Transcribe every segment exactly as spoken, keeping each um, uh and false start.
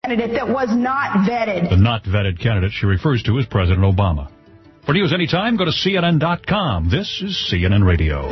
candidate that was not vetted. The not vetted candidate she refers to is President Obama. For news anytime, go to C N N dot com. This is C N N Radio.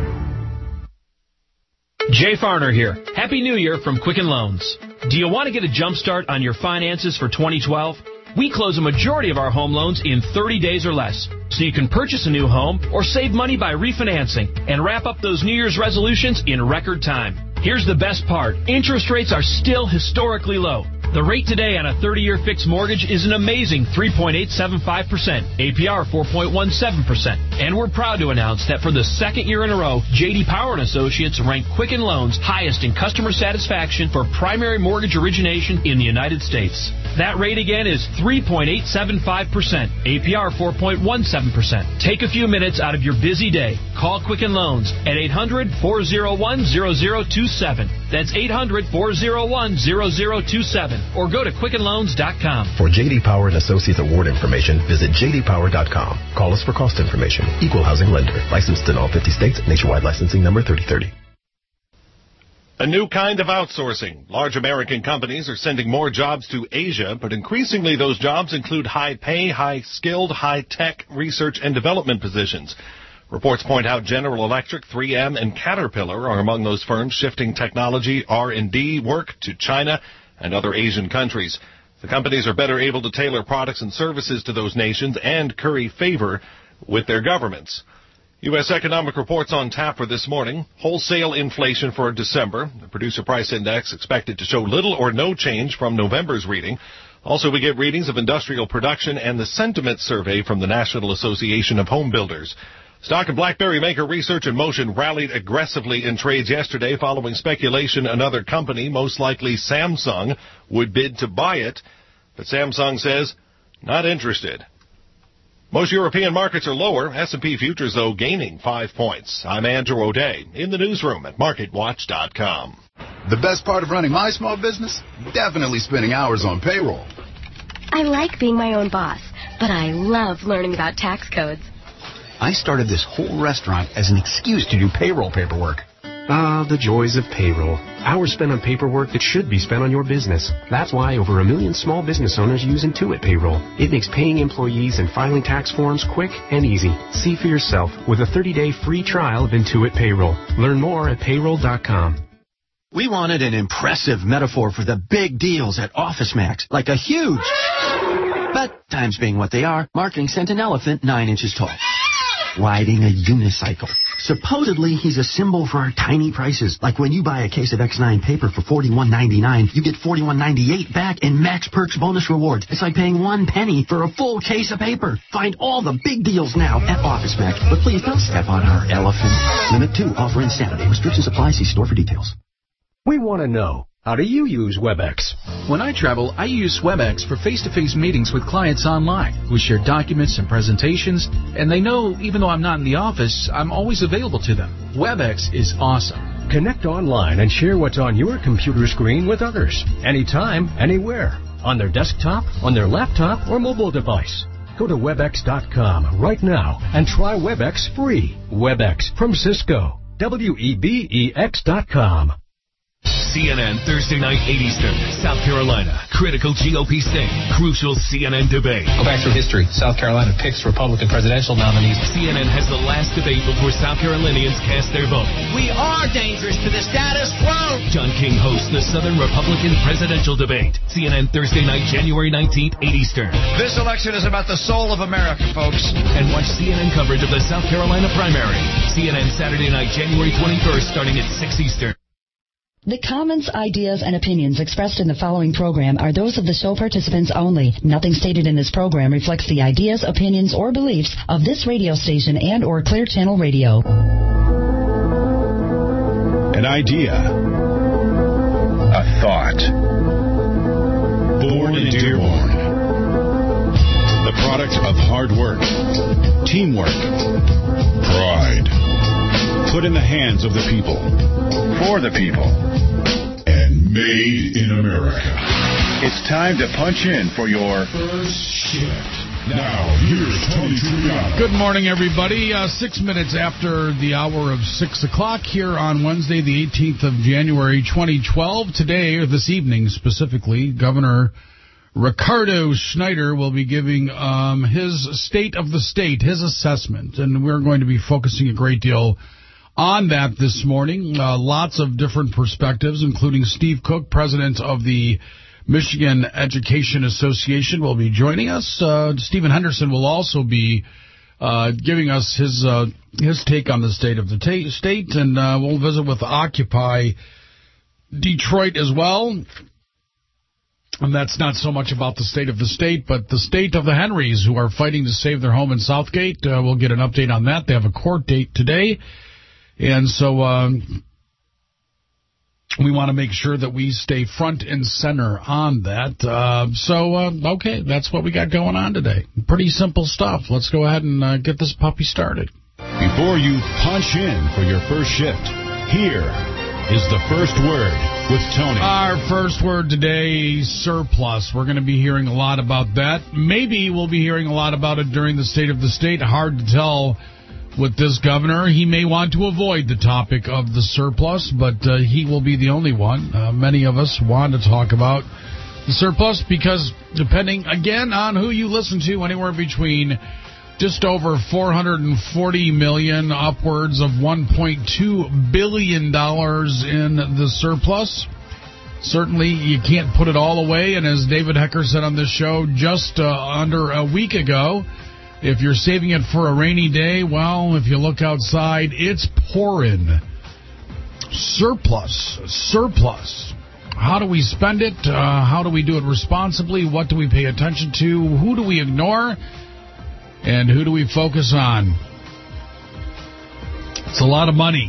Jay Farner here. Happy New Year from Quicken Loans. Do you want to get a jump start on your finances for twenty twelve? We close a majority of our home loans in thirty days or less, so you can purchase a new home or save money by refinancing and wrap up those New Year's resolutions in record time. Here's the best part. Interest rates are still historically low. The rate today on a thirty-year fixed mortgage is an amazing three point eight seven five percent, A P R four point one seven percent. And we're proud to announce that for the second year in a row, J D Power and Associates ranked Quicken Loans highest in customer satisfaction for primary mortgage origination in the United States. That rate again is three point eight seven five percent, A P R four point one seven percent. Take a few minutes out of your busy day. Call Quicken Loans at eight hundred, four oh one, zero zero two seven. That's eight hundred, four oh one, zero zero two seven. Or go to quicken loans dot com. For J D Power and Associates award information, visit j d power dot com. Call us for cost information. Equal housing lender. Licensed in all fifty states. Nationwide licensing number thirty thirty. A new kind of outsourcing. Large American companies are sending more jobs to Asia, but increasingly those jobs include high-pay, high-skilled, high-tech research and development positions. Reports point out General Electric, three M, and Caterpillar are among those firms shifting technology R and D work to China and other Asian countries. The companies are better able to tailor products and services to those nations and curry favor with their governments. U S economic reports on tap for this morning. Wholesale inflation for December. The Producer Price Index expected to show little or no change from November's reading. Also, we get readings of industrial production and the sentiment survey from the National Association of Home Builders. Stock and BlackBerry maker Research in Motion rallied aggressively in trades yesterday following speculation another company, most likely Samsung, would bid to buy it. But Samsung says, not interested. Most European markets are lower. S and P futures, though, gaining five points. I'm Andrew O'Day in the newsroom at market watch dot com. The best part of running my small business? Definitely spending hours on payroll. I like being my own boss, but I love learning about tax codes. I started this whole restaurant as an excuse to do payroll paperwork. Ah, the joys of payroll. Hours spent on paperwork that should be spent on your business. That's why over a million small business owners use Intuit Payroll. It makes paying employees and filing tax forms quick and easy. See for yourself with a thirty-day free trial of Intuit Payroll. Learn more at payroll dot com. We wanted an impressive metaphor for the big deals at OfficeMax, like a huge. But times being what they are, marketing sent an elephant nine inches tall, riding a unicycle. Supposedly, he's a symbol for our tiny prices. Like when you buy a case of X nine paper for forty-one ninety-nine, you get forty-one ninety-eight back in Max Perks bonus rewards. It's like paying one penny for a full case of paper. Find all the big deals now at OfficeMax. But please don't step on our elephant. Limit two. Offer insanity. Restrictions apply. See store for details. We want to know, how do you use WebEx? When I travel, I use WebEx for face-to-face meetings with clients online who share documents and presentations, and they know even though I'm not in the office, I'm always available to them. WebEx is awesome. Connect online and share what's on your computer screen with others, anytime, anywhere, on their desktop, on their laptop, or mobile device. Go to webex dot com right now and try WebEx free. WebEx from Cisco. W E B E X dot com. C N N Thursday night, eight Eastern, South Carolina. Critical G O P state. Crucial C N N debate. Go back through history. South Carolina picks Republican presidential nominees. C N N has the last debate before South Carolinians cast their vote. We are dangerous to the status quo. John King hosts the Southern Republican presidential debate. C N N Thursday night, January nineteenth, eight Eastern. This election is about the soul of America, folks. And watch C N N coverage of the South Carolina primary. C N N Saturday night, January twenty-first, starting at six Eastern. The comments, ideas, and opinions expressed in the following program are those of the show participants only. Nothing stated in this program reflects the ideas, opinions, or beliefs of this radio station and or Clear Channel Radio. An idea. A thought. Born in Dearborn. The product of hard work, teamwork, pride. Put in the hands of the people, for the people, and made in America. It's time to punch in for your First Shift Now, here's Tony Giuliano. Good morning, everybody. Uh, six minutes after the hour of six o'clock here on Wednesday, the eighteenth of January, twenty twelve. Today, or this evening specifically, Governor Ricardo Schneider will be giving um, his state of the state, his assessment, and we're going to be focusing a great deal on that this morning. Uh, lots of different perspectives, including Steve Cook, president of the Michigan Education Association, will be joining us. Uh, Stephen Henderson will also be uh, giving us his uh, his take on the state of the ta- state, and uh, we'll visit with Occupy Detroit as well. And that's not so much about the state of the state, but the state of the Henrys, who are fighting to save their home in Southgate. Uh, we'll get an update on that. They have a court date today. And so um, we want to make sure that we stay front and center on that. Uh, so, uh, okay, that's what we got going on today. Pretty simple stuff. Let's go ahead and uh, get this puppy started. Before you punch in for your first shift, here is the first word with Tony. Our first word today, surplus. We're going to be hearing a lot about that. Maybe we'll be hearing a lot about it during the State of the State. Hard to tell with this governor. He may want to avoid the topic of the surplus, but uh, he will be the only one. Uh, many of us want to talk about the surplus because depending, again, on who you listen to, anywhere between just over four hundred forty million dollars, upwards of one point two billion dollars in the surplus. Certainly, you can't put it all away, and as David Hecker said on this show just uh, under a week ago, if you're saving it for a rainy day, well, if you look outside, it's pouring. Surplus. Surplus. How do we spend it? Uh, how do we do it responsibly? What do we pay attention to? Who do we ignore? And who do we focus on? It's a lot of money.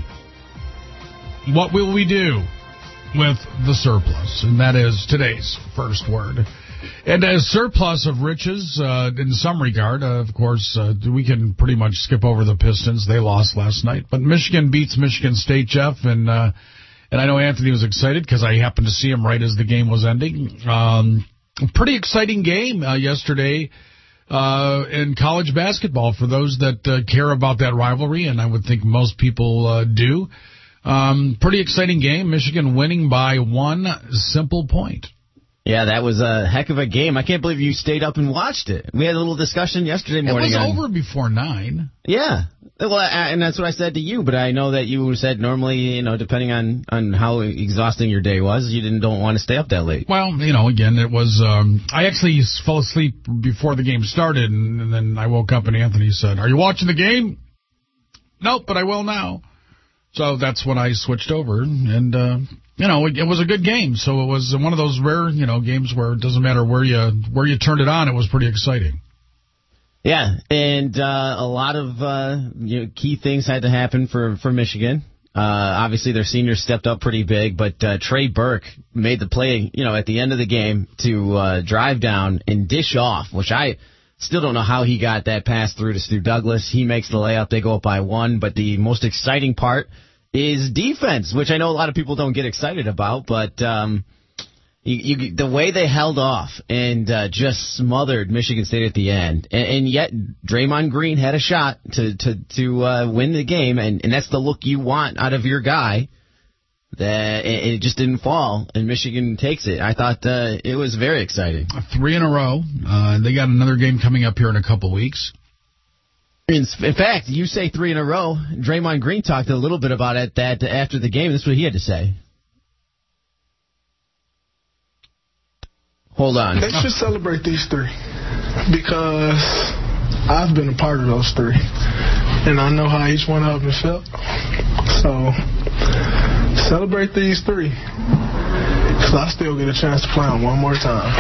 What will we do with the surplus? And that is today's first word. And as surplus of riches, uh, in some regard, uh, of course, uh, we can pretty much skip over the Pistons. They lost last night. But Michigan beats Michigan State, Jeff. And uh, and I know Anthony was excited because I happened to see him right as the game was ending. Um, pretty exciting game uh, yesterday. Uh, in college basketball, for those that uh, care about that rivalry, and I would think most people uh, do. Um, pretty exciting game. Michigan winning by one simple point. Yeah, that was a heck of a game. I can't believe you stayed up and watched it. We had a little discussion yesterday morning. It was on... over before nine. Yeah. Well, I, and that's what I said to you, but I know that you said normally, you know, depending on, on how exhausting your day was, you didn't don't want to stay up that late. Well, you know, again, it was, um, I actually fell asleep before the game started, and, and then I woke up and Anthony said, "Are you watching the game?" "Nope, but I will now." So that's when I switched over, and, uh, you know, it, it was a good game. So it was one of those rare, you know, games where it doesn't matter where you where you turned it on, it was pretty exciting. Yeah, and uh, a lot of uh, you know, key things had to happen for, for Michigan. Uh, obviously, their seniors stepped up pretty big, but uh, Trey Burke made the play, you know, at the end of the game to uh, drive down and dish off, which I still don't know how he got that pass through to Stu Douglas. He makes the layup. They go up by one, but the most exciting part is defense, which I know a lot of people don't get excited about, but um, you, you, the way they held off and uh, just smothered Michigan State at the end, and, and yet Draymond Green had a shot to to, to uh, win the game, and, and that's the look you want out of your guy. That it, it just didn't fall, and Michigan takes it. I thought uh, it was very exciting. Three in a row. Uh, they got another game coming up here in a couple weeks. In, in fact, you say three in a row. Draymond Green talked a little bit about it that after the game. This is what he had to say. Hold on. They should celebrate these three because I've been a part of those three, and I know how each one of them felt. So celebrate these three because I still get a chance to play them one more time.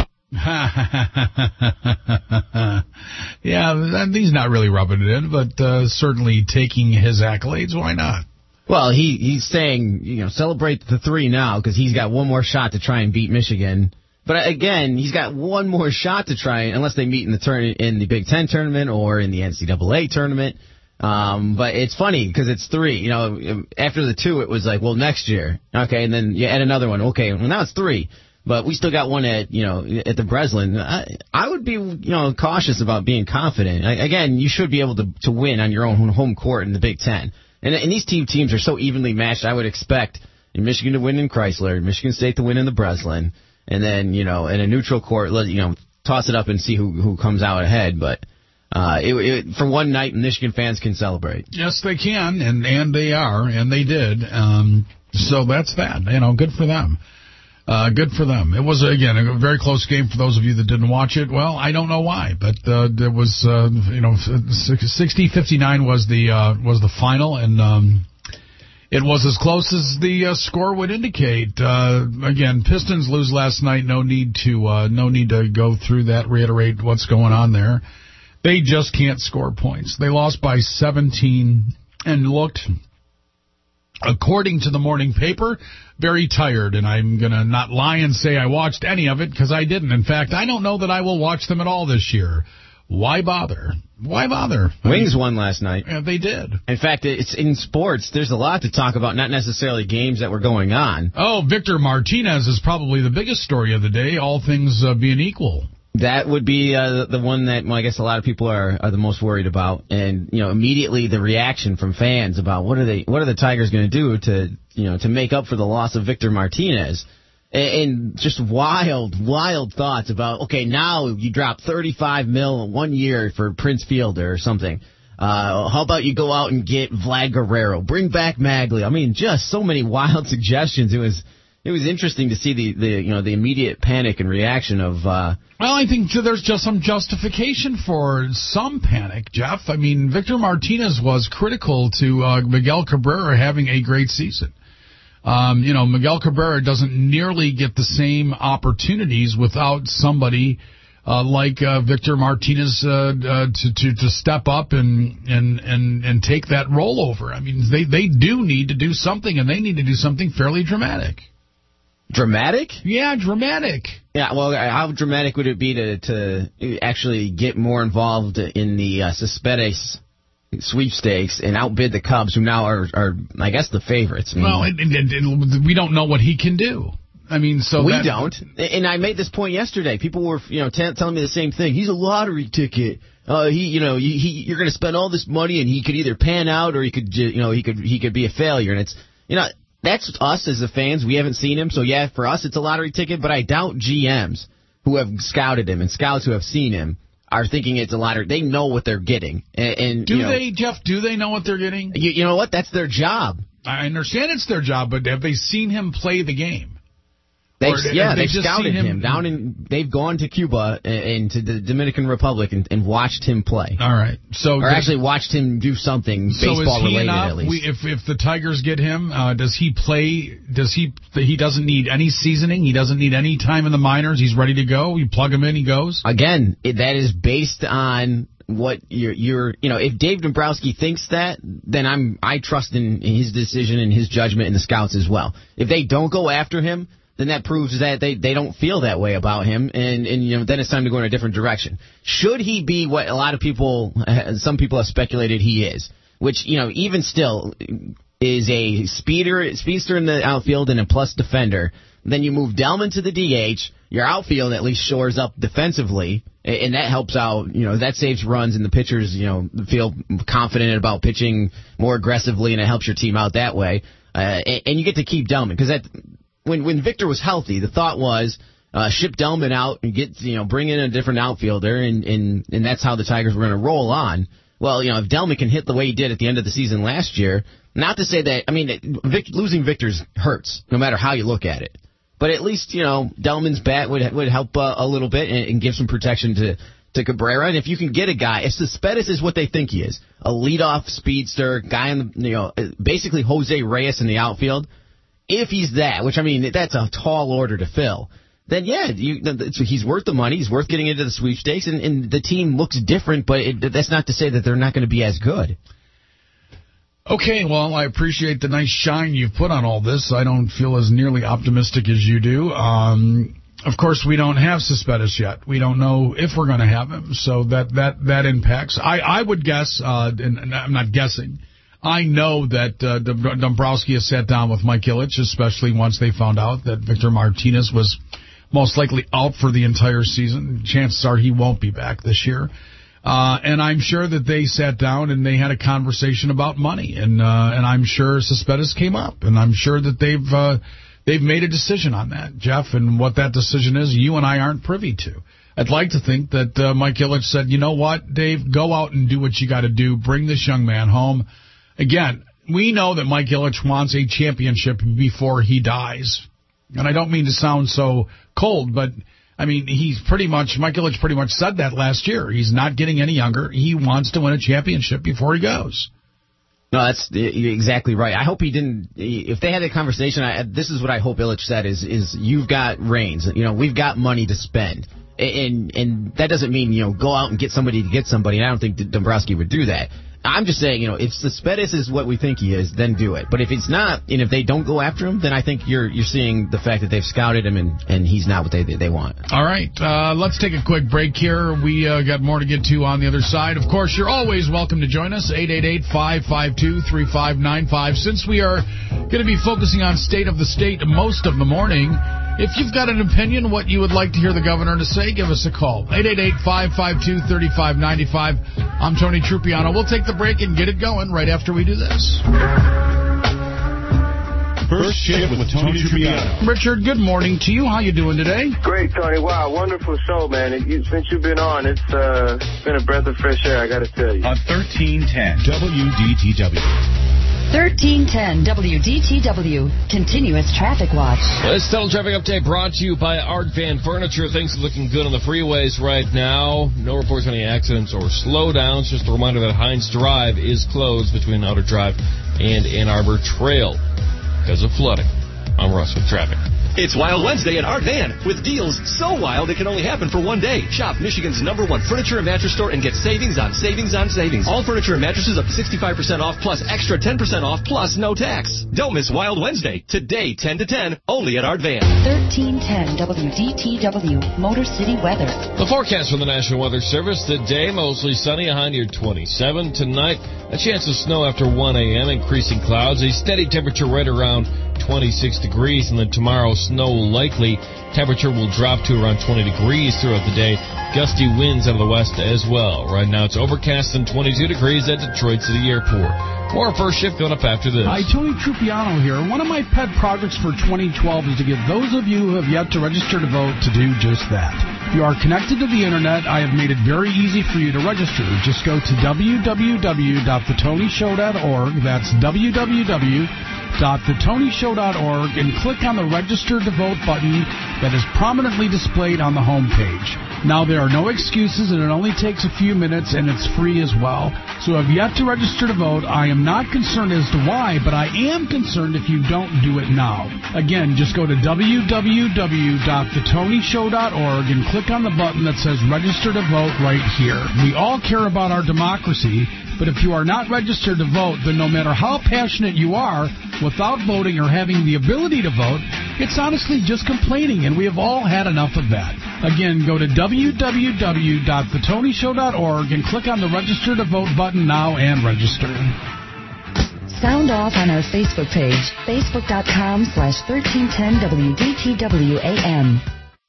Yeah, he's not really rubbing it in, but uh, certainly taking his accolades. Why not? Well, he he's saying, you know, celebrate the three now because he's got one more shot to try and beat Michigan. But again, he's got one more shot to try, unless they meet in the turn in the Big Ten tournament or in the N C double A tournament. Um, but it's funny because it's three. You know, after the two, it was like, well, next year, okay, and then you add another one, okay, well now it's three. But we still got one at, you know, at the Breslin. I, I would be, you know, cautious about being confident. I, again, you should be able to to win on your own home court in the Big Ten. And, and these team teams are so evenly matched. I would expect Michigan to win in Chrysler, Michigan State to win in the Breslin, and then, you know, in a neutral court, let you know, toss it up and see who who comes out ahead. But uh, it, it, for one night, Michigan fans can celebrate. Yes, they can, and and they are, and they did. Um, so that's that. You know, good for them. Uh, good for them. It was, again, a very close game for those of you that didn't watch it. Well, I don't know why, but uh, there was, uh, you know, sixty fifty-nine was the uh, was the final, and um, it was as close as the uh, score would indicate. Uh, again, Pistons lose last night. No need to uh, no need to go through that. Reiterate what's going on there. They just can't score points. They lost by seventeen and looked, according to the morning paper, very tired, and I'm going to not lie and say I watched any of it, because I didn't. In fact, I don't know that I will watch them at all this year. Why bother? Why bother? Wings won last night. Yeah, they did. In fact, it's in sports, there's a lot to talk about, not necessarily games that were going on. Oh, Victor Martinez is probably the biggest story of the day, all things uh, being equal. That would be uh, the one that, well, I guess a lot of people are, are the most worried about, and you know, immediately the reaction from fans about what are they, what are the Tigers going to do to, you know, to make up for the loss of Victor Martinez, and, and just wild, wild thoughts about, okay, now you drop thirty-five mil in one year for Prince Fielder or something. Uh, how about you go out and get Vlad Guerrero, bring back Magley? I mean, just so many wild suggestions. It was. It was interesting to see the, the you know the immediate panic and reaction of. Uh, well, I think there's just some justification for some panic, Jeff. I mean, Victor Martinez was critical to uh, Miguel Cabrera having a great season. Um, you know, Miguel Cabrera doesn't nearly get the same opportunities without somebody uh, like uh, Victor Martinez uh, uh, to, to to step up and and and and take that role over. I mean, they they do need to do something, and they need to do something fairly dramatic. Dramatic? Yeah, dramatic. Yeah, well, how dramatic would it be to, to actually get more involved in the uh, Cespedes sweepstakes and outbid the Cubs, who now are, are I guess, the favorites? I mean, well, and, and, and we don't know what he can do. I mean, so we that, don't. And I made this point yesterday. People were, you know, t- telling me the same thing. He's a lottery ticket. Uh, he, you know, he, he, you're going to spend all this money, and he could either pan out or he could, you know, he could, he could be a failure. And it's, you know. That's us as the fans. We haven't seen him, so yeah, for us it's a lottery ticket, but I doubt G Ms who have scouted him and scouts who have seen him are thinking it's a lottery. They know what they're getting. And, and Do you know, they, Jeff, do they know what they're getting? You, you know what? That's their job. I understand it's their job, but have they seen him play the game? They've, or, yeah, they they've scouted him, him down in. They've gone to Cuba and to the Dominican Republic and, and watched him play. All right, so or actually watched him do something so baseball is he related enough? at least. We, if if the Tigers get him, uh, does he play? Does he? He doesn't need any seasoning. He doesn't need any time in the minors. He's ready to go. You plug him in, he goes. Again, it, that is based on what you're, you're, you know, if Dave Dombrowski thinks that, then I'm, I trust in his decision and his judgment and the scouts as well. If they don't go after him, then that proves that they, they don't feel that way about him, and, and you know then it's time to go in a different direction. Should he be what a lot of people, some people have speculated he is, which, you know, even still is a speeder, speedster in the outfield and a plus defender, then you move Delman to the D H, your outfield at least shores up defensively, and that helps out, you know, that saves runs, and the pitchers, you know, feel confident about pitching more aggressively, and it helps your team out that way. Uh, and, and you get to keep Delman, because that... When when Victor was healthy, the thought was uh, ship Delman out and get you know bring in a different outfielder, and and, and that's how the Tigers were going to roll on. Well, you know, if Delman can hit the way he did at the end of the season last year, not to say that I mean Vic, losing Victor's hurts no matter how you look at it, but at least you know Delman's bat would would help uh, a little bit and, and give some protection to to Cabrera. And if you can get a guy, if Cespedes is what they think he is, a leadoff speedster guy in the you know basically Jose Reyes in the outfield. If he's that, which, I mean, that's a tall order to fill, then, yeah, you, he's worth the money. He's worth getting into the sweepstakes, and, and the team looks different, but it, that's not to say that they're not going to be as good. Okay, well, I appreciate the nice shine you've put on all this. I don't feel as nearly optimistic as you do. Um, of course, we don't have Cespedes yet. We don't know if we're going to have him, so that, that, that impacts. I, I would guess, uh, and, and I'm not guessing, I know that uh, Dombrowski has sat down with Mike Ilitch, especially once they found out that Victor Martinez was most likely out for the entire season. Chances are he won't be back this year. Uh, and I'm sure that they sat down and they had a conversation about money. And uh, and I'm sure Cespedes came up. And I'm sure that they've uh, they've made a decision on that, Jeff. And what that decision is, you and I aren't privy to. I'd like to think that uh, Mike Ilitch said, you know what, Dave, go out and do what you got to do. Bring this young man home. Again, we know that Mike Ilitch wants a championship before he dies. And I don't mean to sound so cold, but, I mean, he's pretty much, Mike Ilitch pretty much said that last year. He's not getting any younger. He wants to win a championship before he goes. No, that's exactly right. I hope he didn't, if they had a conversation, I, this is what I hope Ilitch said is, is you've got reins. You know, we've got money to spend. And and that doesn't mean, you know, go out and get somebody to get somebody. And I don't think Dombrowski would do that. I'm just saying, you know, if Cespedes is what we think he is, then do it. But if it's not, and if they don't go after him, then I think you're you're seeing the fact that they've scouted him and, and he's not what they they want. All right, uh, let's take a quick break here. We uh, got more to get to on the other side. Of course, you're always welcome to join us, eight eight eight, five five two, three five nine five. Since we are going to be focusing on state of the state most of the morning, if you've got an opinion, what you would like to hear the governor to say, give us a call. eight eight eight, five five two, three five nine five. I'm Tony Trupiano. We'll take the break and get it going right after we do this. First Shift with Tony Trupiano. Richard, good morning to you. How you doing today? Great, Tony. Wow, wonderful show, man. It, you, since you've been on, it's uh, been a breath of fresh air, I got to tell you. On thirteen ten W D T W. thirteen ten W D T W, Continuous Traffic Watch. This total traffic update brought to you by Art Van Furniture. Things are looking good on the freeways right now. No reports of any accidents or slowdowns. Just a reminder that Hines Drive is closed between Outer Drive and Ann Arbor Trail because of flooding. I'm Russ with traffic. It's Wild Wednesday at Art Van, with deals so wild it can only happen for one day. Shop Michigan's number one furniture and mattress store and get savings on savings on savings. All furniture and mattresses up to sixty-five percent off, plus extra ten percent off, plus no tax. Don't miss Wild Wednesday, today ten to ten, only at Art Van. thirteen ten W D T W, Motor City weather. The forecast from the National Weather Service today, mostly sunny, a high near twenty-seven. Tonight, a chance of snow after one a.m., increasing clouds, a steady temperature right around twenty-six degrees, and then tomorrow, snow likely. Temperature will drop to around twenty degrees throughout the day. Gusty winds out of the west as well. Right now, it's overcast and twenty-two degrees at Detroit City Airport. More First Shift going up after this. Hi, Tony Trupiano here. One of my pet projects for twenty twelve is to get those of you who have yet to register to vote to do just that. If you are connected to the Internet, I have made it very easy for you to register. Just go to w w w dot the tony show dot org. That's w w w dot the tony show dot org and click on the Register to Vote button that is prominently displayed on the home page. Now, there are no excuses, and it only takes a few minutes, and it's free as well. So if you have to register to vote, I am not concerned as to why, but I am concerned if you don't do it now. Again, just go to w w w dot the tony show dot org and click on the button that says Register to Vote right here. We all care about our democracy, but if you are not registered to vote, then no matter how passionate you are, without voting or having the ability to vote, it's honestly just complaining, and we have all had enough of that. Again, go to w w w dot the tony show dot org and click on the Register to Vote button now and register. Sound off on our Facebook page, facebook dot com slash thirteen ten W D T W A M.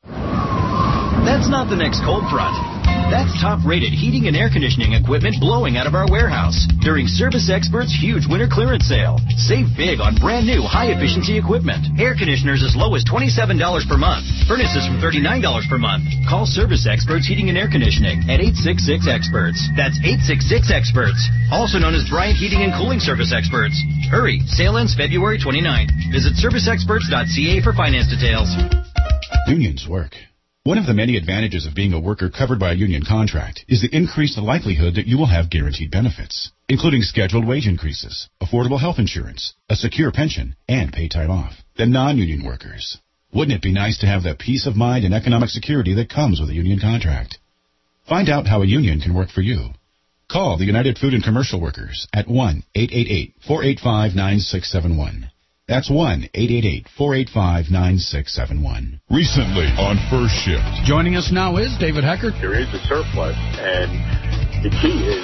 That's not the next cold front. That's top-rated heating and air conditioning equipment blowing out of our warehouse during Service Expert's huge winter clearance sale. Save big on brand-new high-efficiency equipment. Air conditioners as low as twenty-seven dollars per month. Furnaces from thirty-nine dollars per month. Call Service Experts Heating and Air Conditioning at eight six six experts. That's eight six six experts. Also known as Bryant Heating and Cooling Service Experts. Hurry, sale ends February twenty-ninth. Visit service experts dot c a for finance details. Unions work. One of the many advantages of being a worker covered by a union contract is the increased likelihood that you will have guaranteed benefits, including scheduled wage increases, affordable health insurance, a secure pension, and paid time off, than non-union workers. Wouldn't it be nice to have the peace of mind and economic security that comes with a union contract? Find out how a union can work for you. Call the United Food and Commercial Workers at one eight eight eight, four eight five, nine six seven one. That's one eight eight eight, four eight five, nine six seven one. Recently on First Shift. Joining us now is David Heckert. There is a surplus, and the key is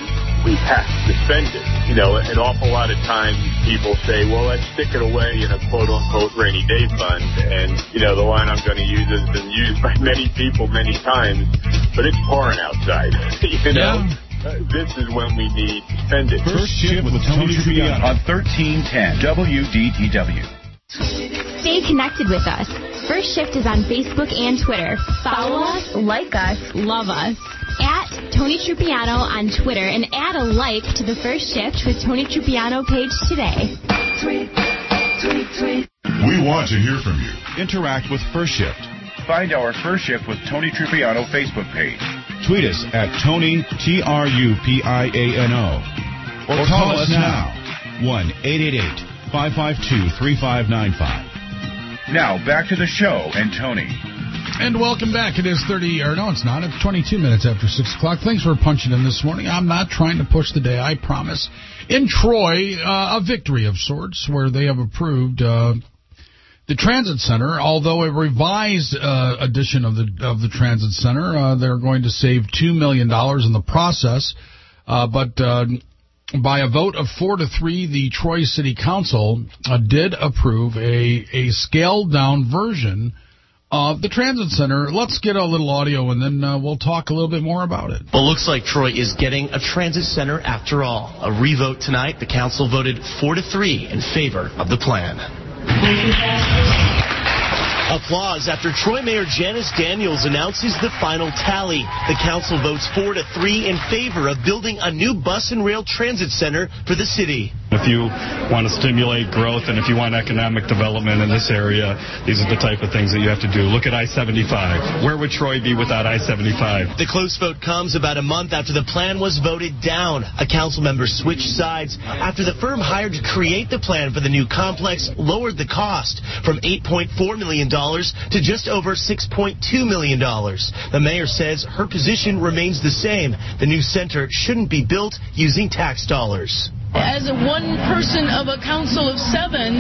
we have to spend it. You know, an awful lot of times people say, well, let's stick it away in a quote-unquote rainy day fund. And, you know, the line I'm going to use has been used by many people many times, but it's pouring outside. you know, yeah. uh, this is when we need to spend it. First Shift with Tony Tripiano on thirteen ten W D T W. Stay connected with us. First Shift is on Facebook and Twitter. Follow us, like us, love us. At Tony Tripiano on Twitter and add a like to the First Shift with Tony Tripiano page today. Tweet, tweet, tweet. We want to hear from you. Interact with First Shift. Find our First Shift with Tony Tripiano Facebook page. Tweet us at Tony, T R U P I A N O. Or, or call, call us now, one eight eight eight, five five two, three five nine five. Now, back to the show and Tony. And welcome back. It is thirty, or no, it's not. It's twenty-two minutes after six o'clock. Thanks for punching in this morning. I'm not trying to push the day, I promise. In Troy, uh, a victory of sorts, where they have approved uh, the Transit Center. Although a revised uh, edition of the of the Transit Center, uh, they're going to save two million dollars in the process. Uh, but uh, by a vote of four to three, the Troy City Council uh, did approve a, a scaled-down version of the Transit Center. Let's get a little audio, and then uh, we'll talk a little bit more about it. Well, looks like Troy is getting a transit center after all. A revote tonight. The council voted four to three in favor of the plan. Applause after Troy Mayor Janice Daniels announces the final tally. The council votes four to three in favor of building a new bus and rail transit center for the city. If you want to stimulate growth and if you want economic development in this area, these are the type of things that you have to do. Look at I seventy-five. Where would Troy be without I seventy-five? The close vote comes about a month after the plan was voted down. A council member switched sides after the firm hired to create the plan for the new complex lowered the cost from eight point four million dollars to just over six point two million dollars. The mayor says her position remains the same. The new center shouldn't be built using tax dollars. As a one person of a council of seven,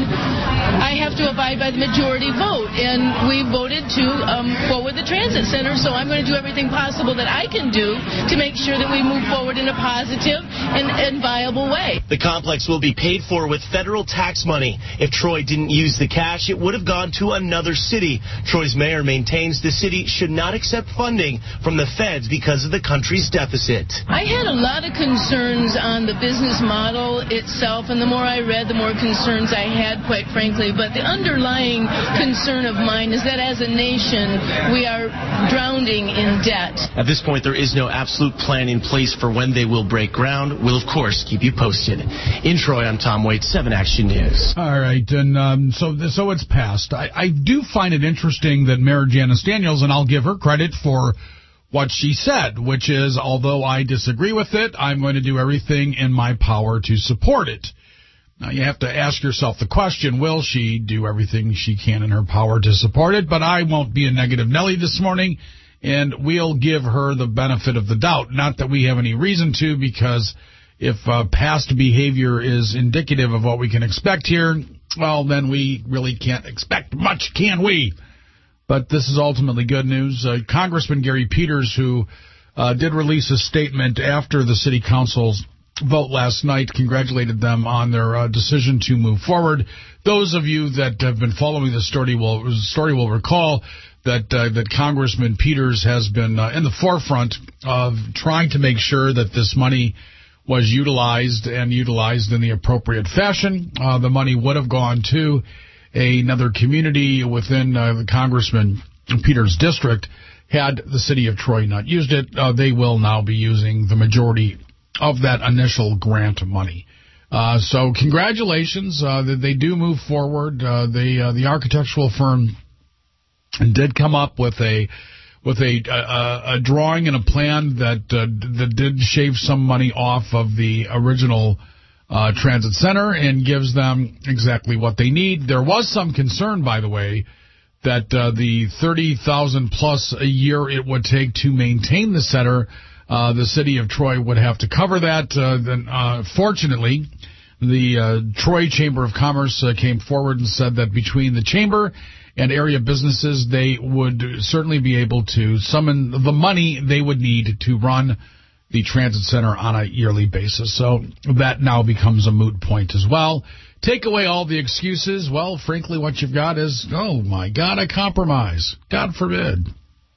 I have to abide by the majority vote. And we voted to um, forward the transit center, so I'm going to do everything possible that I can do to make sure that we move forward in a positive and, and viable way. The complex will be paid for with federal tax money. If Troy didn't use the cash, it would have gone to another city. Troy's mayor maintains the city should not accept funding from the feds because of the country's deficit. I had a lot of concerns on the business model itself, and the more I read, the more concerns I had, quite frankly. But the underlying concern of mine is that as a nation, we are drowning in debt. At this point, there is no absolute plan in place for when they will break ground. We'll, of course, keep you posted. In Troy, I'm Tom Waite, seven Action News. All right, and um, so so it's passed. I, I do find it interesting that Mayor Janice Daniels, and I'll give her credit for what she said, which is, although I disagree with it, I'm going to do everything in my power to support it. Now, you have to ask yourself the question, will she do everything she can in her power to support it? But I won't be a negative Nelly this morning, and we'll give her the benefit of the doubt. Not that we have any reason to, because if uh, past behavior is indicative of what we can expect here, well, then we really can't expect much, can we? But this is ultimately good news. Uh, Congressman Gary Peters, who uh, did release a statement after the city council's vote last night, congratulated them on their uh, decision to move forward. Those of you that have been following the story will story will recall that uh, that Congressman Peters has been uh, in the forefront of trying to make sure that this money was utilized and utilized in the appropriate fashion. Uh, the money would have gone to another community within uh, the Congressman Peters' district. Had the city of Troy not used it, uh, they will now be using the majority of that initial grant money. Uh, so congratulations uh, that they do move forward. Uh, they, uh, the architectural firm did come up with a with a, a, a drawing and a plan that uh, that did shave some money off of the original Uh, transit center and gives them exactly what they need. There was some concern, by the way, that uh, the thirty thousand dollars plus a year it would take to maintain the center, uh, the city of Troy would have to cover that. Uh, then, uh, fortunately, the uh, Troy Chamber of Commerce uh, came forward and said that between the chamber and area businesses, they would certainly be able to summon the money they would need to run the transit center on a yearly basis. So that now becomes a moot point as well. Take away all the excuses. Well, frankly, what you've got is, oh, my God, a compromise. God forbid.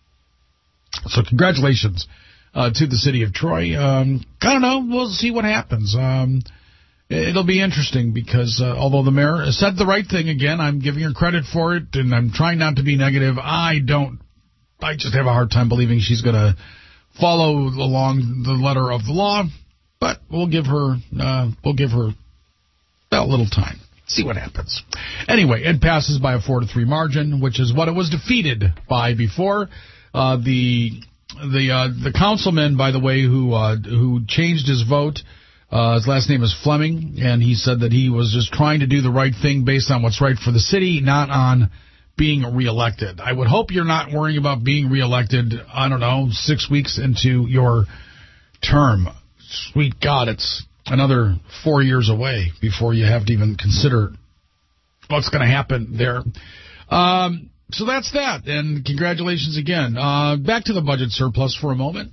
So congratulations uh, to the city of Troy. Um, I don't know. We'll see what happens. Um, it'll be interesting because uh, although the mayor said the right thing again, I'm giving her credit for it, and I'm trying not to be negative. I don't. I just have a hard time believing she's going to follow along the letter of the law. But we'll give her. Uh, we'll give her. A little time. See what happens. Anyway, it passes by a four to three margin, which is what it was defeated by before. Uh, the the uh, the councilman, by the way, who uh, who changed his vote, uh, his last name is Fleming, and he said that he was just trying to do the right thing based on what's right for the city, not on being reelected. I would hope you're not worrying about being reelected, I don't know, six weeks into your term. Sweet God, it's another four years away before you have to even consider what's going to happen there. Um, so that's that, and congratulations again. Uh, back to the budget surplus for a moment,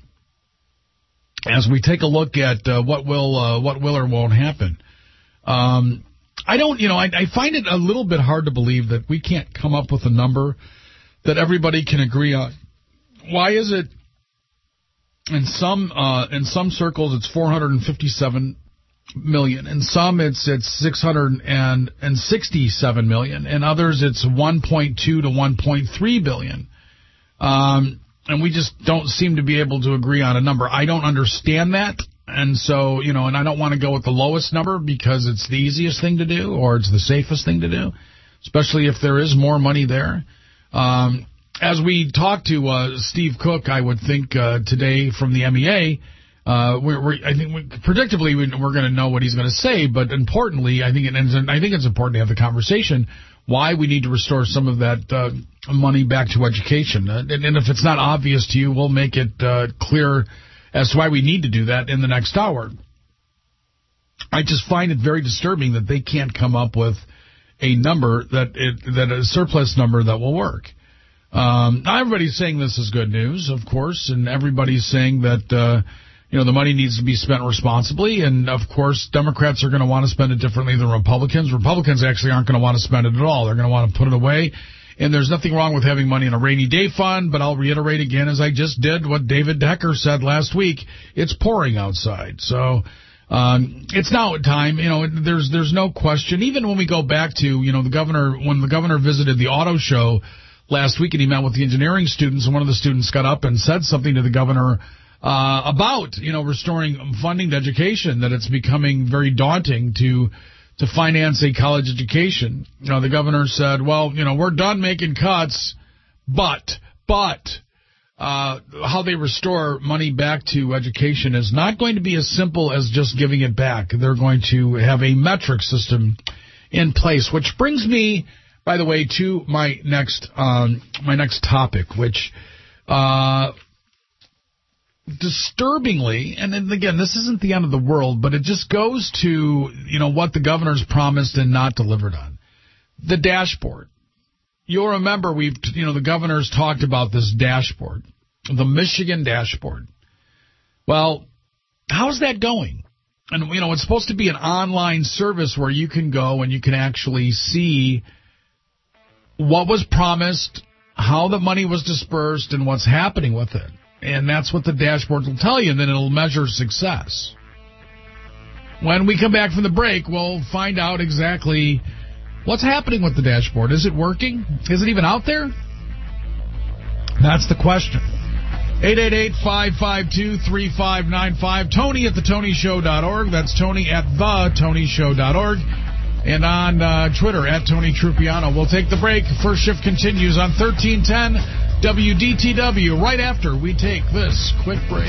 as we take a look at uh, what will uh, what will or won't happen. Um, I don't, you know, I, I find it a little bit hard to believe that we can't come up with a number that everybody can agree on. Why is it in some uh, in some circles it's four hundred fifty-seven million, in some it's it's six hundred sixty-seven million, in others it's one point two to one point three billion, um, and we just don't seem to be able to agree on a number. I don't understand that, and so you know, and I don't want to go with the lowest number because it's the easiest thing to do or it's the safest thing to do, especially if there is more money there. Um, as we talk to uh, Steve Cook, I would think uh, today from the M E A. Uh, we're, we're, I think, we, predictably, we're going to know what he's going to say. But importantly, I think, it, and I think it's important to have the conversation why we need to restore some of that uh, money back to education. Uh, and, and if it's not obvious to you, we'll make it uh, clear as to why we need to do that in the next hour. I just find it very disturbing that they can't come up with a number that it, that a surplus number that will work. Um, everybody's saying this is good news, of course, and everybody's saying that. Uh, You know, the money needs to be spent responsibly, and, of course, Democrats are going to want to spend it differently than Republicans. Republicans actually aren't going to want to spend it at all. They're going to want to put it away, and there's nothing wrong with having money in a rainy day fund, but I'll reiterate again, as I just did, what David Decker said last week. It's pouring outside, so um, it's now time. You know, there's there's no question. Even when we go back to, you know, the governor, when the governor visited the auto show last week and he met with the engineering students, and one of the students got up and said something to the governor Uh, about, you know, restoring funding to education, that it's becoming very daunting to to finance a college education. You know, the governor said, well, you know, we're done making cuts, but, but, uh, how they restore money back to education is not going to be as simple as just giving it back. They're going to have a metric system in place, which brings me, by the way, to my next, um, my next topic, which, uh, disturbingly, and again, this isn't the end of the world, but it just goes to, you know, what the governor's promised and not delivered on. The dashboard. You'll remember we've, you know, the governor's talked about this dashboard, the Michigan dashboard. Well, how's that going? And, you know, it's supposed to be an online service where you can go and you can actually see what was promised, how the money was dispersed, and what's happening with it. And that's what the dashboard will tell you, and then it'll measure success. When we come back from the break, we'll find out exactly what's happening with the dashboard. Is it working? Is it even out there? That's the question. eight eight eight, five five two, three five nine five. Tony at the tony show dot org. That's Tony at the tony show dot org. And on uh, Twitter, at Tony Trupiano. We'll take the break. First shift continues on thirteen ten W D T W right after we take this quick break.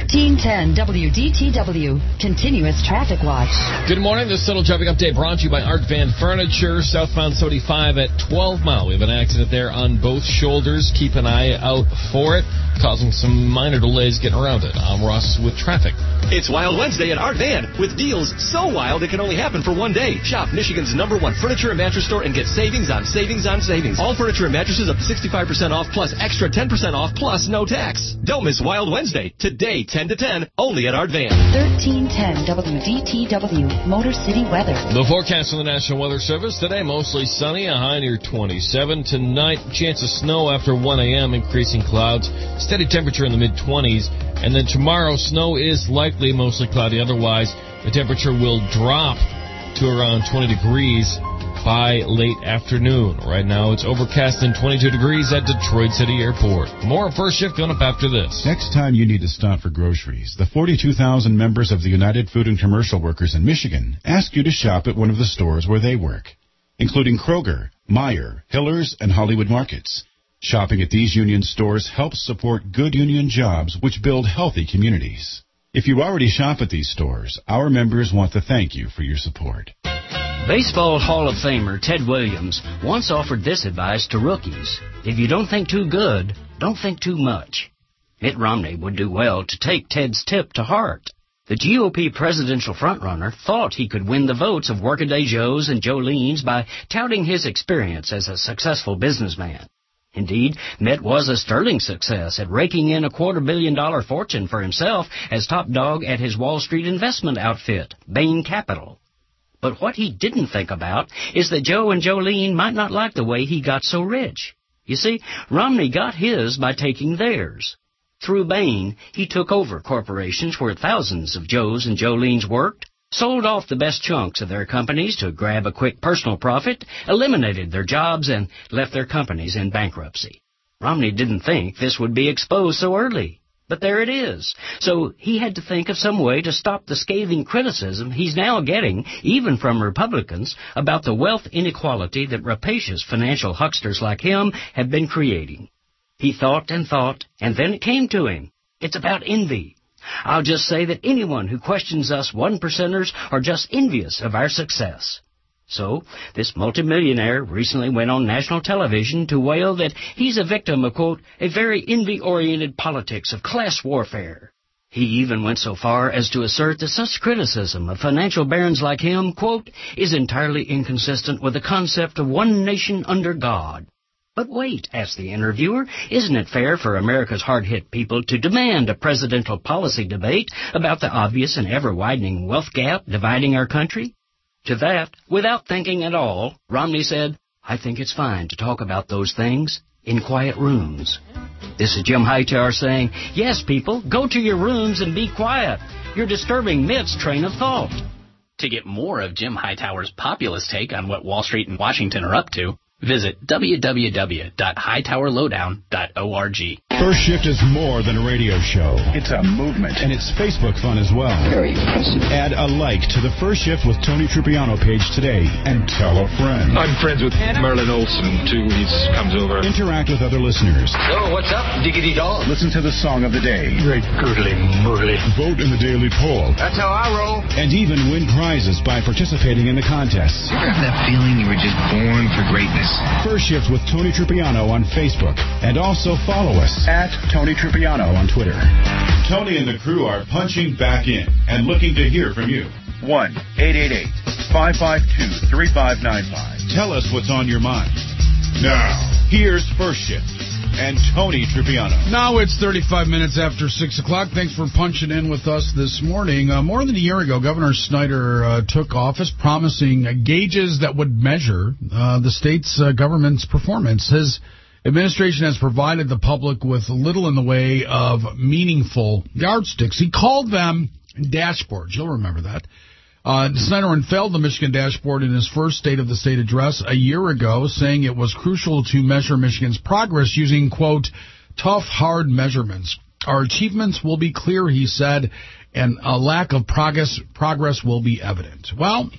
thirteen ten W D T W, Continuous Traffic Watch. Good morning. This Total Traffic Update brought to you by Art Van Furniture, southbound seventy-five at twelve mile. We have an accident there on both shoulders. Keep an eye out for it, causing some minor delays getting around it. I'm Ross with traffic. It's Wild Wednesday at Art Van, with deals so wild it can only happen for one day. Shop Michigan's number one furniture and mattress store and get savings on savings on savings. All furniture and mattresses up to sixty-five percent off plus extra ten percent off plus no tax. Don't miss Wild Wednesday, today ten to ten, only at Art Van. thirteen ten W D T W, Motor City weather. The forecast from the National Weather Service today, mostly sunny, a high near twenty-seven. Tonight, chance of snow after one a.m., increasing clouds, steady temperature in the mid-twenties. And then tomorrow, snow is likely, mostly cloudy. Otherwise, the temperature will drop to around twenty degrees by late afternoon. Right now, it's overcast and twenty-two degrees at Detroit City Airport. More First Shift coming up after this. Next time you need to stop for groceries, the forty-two thousand members of the United Food and Commercial Workers in Michigan ask you to shop at one of the stores where they work, including Kroger, Meijer, Hillers, and Hollywood Markets. Shopping at these union stores helps support good union jobs which build healthy communities. If you already shop at these stores, our members want to thank you for your support. Baseball Hall of Famer Ted Williams once offered this advice to rookies. If you don't think too good, don't think too much. Mitt Romney would do well to take Ted's tip to heart. The G O P presidential frontrunner thought he could win the votes of workaday Joes and Jolenes by touting his experience as a successful businessman. Indeed, Mitt was a sterling success at raking in a quarter billion dollar fortune for himself as top dog at his Wall Street investment outfit, Bain Capital. But what he didn't think about is that Joe and Jolene might not like the way he got so rich. You see, Romney got his by taking theirs. Through Bain, he took over corporations where thousands of Joes and Jolenes worked, sold off the best chunks of their companies to grab a quick personal profit, eliminated their jobs, and left their companies in bankruptcy. Romney didn't think this would be exposed so early, but there it is. So he had to think of some way to stop the scathing criticism he's now getting, even from Republicans, about the wealth inequality that rapacious financial hucksters like him have been creating. He thought and thought, and then it came to him. It's about envy. I'll just say that anyone who questions us one percenters are just envious of our success. So, this multimillionaire recently went on national television to wail that he's a victim of, quote, a very envy-oriented politics of class warfare. He even went so far as to assert that such criticism of financial barons like him, quote, is entirely inconsistent with the concept of one nation under God. But wait, asked the interviewer, isn't it fair for America's hard-hit people to demand a presidential policy debate about the obvious and ever-widening wealth gap dividing our country? To that, without thinking at all, Romney said, I think it's fine to talk about those things in quiet rooms. This is Jim Hightower saying, yes, people, go to your rooms and be quiet. You're disturbing Mitt's train of thought. To get more of Jim Hightower's populist take on what Wall Street and Washington are up to, visit w w w dot hightower lowdown dot org. First Shift is more than a radio show. It's a movement. And it's Facebook fun as well. Very impressive. Add a like to the First Shift with Tony Trupiano page today and tell a friend. I'm friends with Merlin Olsen, too. He comes over. Interact with other listeners. So, what's up, diggity dog? Listen to the song of the day. Great goodly moodly. Vote in the daily poll. That's how I roll. And even win prizes by participating in the contests. You ever have that feeling you were just born for greatness? First Shift with Tony Trupiano on Facebook. And also follow us at Tony Trupiano on Twitter. Tony and the crew are punching back in and looking to hear from you. one eight eight eight, five five two, three five nine five. Tell us what's on your mind. Now, here's First Shift and Tony Trupiano. Now it's thirty-five minutes after six o'clock. Thanks for punching in with us this morning. Uh, more than a year ago, Governor Snyder uh, took office promising uh, gauges that would measure uh, the state's uh, government's performance. His administration has provided the public with little in the way of meaningful yardsticks. He called them dashboards. You'll remember that. Uh, Snyder unveiled the Michigan dashboard in his first State of the State address a year ago, saying it was crucial to measure Michigan's progress using, quote, tough, hard measurements. Our achievements will be clear, he said, and a lack of progress progress will be evident. Well,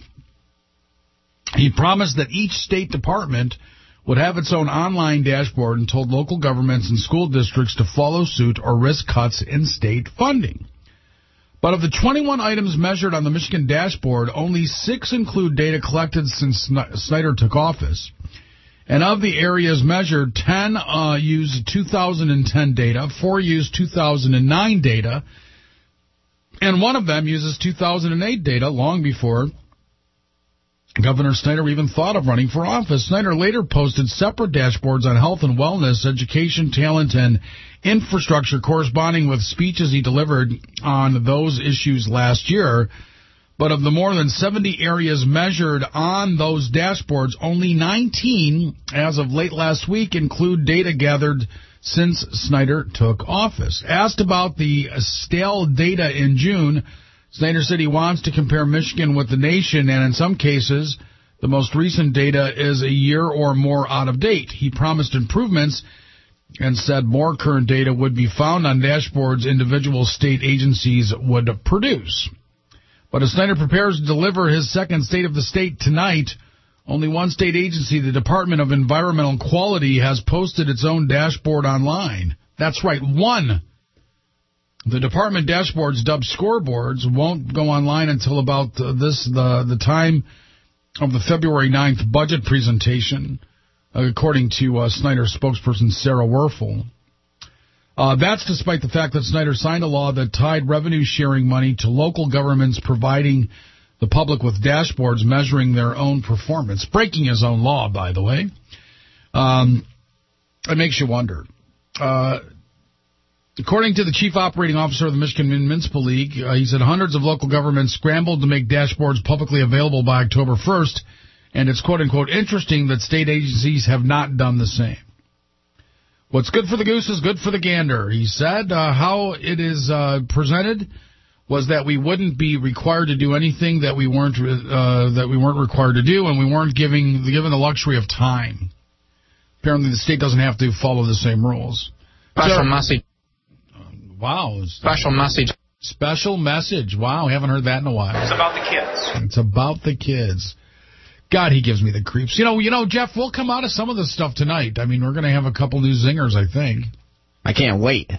he promised that each state department would have its own online dashboard and told local governments and school districts to follow suit or risk cuts in state funding. But of the twenty-one items measured on the Michigan dashboard, only six include data collected since Snyder took office. And of the areas measured, ten uh, use two thousand ten data, four use two thousand nine data, and one of them uses two thousand eight data long before Governor Snyder even thought of running for office. Snyder later posted separate dashboards on health and wellness, education, talent, and infrastructure corresponding with speeches he delivered on those issues last year. But of the more than seventy areas measured on those dashboards, only nineteen, as of late last week, include data gathered since Snyder took office. Asked about the stale data in June, Snyder said he wants to compare Michigan with the nation, and in some cases, the most recent data is a year or more out of date. He promised improvements and said more current data would be found on dashboards individual state agencies would produce. But as Snyder prepares to deliver his second State of the State tonight, only one state agency, the Department of Environmental Quality, has posted its own dashboard online. That's right, one. The department dashboards, dubbed scoreboards, won't go online until about this the the time of the February ninth budget presentation, according to uh, Snyder spokesperson Sarah Werfel. Uh, that's despite the fact that Snyder signed a law that tied revenue-sharing money to local governments providing the public with dashboards measuring their own performance, breaking his own law, by the way. Um, it makes you wonder. Uh, according to the chief operating officer of the Michigan Municipal League, uh, he said hundreds of local governments scrambled to make dashboards publicly available by October first, and it's quote-unquote interesting that state agencies have not done the same. What's good for the goose is good for the gander, he said. Uh, how it is uh, presented was that we wouldn't be required to do anything that we weren't uh, that we weren't required to do, and we weren't giving given the luxury of time. Apparently, the state doesn't have to follow the same rules. Special so, message. Wow. Special message. Special message. Wow, haven't heard that in a while. It's about the kids. It's about the kids. God, he gives me the creeps. You know, you know, Jeff, we'll come out of some of this stuff tonight. I mean, we're going to have a couple new zingers, I think. I can't wait.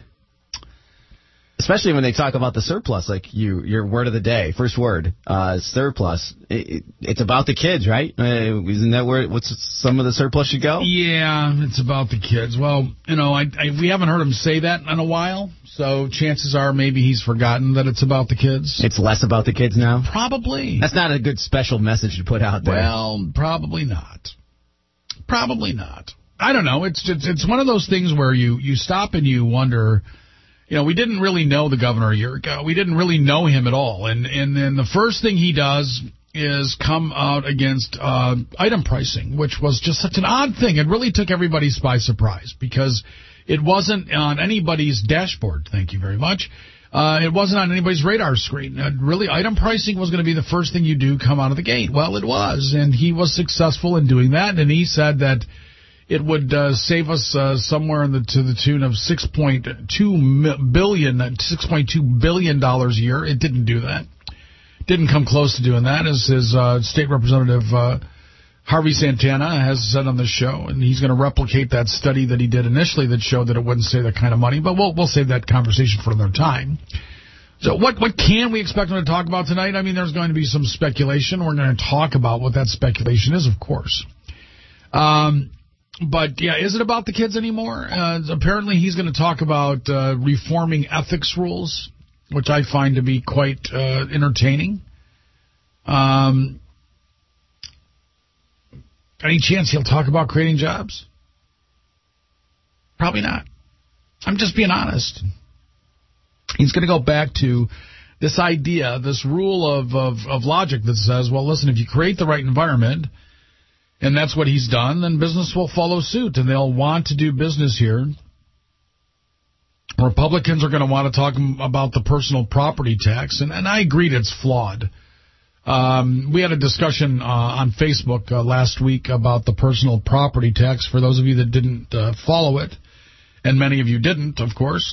Especially when they talk about the surplus, like you, your word of the day, first word, uh, surplus. It, it, it's about the kids, right? Uh, isn't that where what's some of the surplus should go? Yeah, it's about the kids. Well, you know, I, I we haven't heard him say that in a while, so chances are maybe he's forgotten that it's about the kids. It's less about the kids now? Probably. That's not a good special message to put out there. Well, probably not. Probably not. I don't know. It's just, it's one of those things where you, you stop and you wonder. You know, we didn't really know the governor a year ago. We didn't really know him at all. And and then the first thing he does is come out against uh, item pricing, which was just such an odd thing. It really took everybody by surprise because it wasn't on anybody's dashboard. Thank you very much. Uh, it wasn't on anybody's radar screen. Uh, really, item pricing was going to be the first thing you do come out of the gate. Well, it was, and he was successful in doing that. And he said that it would uh, save us uh, somewhere in the, to the tune of six point two billion dollars, six point two billion dollars a year. It didn't do that. Didn't come close to doing that, as his uh, state representative uh, Harvey Santana has said on the show, and he's going to replicate that study that he did initially that showed that it wouldn't save that kind of money. But we'll we'll save that conversation for another time. So what what can we expect him to talk about tonight? I mean, there's going to be some speculation. We're going to talk about what that speculation is, of course. Um. But, yeah, is it about the kids anymore? Uh, apparently he's going to talk about uh, reforming ethics rules, which I find to be quite uh, entertaining. Um, any chance he'll talk about creating jobs? Probably not. I'm just being honest. He's going to go back to this idea, this rule of, of, of logic that says, well, listen, if you create the right environment, and that's what he's done, then business will follow suit, and they'll want to do business here. Republicans are going to want to talk about the personal property tax, and, and I agreed it's flawed. Um, we had a discussion uh, on Facebook uh, last week about the personal property tax, for those of you that didn't uh, follow it, and many of you didn't, of course.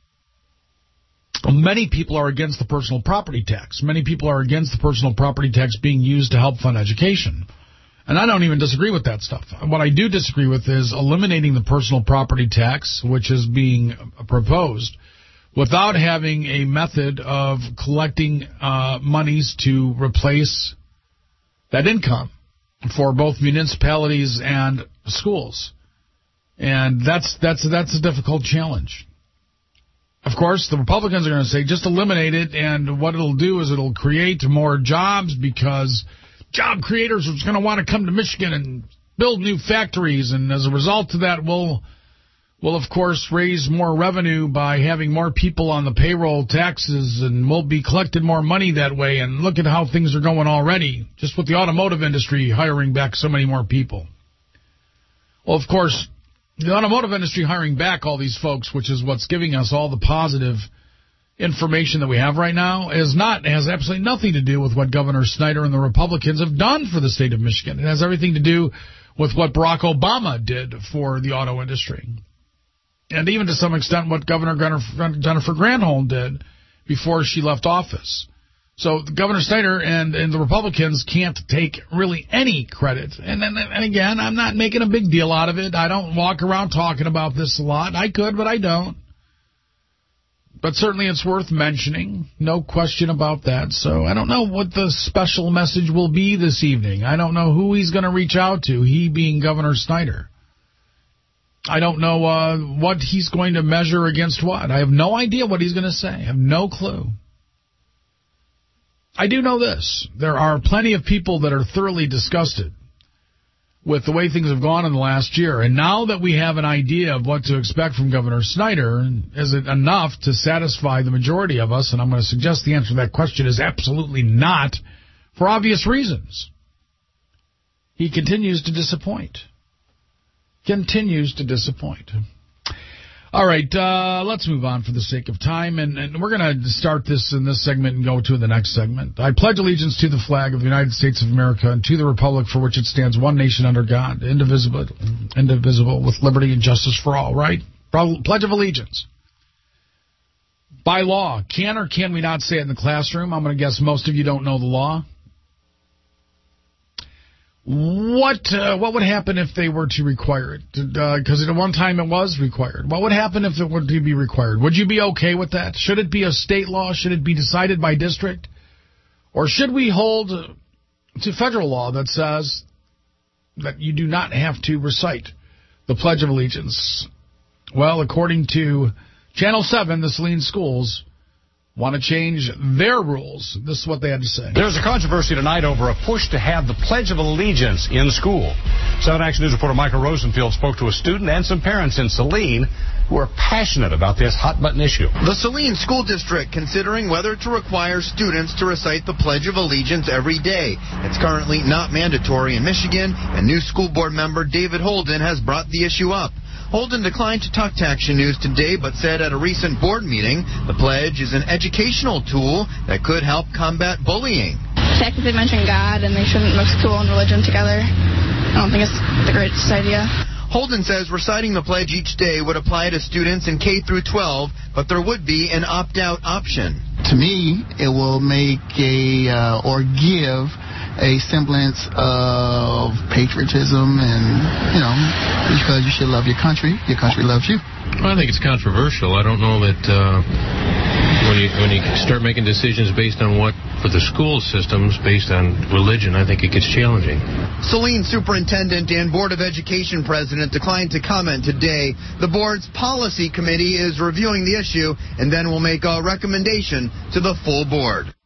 Many people are against the personal property tax. Many people are against the personal property tax being used to help fund education. And I don't even disagree with that stuff. What I do disagree with is eliminating the personal property tax, which is being proposed, without having a method of collecting uh, monies to replace that income for both municipalities and schools. And that's that's that's a difficult challenge. Of course, the Republicans are going to say, just eliminate it, and what it'll do is it'll create more jobs because job creators are going to want to come to Michigan and build new factories, and as a result of that, we'll, we'll, of course, raise more revenue by having more people on the payroll taxes, and we'll be collecting more money that way, and look at how things are going already, just with the automotive industry hiring back so many more people. Well, of course, the automotive industry hiring back all these folks, which is what's giving us all the positive information that we have right now, is not has absolutely nothing to do with what Governor Snyder and the Republicans have done for the state of Michigan. It has everything to do with what Barack Obama did for the auto industry, and even to some extent what Governor Jennifer Granholm did before she left office. So Governor Snyder and, and the Republicans can't take really any credit. And, and, and again, I'm not making a big deal out of it. I don't walk around talking about this a lot. I could, but I don't. But certainly it's worth mentioning. No question about that. So I don't know what the special message will be this evening. I don't know who he's going to reach out to, he being Governor Snyder. I don't know uh, what he's going to measure against what. I have no idea what he's going to say. I have no clue. I do know this. There are plenty of people that are thoroughly disgusted with the way things have gone in the last year. And now that we have an idea of what to expect from Governor Snyder, is it enough to satisfy the majority of us? And I'm going to suggest the answer to that question is absolutely not, for obvious reasons. He continues to disappoint. Continues to disappoint. All right, uh, let's move on for the sake of time, and, and we're going to start this in this segment and go to the next segment. I pledge allegiance to the flag of the United States of America and to the republic for which it stands, one nation under God, indivisible, indivisible, with liberty and justice for all, right? Pledge of allegiance. By law, can or can we not say it in the classroom? I'm going to guess most of you don't know the law. What uh, what would happen if they were to require it? Because uh, at one time it was required. What would happen if it were to be required? Would you be okay with that? Should it be a state law? Should it be decided by district? Or should we hold to federal law that says that you do not have to recite the Pledge of Allegiance? Well, according to Channel seven, the Saline schools want to change their rules. This is what they had to say. There's a controversy tonight over a push to have the Pledge of Allegiance in school. seven Action News reporter Michael Rosenfield spoke to a student and some parents in Saline who are passionate about this hot-button issue. The Saline School District considering whether to require students to recite the Pledge of Allegiance every day. It's currently not mandatory in Michigan, and new school board member David Holden has brought the issue up. Holden declined to talk to Action News today, but said at a recent board meeting, the pledge is an educational tool that could help combat bullying. The fact that they mention God and they shouldn't mix school and religion together, I don't think it's the greatest idea. Holden says reciting the pledge each day would apply to students in K through twelve, but there would be an opt-out option. To me, it will make a, uh, or give a semblance of patriotism and, you know, because you should love your country, your country loves you. Well, I think it's controversial. I don't know that uh, when you when you start making decisions based on what, for the school systems, based on religion, I think it gets challenging. Saline Superintendent and Board of Education President declined to comment today. The board's policy committee is reviewing the issue and then will make a recommendation to the full board.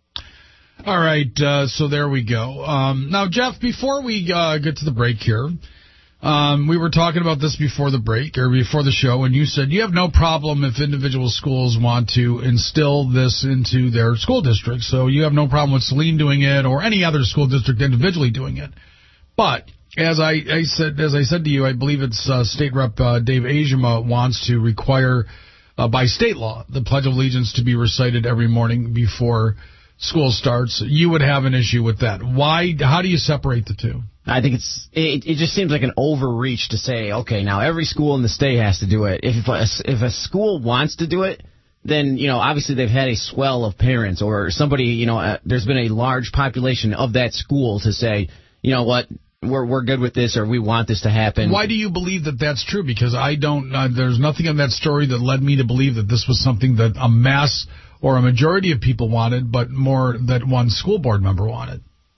All right, uh, so there we go. Um, now, Jeff, before we uh, get to the break here, um, we were talking about this before the break, or before the show, and you said you have no problem if individual schools want to instill this into their school district, so you have no problem with Saline doing it or any other school district individually doing it. But as I, I said, as I said to you, I believe it's uh, State Rep uh, Dave Ajima wants to require, uh, by state law, the Pledge of Allegiance to be recited every morning before school starts. You would have an issue with that. Why? How do you separate the two? I think it's it, it just seems like an overreach to say, okay, now every school in the state has to do it. If a, if a school wants to do it, then, you know, obviously they've had a swell of parents or somebody, you know, uh, there's been a large population of that school to say, you know what, we're we're good with this or we want this to happen. Why do you believe that that's true? Because I don't. Uh, there's nothing in that story that led me to believe that this was something that a mass or a majority of people wanted, but more that one school board member wanted.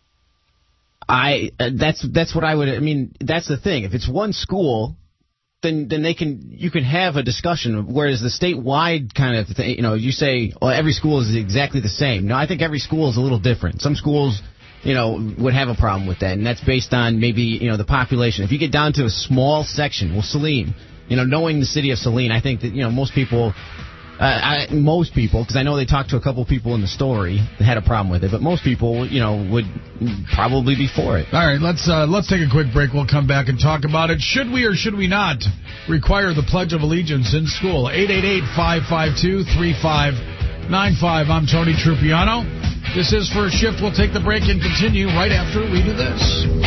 I uh, that's that's what I would. I mean, that's the thing. If it's one school, then then they can you can have a discussion. Whereas the statewide kind of thing, you know, you say, well, every school is exactly the same. No, I think every school is a little different. Some schools, you know, would have a problem with that, and that's based on maybe, you know, the population. If you get down to a small section, well, Saline, you know, knowing the city of Saline, I think that, you know, most people, uh, I, most people, because I know they talked to a couple people in the story that had a problem with it, but most people, you know, would probably be for it. All right, let's uh, let's take a quick break. We'll come back and talk about it. Should we or should we not require the Pledge of Allegiance in school? eight eight eight, five five two, three five nine five. I'm Tony Trupiano. This is First Shift. We'll take the break and continue right after we do this.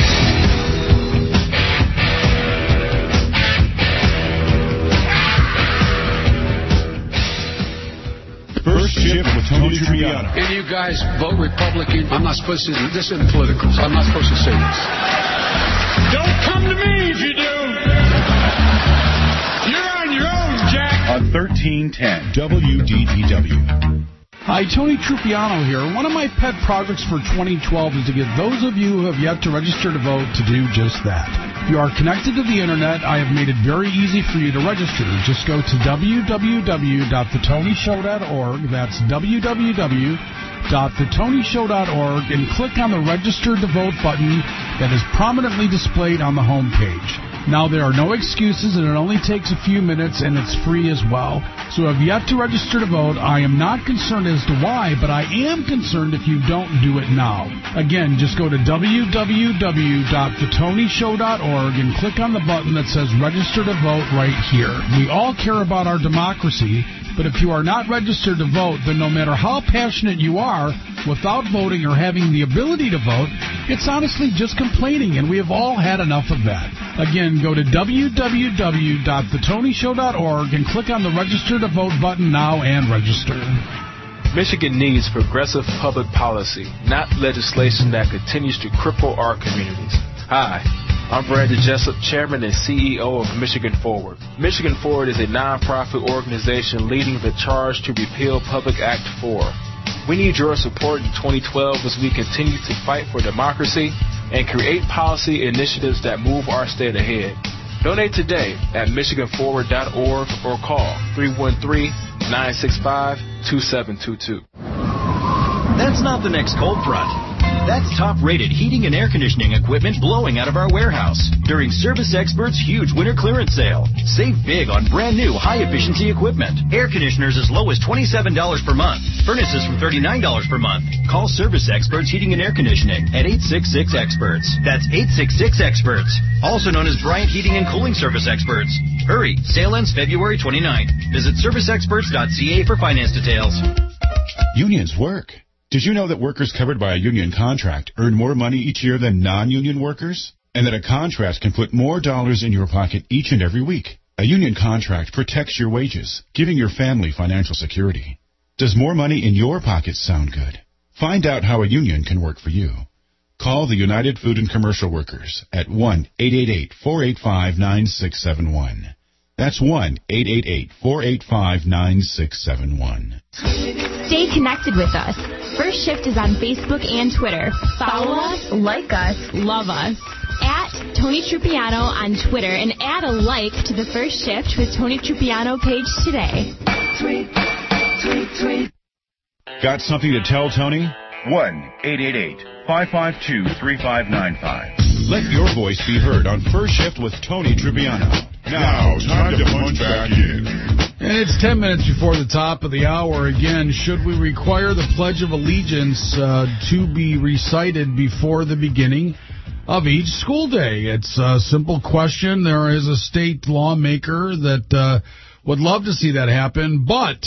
First Shift with Tony Trupiano. And you guys vote Republican. I'm not supposed to. This isn't political. So I'm not supposed to say this. Don't come to me if you do. You're on your own, Jack. On thirteen ten W D T W. Hi, Tony Trupiano here. One of my pet projects for twenty twelve is to get those of you who have yet to register to vote to do just that. If you are connected to the Internet, I have made it very easy for you to register. Just go to w w w dot the tony show dot org. That's w w w dot the tony show dot org and click on the Register to Vote button that is prominently displayed on the home page. Now, there are no excuses, and it only takes a few minutes, and it's free as well. So if you have to register to vote, I am not concerned as to why, but I am concerned if you don't do it now. Again, just go to w w w dot the tony show dot org and click on the button that says Register to Vote right here. We all care about our democracy, but if you are not registered to vote, then no matter how passionate you are, without voting or having the ability to vote, it's honestly just complaining, and we have all had enough of that. Again, go to w w w dot the tony show dot org and click on the Register to Vote button now and register. Michigan needs progressive public policy, not legislation that continues to cripple our communities. Hi, I'm Brandon Jessup, Chairman and C E O of Michigan Forward. Michigan Forward is a nonprofit organization leading the charge to repeal Public Act four. We need your support in twenty twelve as we continue to fight for democracy and create policy initiatives that move our state ahead. Donate today at michigan forward dot org or call three one three, nine six five, two seven two two. That's not the next cold front. That's top-rated heating and air conditioning equipment blowing out of our warehouse during Service Experts' huge winter clearance sale. Save big on brand-new high-efficiency equipment. Air conditioners as low as twenty-seven dollars per month. Furnaces from thirty-nine dollars per month. Call Service Experts Heating and Air Conditioning at eight six six experts. That's eight six six experts. Also known as Bryant Heating and Cooling Service Experts. Hurry, sale ends February twenty-ninth. Visit service experts dot c a for finance details. Unions work. Did you know that workers covered by a union contract earn more money each year than non-union workers? And that a contract can put more dollars in your pocket each and every week? A union contract protects your wages, giving your family financial security. Does more money in your pocket sound good? Find out how a union can work for you. Call the United Food and Commercial Workers at one eight eight eight, four eight five, nine six seven one. That's one eight eight eight, four eight five, nine six seven one. Stay connected with us. First Shift is on Facebook and Twitter. Follow us, like us, love us. At Tony Trupiano on Twitter and add a like to the First Shift with Tony Trupiano page today. Tweet, tweet, tweet. Got something to tell Tony? one eight eight eight, five five two, three five nine five. Let your voice be heard on First Shift with Tony Trupiano. Now, time to punch back in. And it's ten minutes before the top of the hour. Again, should we require the Pledge of Allegiance uh, to be recited before the beginning of each school day? It's a simple question. There is a state lawmaker that uh, would love to see that happen, but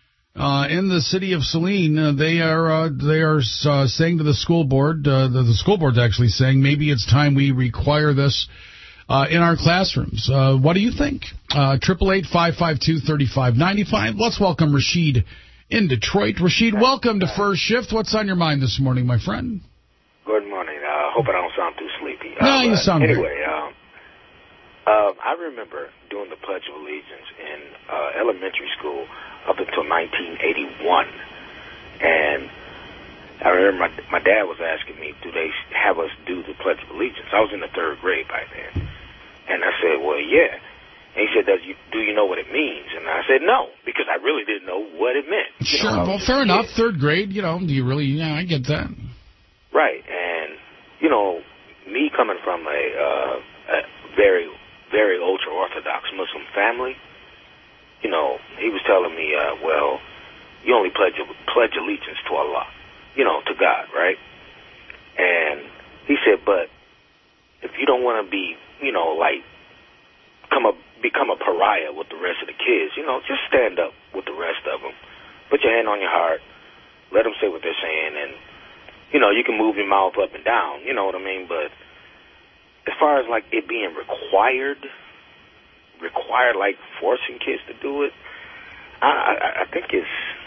uh, in the city of Saline, uh, they are uh, they are uh, saying to the school board, uh, the, the school board's actually saying maybe it's time we require this Uh, in our classrooms. Uh, what do you think? Triple eight five five two thirty five ninety five. Let's welcome Rashid in Detroit. Rashid, welcome to First Shift. What's on your mind this morning, my friend? Good morning. I hope I don't sound too sleepy. No, uh, you sound Anyway, um, uh, I remember doing the Pledge of Allegiance in uh, elementary school up until nineteen eighty-one. And I remember my, my dad was asking me, do they have us do the Pledge of Allegiance? I was in the third grade by then. And I said, well, yeah. And he said, Does you, do you know what it means? And I said, no, because I really didn't know what it meant. You sure, know, well, fair enough. Third grade, you know, do you really, yeah, I get that. Right, and, you know, me coming from a, uh, a very, very ultra-Orthodox Muslim family, you know, he was telling me, uh, well, you only pledge, pledge allegiance to Allah, you know, to God, right? And he said, but if you don't want to be, you know, like, come a, become a pariah with the rest of the kids, you know, just stand up with the rest of them. Put your hand on your heart. Let them say what they're saying, and, you know, you can move your mouth up and down, you know what I mean? But as far as, like, it being required, required, like, forcing kids to do it, I, I, I think it's,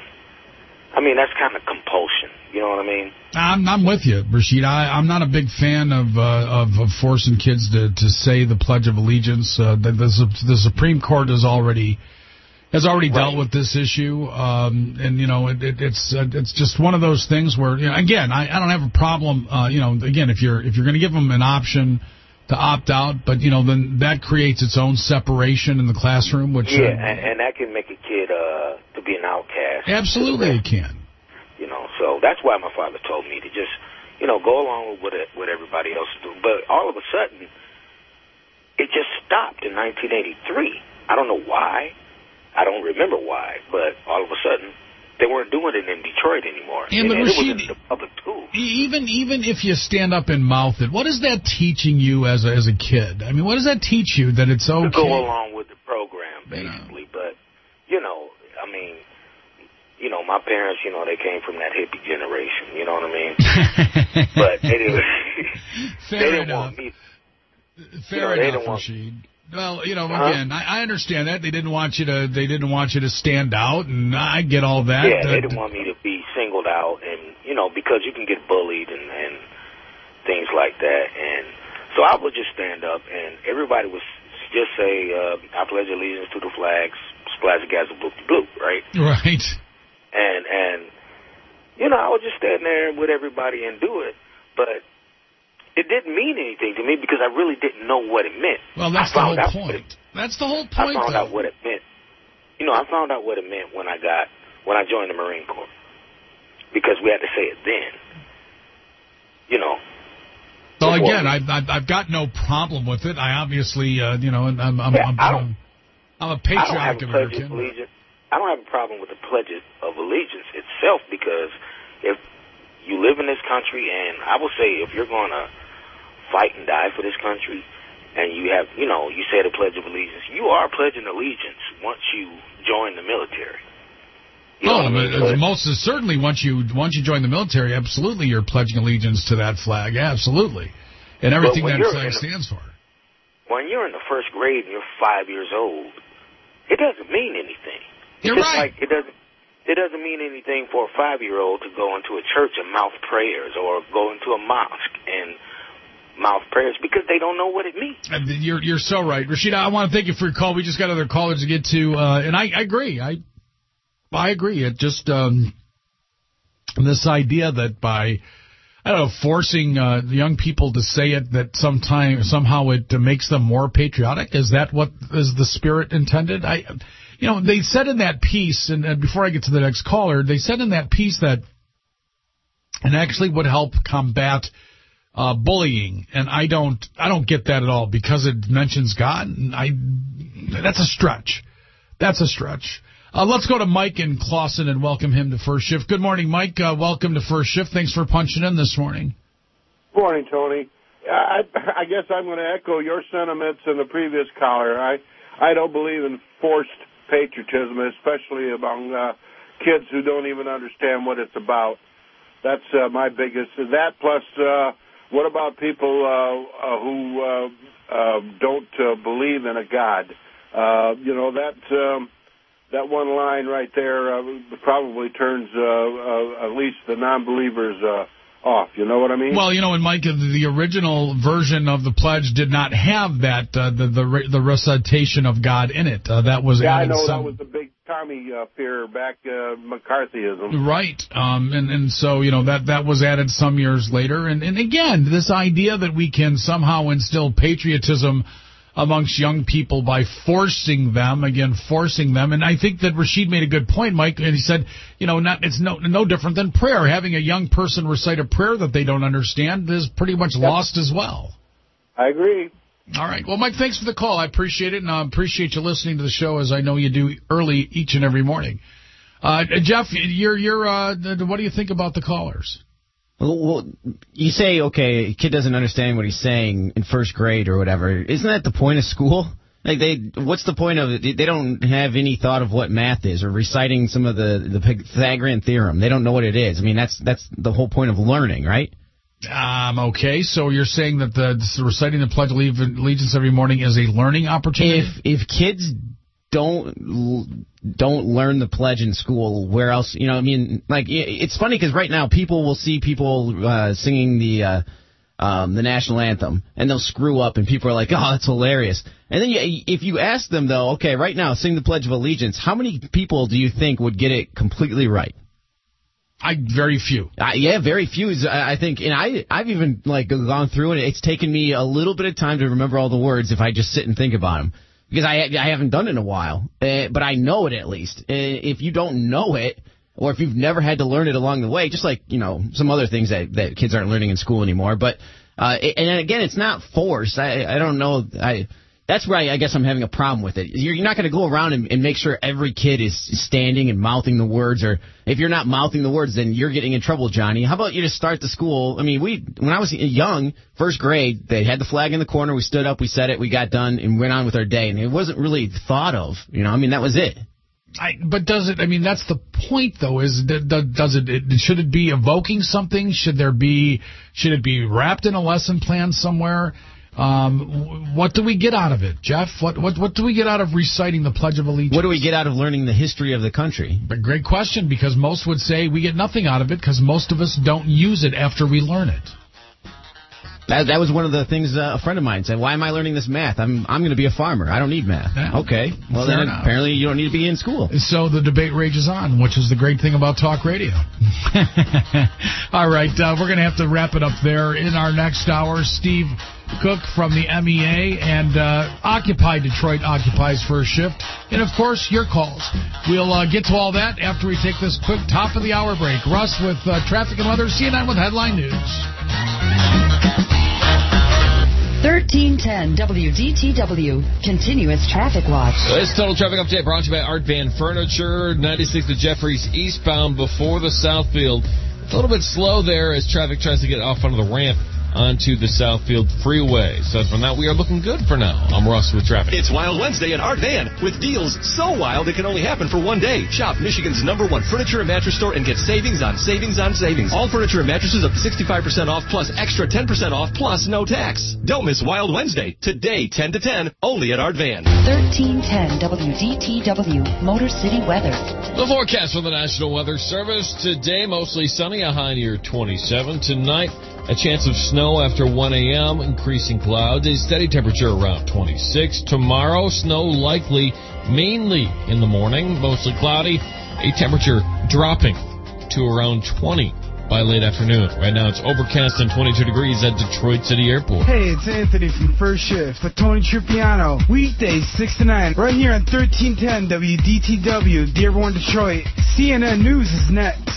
I mean, that's kind of compulsion, you know what I mean? I'm, I'm with you, Rashid. I, I'm not a big fan of, uh, of of forcing kids to, to say the Pledge of Allegiance. Uh, the, the, the Supreme Court has already has already right. dealt with this issue, um, and you know it, it, it's uh, it's just one of those things where, you know, again, I, I don't have a problem. Uh, you know, again, if you're if you're going to give them an option to opt out, but you know, then that creates its own separation in the classroom, which yeah, uh, and, and that can make a kid uh, to be an outcast. Absolutely, it can. You know, so that's why my father told me to just, you know, go along with what, it, what everybody else is doing. But all of a sudden, it just stopped in nineteen eighty-three. I don't know why. I don't remember why. But all of a sudden, they weren't doing it in Detroit anymore. Yeah, and but it Rashid, was in the public schools. Even even if you stand up and mouth it, what is that teaching you as a, as a kid? I mean, what does that teach you that it's okay? To go along with the program, basically. You know. But, you know, I mean, you know, my parents, you know, they came from that hippie generation, you know what I mean? But they didn't, Fair they didn't enough. want me. Fair you know, enough, Rashid. Well, you know, huh? again, I, I understand that they didn't want you to. They didn't want you to stand out, and I get all that. Yeah, that, they didn't want me to be singled out, and you know, because you can get bullied and, and things like that. And so I would just stand up, and everybody would just say, uh, "I pledge allegiance to the flags, splash the gas, blue, blue," right? Right. And and you know, I would just stand there with everybody and do it, but it didn't mean anything to me because I really didn't know what it meant. Well, that's the whole point. It, that's the whole point. I found though. out what it meant. You know, I found out what it meant when I got when I joined the Marine Corps because we had to say it then. You know. Well, again, I've, I've I've got no problem with it. I obviously, uh, you know, I'm I'm I'm, yeah, I'm, I don't, I'm a patriotic I don't American. Allegiance. I don't have a problem with the Pledge of Allegiance itself because if you live in this country, and I will say if you're going to fight and die for this country, and you have, you know, you say the Pledge of Allegiance, you are pledging allegiance once you join the military. You oh, I mean? most certainly once you once you join the military, absolutely you're pledging allegiance to that flag, absolutely, and everything that flag stands for. When you're in the first grade and you're five years old, it doesn't mean anything. You're it's right. Like it doesn't. It doesn't mean anything for a five-year-old to go into a church and mouth prayers or go into a mosque and mouth prayers because they don't know what it means. You're you're so right, Rashida. I want to thank you for your call. We just got other callers to get to, uh, and I, I agree. I I agree. It just um, this idea that by I don't know forcing uh, young people to say it that sometime somehow it makes them more patriotic. Is that what is the spirit intended? I. You know, they said in that piece, and, and before I get to the next caller, they said in that piece that it actually would help combat uh, bullying, and I don't, I don't get that at all because it mentions God. And I, that's a stretch. That's a stretch. Uh, let's go to Mike in Clawson and welcome him to First Shift. Good morning, Mike. Uh, welcome to First Shift. Thanks for punching in this morning. Good morning, Tony. I, I guess I'm going to echo your sentiments and the previous caller. I, I don't believe in forced patriotism, especially among uh, kids who don't even understand what it's about. That's uh, my biggest. That plus, uh, what about people uh, uh, who uh, uh, don't uh, believe in a God? Uh, you know, that um, that one line right there uh, probably turns uh, uh, at least the non-believers uh, off. You know what I mean? Well, you know, and Mike, the, the original version of the pledge did not have that uh, the, the the recitation of God in it. Uh, that was yeah, I added know some... that was the big Tommy uh, fear back uh, McCarthyism. Right, um, and and so you know that that was added some years later. And and again, this idea that we can somehow instill patriotism amongst young people by forcing them, again, forcing them. And I think that Rashid made a good point, Mike, and he said, you know, not, it's no no different than prayer. Having a young person recite a prayer that they don't understand is pretty much yep. lost as well. I agree. All right. Well, Mike, thanks for the call. I appreciate it, and I appreciate you listening to the show, as I know you do early each and every morning. Uh, Jeff, you're, you're, uh, what do you think about the callers? Well, you say, okay, a kid doesn't understand what he's saying in first grade or whatever. Isn't that the point of school? Like, they, what's the point of it? They don't have any thought of what math is or reciting some of the, the Pythagorean theorem. They don't know what it is. I mean, that's that's the whole point of learning, right? Um, okay, so you're saying that the reciting the Pledge of Allegiance every morning is a learning opportunity? If if kids don't don't learn the pledge in school, where else? You know, I mean, like, it's funny because right now people will see people uh, singing the uh, um, the national anthem, and they'll screw up, and people are like, oh, that's hilarious. And then you, if you ask them, though, okay, right now, sing the Pledge of Allegiance, how many people do you think would get it completely right? I very few. Uh, yeah, very few. Is, I think, and I I've even like gone through it. It's taken me a little bit of time to remember all the words if I just sit and think about them. Because I I haven't done it in a while, uh, but I know it at least. Uh, if you don't know it, or if you've never had to learn it along the way, just like, you know, some other things that, that kids aren't learning in school anymore. But uh, and again, it's not forced. I I don't know. I that's where I, I guess I'm having a problem with it. You're, you're not going to go around and, and make sure every kid is standing and mouthing the words, or if you're not mouthing the words, then you're getting in trouble, Johnny. How about you just start the school? I mean, we when I was young, first grade, they had the flag in the corner. We stood up, we said it, we got done, and went on with our day. And it wasn't really thought of, you know. I mean, that was it. I, but does it? I mean, that's the point, though. Is that, does it, it? Should it be evoking something? Should there be? Should it be wrapped in a lesson plan somewhere? Um, what do we get out of it, Jeff? What what what do we get out of reciting the Pledge of Allegiance? What do we get out of learning the history of the country? But great question, because most would say we get nothing out of it because most of us don't use it after we learn it. That, that was one of the things uh, a friend of mine said. Why am I learning this math? I'm I'm going to be a farmer. I don't need math. Yeah. Okay. Well, Fair then enough. Apparently you don't need to be in school. So the debate rages on, which is the great thing about talk radio. All right. Uh, we're going to have to wrap it up there. In our next hour, Steve Cook from the M E A and uh, Occupy Detroit occupies first shift. And, of course, your calls. We'll uh, get to all that after we take this quick top of the hour break. Russ with uh, traffic and weather, C N N with Headline News. thirteen ten W D T W, continuous traffic watch. This total traffic update brought to you by Art Van Furniture, ninety-six to Jeffries eastbound before the Southfield. It's a little bit slow there as traffic tries to get off onto the ramp onto the Southfield Freeway. So from that, we are looking good for now. I'm Russ with traffic. It's Wild Wednesday at Art Van with deals so wild it can only happen for one day. Shop Michigan's number one furniture and mattress store and get savings on savings on savings. All furniture and mattresses up to sixty-five percent off plus extra ten percent off plus no tax. Don't miss Wild Wednesday. Today, ten to ten, only at Art Van. thirteen ten W D T W, Motor City weather. The forecast from the National Weather Service. Today, mostly sunny, a high near twenty-seven. Tonight, a chance of snow after one a.m., increasing clouds, a steady temperature around twenty-six. Tomorrow, snow likely mainly in the morning, mostly cloudy, a temperature dropping to around twenty by late afternoon. Right now, it's overcast and twenty-two degrees at Detroit City Airport. Hey, it's Anthony from First Shift with Tony Tripiano. Weekdays, six to nine, right here on thirteen ten W D T W, Dearborn, Detroit. C N N News is next.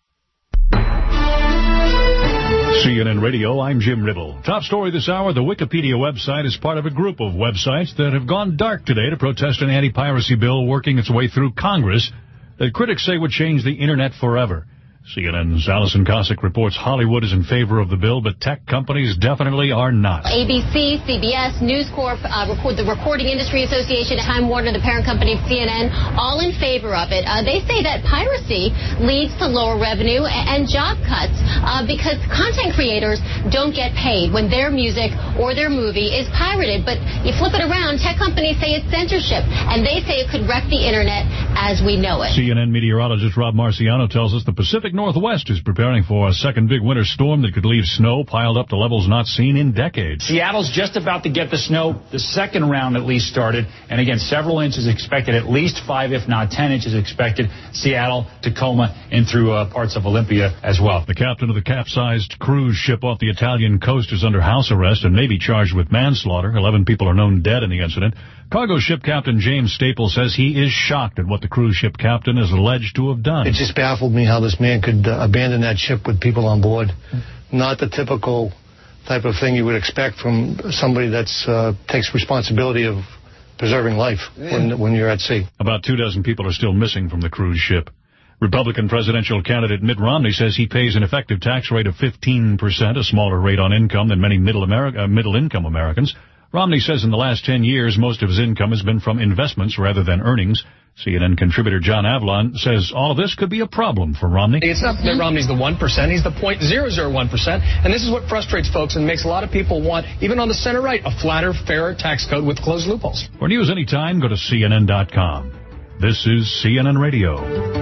C N N Radio, I'm Jim Ribble. Top story this hour, the Wikipedia website is part of a group of websites that have gone dark today to protest an anti-piracy bill working its way through Congress that critics say would change the Internet forever. C N N's Allison Cossack reports Hollywood is in favor of the bill, but tech companies definitely are not. A B C, C B S, News Corp, uh, record, the Recording Industry Association, Time Warner, the parent company of C N N, all in favor of it. Uh, they say that piracy leads to lower revenue and, and job cuts uh, because content creators don't get paid when their music or their movie is pirated. But you flip it around, tech companies say it's censorship, and they say it could wreck the Internet as we know it. C N N meteorologist Rob Marciano tells us the Pacific Pacific Northwest is preparing for a second big winter storm that could leave snow piled up to levels not seen in decades. Seattle's just about to get the snow. The second round at least started. And again, several inches expected, at least five, if not ten inches expected. Seattle, Tacoma, and through uh, parts of Olympia as well. The captain of the capsized cruise ship off the Italian coast is under house arrest and may be charged with manslaughter. Eleven people are known dead in the incident. Cargo ship captain James Staples says he is shocked at what the cruise ship captain is alleged to have done. It just baffled me how this man could uh, abandon that ship with people on board. Not the typical type of thing you would expect from somebody that uh, takes responsibility of preserving life when, when you're at sea. About two dozen people are still missing from the cruise ship. Republican presidential candidate Mitt Romney says he pays an effective tax rate of fifteen percent, a smaller rate on income than many middle America, uh, middle-income Americans. Romney says in the last ten years, most of his income has been from investments rather than earnings. C N N contributor John Avlon says all of this could be a problem for Romney. It's not that Romney's the one percent, he's the zero point zero zero one percent, and this is what frustrates folks and makes a lot of people want, even on the center right, a flatter, fairer tax code with closed loopholes. For news anytime, go to C N N dot com. This is C N N Radio.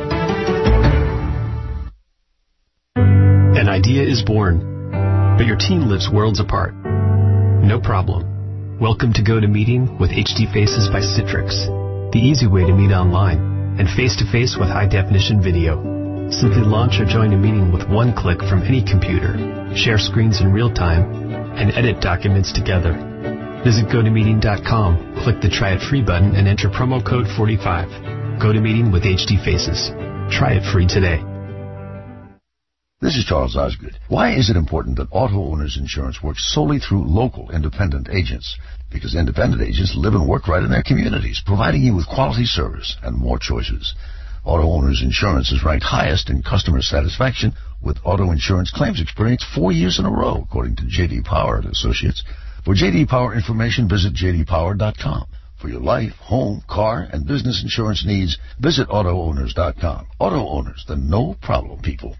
An idea is born, but your team lives worlds apart. No problem. Welcome to GoToMeeting with H D Faces by Citrix, the easy way to meet online and face-to-face with high-definition video. Simply launch or join a meeting with one click from any computer, share screens in real time, and edit documents together. Visit go to meeting dot com, click the Try It Free button, and enter promo code forty-five. GoToMeeting with H D Faces. Try it free today. This is Charles Osgood. Why is it important that Auto Owners Insurance works solely through local independent agents? Because independent agents live and work right in their communities, providing you with quality service and more choices. Auto Owners Insurance is ranked highest in customer satisfaction with auto insurance claims experience four years in a row, according to J D Power and Associates. For J D Power information, visit j d power dot com. For your life, home, car, and business insurance needs, visit auto owners dot com. Auto Owners, the no-problem people.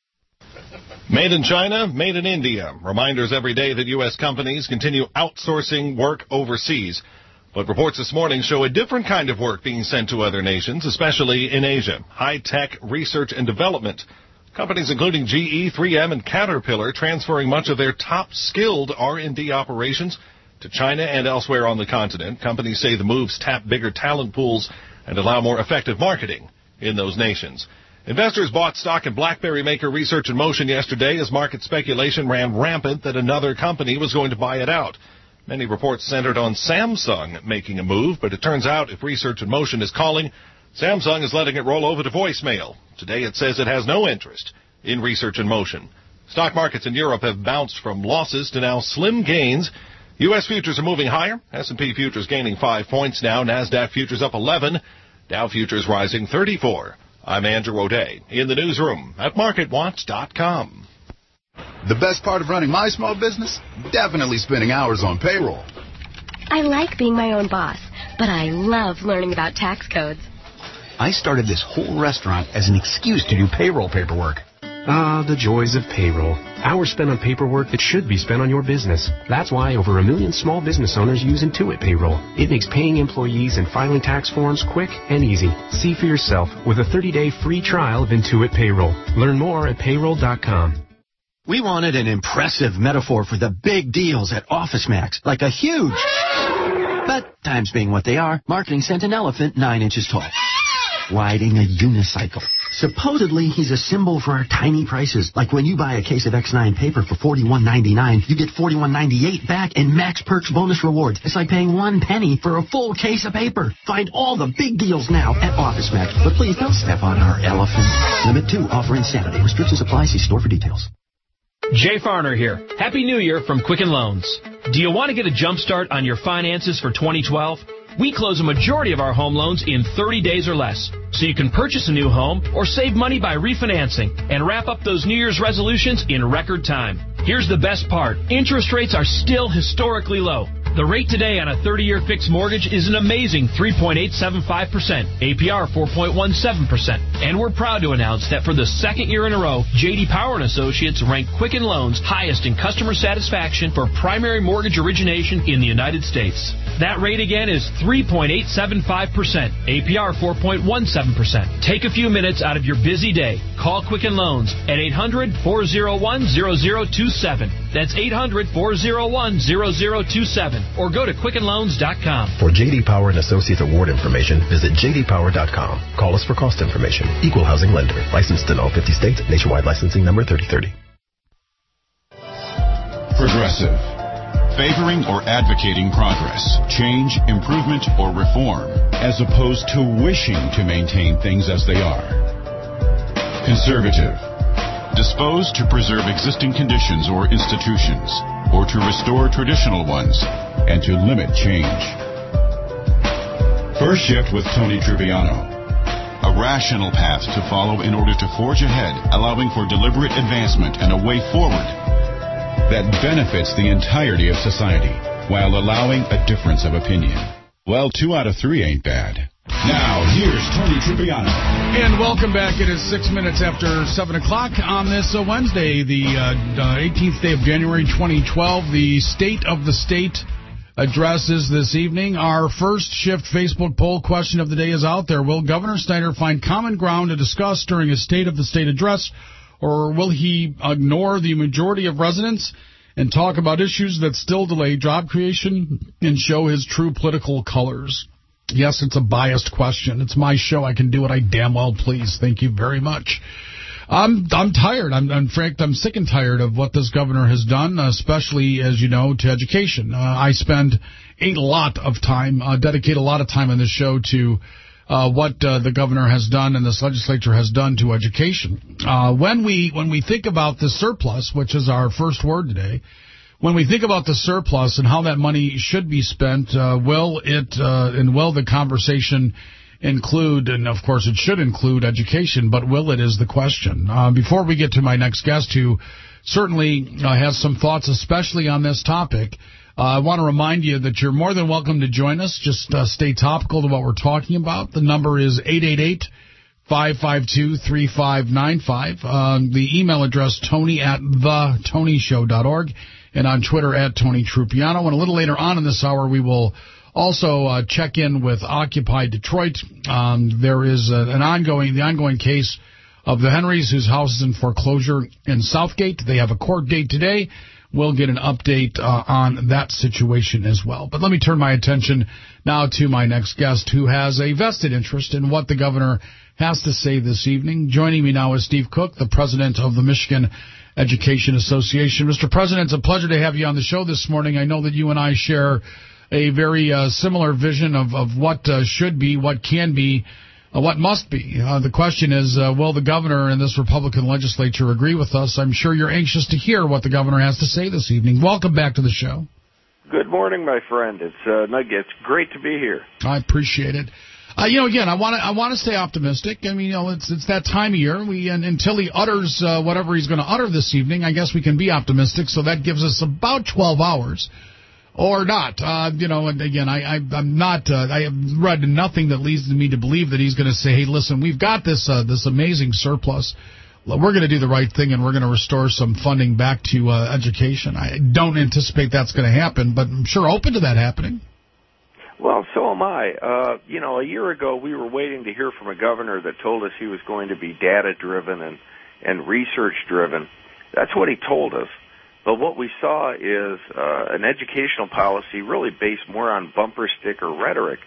Made in China, made in India. Reminders every day that U S companies continue outsourcing work overseas. But reports this morning show a different kind of work being sent to other nations, especially in Asia. High-tech research and development. Companies including G E, three M, and Caterpillar transferring much of their top-skilled R and D operations to China and elsewhere on the continent. Companies say the moves tap bigger talent pools and allow more effective marketing in those nations. Investors bought stock in BlackBerry maker Research in Motion yesterday as market speculation ran rampant that another company was going to buy it out. Many reports centered on Samsung making a move, but it turns out if Research in Motion is calling, Samsung is letting it roll over to voicemail. Today it says it has no interest in Research in Motion. Stock markets in Europe have bounced from losses to now slim gains. U S futures are moving higher. S and P futures gaining five points now. NASDAQ futures up eleven. Dow futures rising thirty-four. I'm Andrew O'Day in the newsroom at market watch dot com. The best part of running my small business? Definitely spending hours on payroll. I like being my own boss, but I love learning about tax codes. I started this whole restaurant as an excuse to do payroll paperwork. Ah, the joys of payroll. Hours spent on paperwork that should be spent on your business. That's why over a million small business owners use Intuit Payroll. It makes paying employees and filing tax forms quick and easy. See for yourself with a thirty-day free trial of Intuit Payroll. Learn more at payroll dot com. We wanted an impressive metaphor for the big deals at OfficeMax, like a huge... But times being what they are, marketing sent an elephant nine inches tall, riding a unicycle. Supposedly, he's a symbol for our tiny prices. Like when you buy a case of X nine paper for forty-one ninety-nine, you get forty-one ninety-eight back in Max Perks bonus rewards. It's like paying one penny for a full case of paper. Find all the big deals now at OfficeMax. But please don't step on our elephant. Limit two, offer insanity. Restrictions apply. See store for details. Jay Farner here. Happy New Year from Quicken Loans. Do you want to get a jump start on your finances for twenty twelve? We close a majority of our home loans in thirty days or less, so you can purchase a new home or save money by refinancing and wrap up those New Year's resolutions in record time. Here's the best part. Interest rates are still historically low. The rate today on a thirty-year fixed mortgage is an amazing three point eight seven five percent, A P R four point one seven percent. And we're proud to announce that for the second year in a row, J D Power and Associates ranked Quicken Loans highest in customer satisfaction for primary mortgage origination in the United States. That rate again is three point eight seven five percent, A P R four point one seven percent. Take a few minutes out of your busy day. Call Quicken Loans at eight hundred, four oh one, zero zero two seven. That's eight hundred, four oh one, zero zero two seven. Or go to quicken loans dot com. For J D Power and Associates award information, visit j d power dot com. Call us for cost information. Equal housing lender. Licensed in all fifty states. Nationwide licensing number thirty thirty. Progressive. Favoring or advocating progress, change, improvement, or reform, as opposed to wishing to maintain things as they are. Conservative. Disposed to preserve existing conditions or institutions, or to restore traditional ones, and to limit change. First Shift with Tony Trupiano. A rational path to follow in order to forge ahead, allowing for deliberate advancement and a way forward that benefits the entirety of society, while allowing a difference of opinion. Well, two out of three ain't bad. Now, here's Tony Trupiano. And welcome back. It is six minutes after seven o'clock on this uh, Wednesday, the uh, eighteenth day of January, twenty twelve. The State of the State address is this evening. Our First Shift Facebook poll question of the day is out there. Will Governor Snyder find common ground to discuss during his State of the State address, or will he ignore the majority of residents and talk about issues that still delay job creation and show his true political colors? Yes, it's a biased question. It's my show. I can do what I damn well please. Thank you very much. I'm I'm tired. I'm in fact I'm sick and tired of what this governor has done, especially, as you know, to education. Uh, I spend a lot of time, uh, dedicate a lot of time on this show to uh, what uh, the governor has done and this legislature has done to education. Uh, when we when we think about the surplus, which is our first word today. When we think about the surplus and how that money should be spent, uh, will it uh, and will the conversation include, and of course it should include education, but will it is the question. Uh, before we get to my next guest, who certainly uh, has some thoughts, especially on this topic, uh, I want to remind you that you're more than welcome to join us. Just uh, stay topical to what we're talking about. The number is eight eight eight, five five two, three five nine five. Uh, the email address, tony at the tony show dot org. And on Twitter at Tony Trupiano. And a little later on in this hour, we will also uh, check in with Occupy Detroit. Um, there is a, an ongoing, the ongoing case of the Henrys, whose house is in foreclosure in Southgate. They have a court date today. We'll get an update uh, on that situation as well. But let me turn my attention now to my next guest, who has a vested interest in what the governor has to say this evening. Joining me now is Steve Cook, the president of the Michigan Education Association. Mister President, it's a pleasure to have you on the show this morning. I know that you and I share a very uh, similar vision of, of what uh, should be, what can be, uh, what must be. Uh, the question is, uh, will the governor and this Republican legislature agree with us? I'm sure you're anxious to hear what the governor has to say this evening. Welcome back to the show. Good morning, my friend. It's uh, it's great to be here. I appreciate it. Uh, you know, again, I want to I want to stay optimistic. I mean, you know, it's it's that time of year. We and until he utters uh, whatever he's going to utter this evening, I guess we can be optimistic. So that gives us about twelve hours, or not. Uh, you know, and again, I, I I'm not. Uh, I have read nothing that leads me to believe that he's going to say, "Hey, listen, we've got this uh, this amazing surplus. We're going to do the right thing, and we're going to restore some funding back to uh, education." I don't anticipate that's going to happen, but I'm sure open to that happening. Well, so am I. Uh, you know, a year ago we were waiting to hear from a governor that told us he was going to be data-driven and, and research-driven. That's what he told us. But what we saw is uh, an educational policy really based more on bumper sticker rhetoric.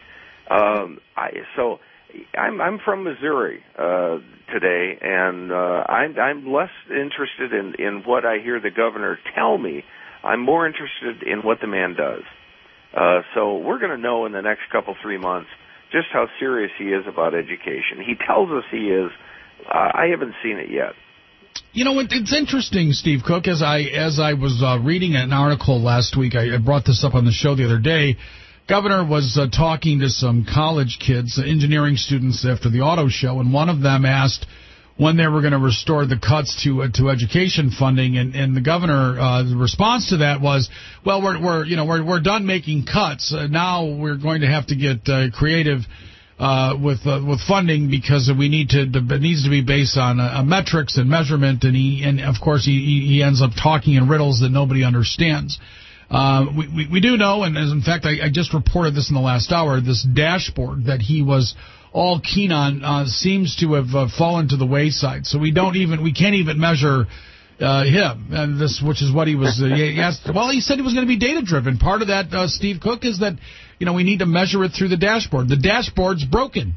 Um, I, so I'm, I'm from Missouri uh, today, and uh, I'm, I'm less interested in, in what I hear the governor tell me. I'm more interested in what the man does. Uh, so we're going to know in the next couple, three months just how serious he is about education. He tells us he is. Uh, I haven't seen it yet. You know, it, it's interesting, Steve Cook, as I as I was uh, reading an article last week, I, I brought this up on the show the other day. Governor was uh, talking to some college kids, uh, engineering students, after the auto show, and one of them asked, when they were going to restore the cuts to uh, to education funding, and, and the governor uh, the response to that was, well, we're we're you know we're we're done making cuts. Uh, now we're going to have to get uh, creative uh, with uh, with funding because we need to it needs to be based on uh, metrics and measurement, and he and of course he he ends up talking in riddles that nobody understands. Uh, we, we we do know, and as in fact I, I just reported this in the last hour, this dashboard that he was all keen on uh, seems to have uh, fallen to the wayside. So we don't even we can't even measure uh, him, and this which is what he was. Uh, he asked, well, he said he was going to be data driven. Part of that, uh, Steve Cook, is that you know we need to measure it through the dashboard. The dashboard's broken.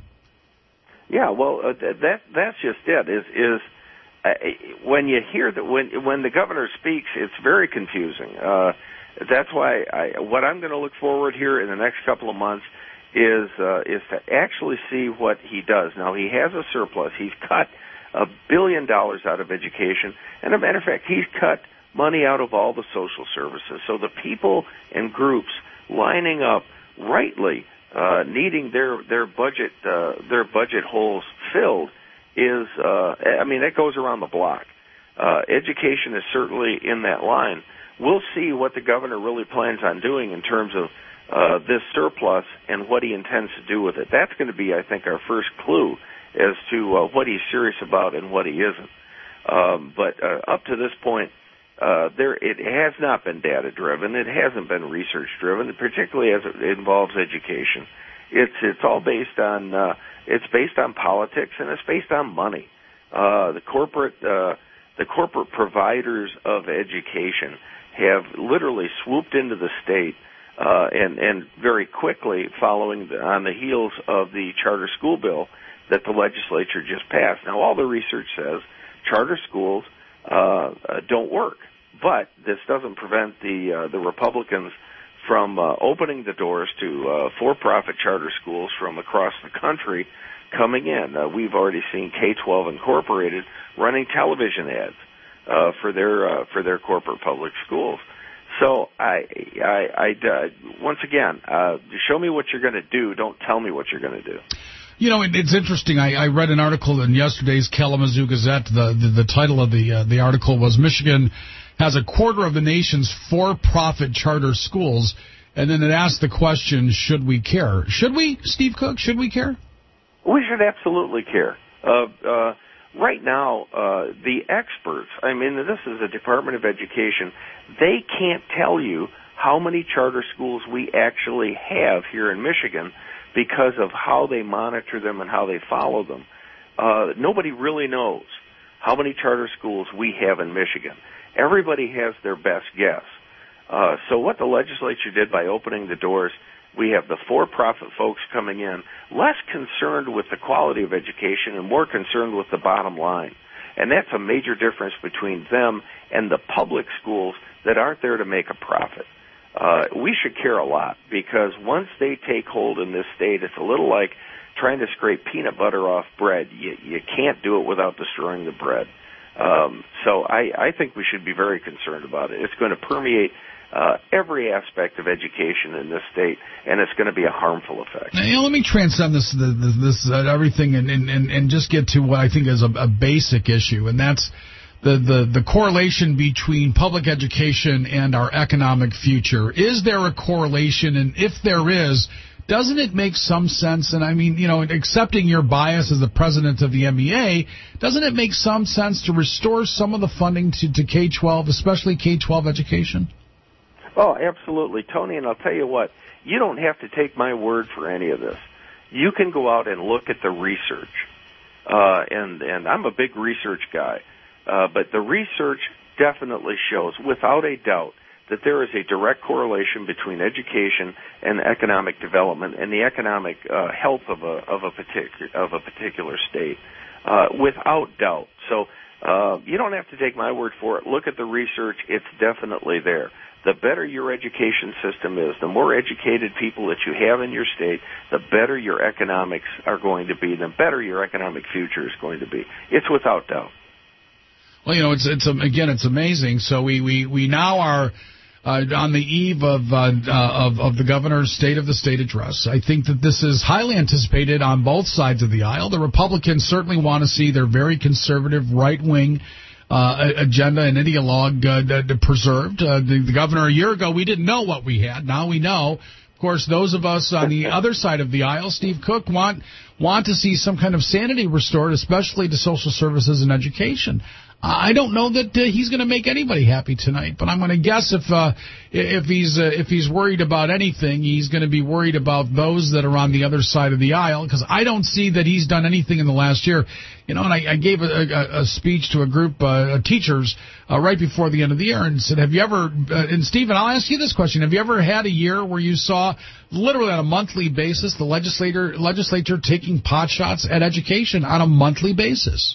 Yeah, well, uh, that that's just it. Is is uh, when you hear that when when the governor speaks, it's very confusing. Uh, that's why I, what I'm going to look forward here in the next couple of months is uh, is to actually see what he does. Now, he has a surplus. He's cut a billion dollars out of education. And, as a matter of fact, he's cut money out of all the social services. So the people and groups lining up rightly, uh, needing their their budget uh, their budget holes filled is, uh, I mean, that goes around the block. Uh, education is certainly in that line. We'll see what the governor really plans on doing in terms of Uh, this surplus and what he intends to do with it. That's going to be, I think, our first clue as to uh, what he's serious about and what he isn't. Um, but uh, up to this point, uh, there it has not been data-driven. It hasn't been research-driven, particularly as it involves education. It's it's all based on uh, it's based on politics and it's based on money. Uh, the corporate uh, the corporate providers of education have literally swooped into the state. Uh, and, and very quickly, following the, on the heels of the charter school bill that the legislature just passed. Now, all the research says charter schools uh, uh, don't work, but this doesn't prevent the uh, the Republicans from uh, opening the doors to uh, for-profit charter schools from across the country coming in. Uh, we've already seen K twelve Incorporated running television ads uh, for their uh, for their corporate public schools. So I, I, I uh, once again, uh, show me what you're going to do. Don't tell me what you're going to do. You know, it, it's interesting. I, I read an article in yesterday's Kalamazoo Gazette. The the, the title of the uh, the article was "Michigan has a quarter of the nation's for-profit charter schools," and then it asked the question, "Should we care? Should we, Steve Cook? Should we care?" We should absolutely care. Uh, uh, Right now, uh, the experts, I mean, this is a Department of Education, they can't tell you how many charter schools we actually have here in Michigan because of how they monitor them and how they follow them. Uh, nobody really knows how many charter schools we have in Michigan. Everybody has their best guess. Uh, so what the legislature did by opening the doors, we have the for-profit folks coming in, less concerned with the quality of education and more concerned with the bottom line. And that's a major difference between them and the public schools that aren't there to make a profit. Uh, we should care a lot because once they take hold in this state, it's a little like trying to scrape peanut butter off bread. You, you can't do it without destroying the bread. Um, so I, I think we should be very concerned about it. It's going to permeate Uh, every aspect of education in this state, and it's going to be a harmful effect. Now, you know, let me transcend this this, this uh, everything and, and, and just get to what I think is a, a basic issue, and that's the, the, the correlation between public education and our economic future. Is there a correlation, and if there is, doesn't it make some sense? And I mean, you know, accepting your bias as the president of the M B A, doesn't it make some sense to restore some of the funding to, to K twelve, especially K twelve education? Oh, absolutely, Tony, and I'll tell you what, you don't have to take my word for any of this. You can go out and look at the research, uh, and, and I'm a big research guy, uh, but the research definitely shows, without a doubt, that there is a direct correlation between education and economic development and the economic uh, health of a of a particular of a particular state, uh, without doubt. So uh, you don't have to take my word for it. Look at the research; it's definitely there. The better your education system is, the more educated people that you have in your state, the better your economics are going to be, the better your economic future is going to be. It's without doubt. Well, you know, it's it's again, it's amazing. So we we we now are uh, on the eve of, uh, uh, of of the governor's State of the State address. I think that this is highly anticipated on both sides of the aisle. The Republicans certainly want to see their very conservative right-wing uh, agenda and ideologue uh, preserved. Uh, the, the governor a year ago, we didn't know what we had. Now we know. Of course, those of us on the other side of the aisle, Steve Cook, want want to see some kind of sanity restored, especially to social services and education. I don't know that uh, he's going to make anybody happy tonight, but I'm going to guess if uh, if he's uh, if he's worried about anything, he's going to be worried about those that are on the other side of the aisle, because I don't see that he's done anything in the last year. You know, and I, I gave a, a, a speech to a group uh, of teachers uh, right before the end of the year and said, have you ever, uh, and Stephen, I'll ask you this question, have you ever had a year where you saw literally on a monthly basis the legislator legislature taking pot shots at education on a monthly basis?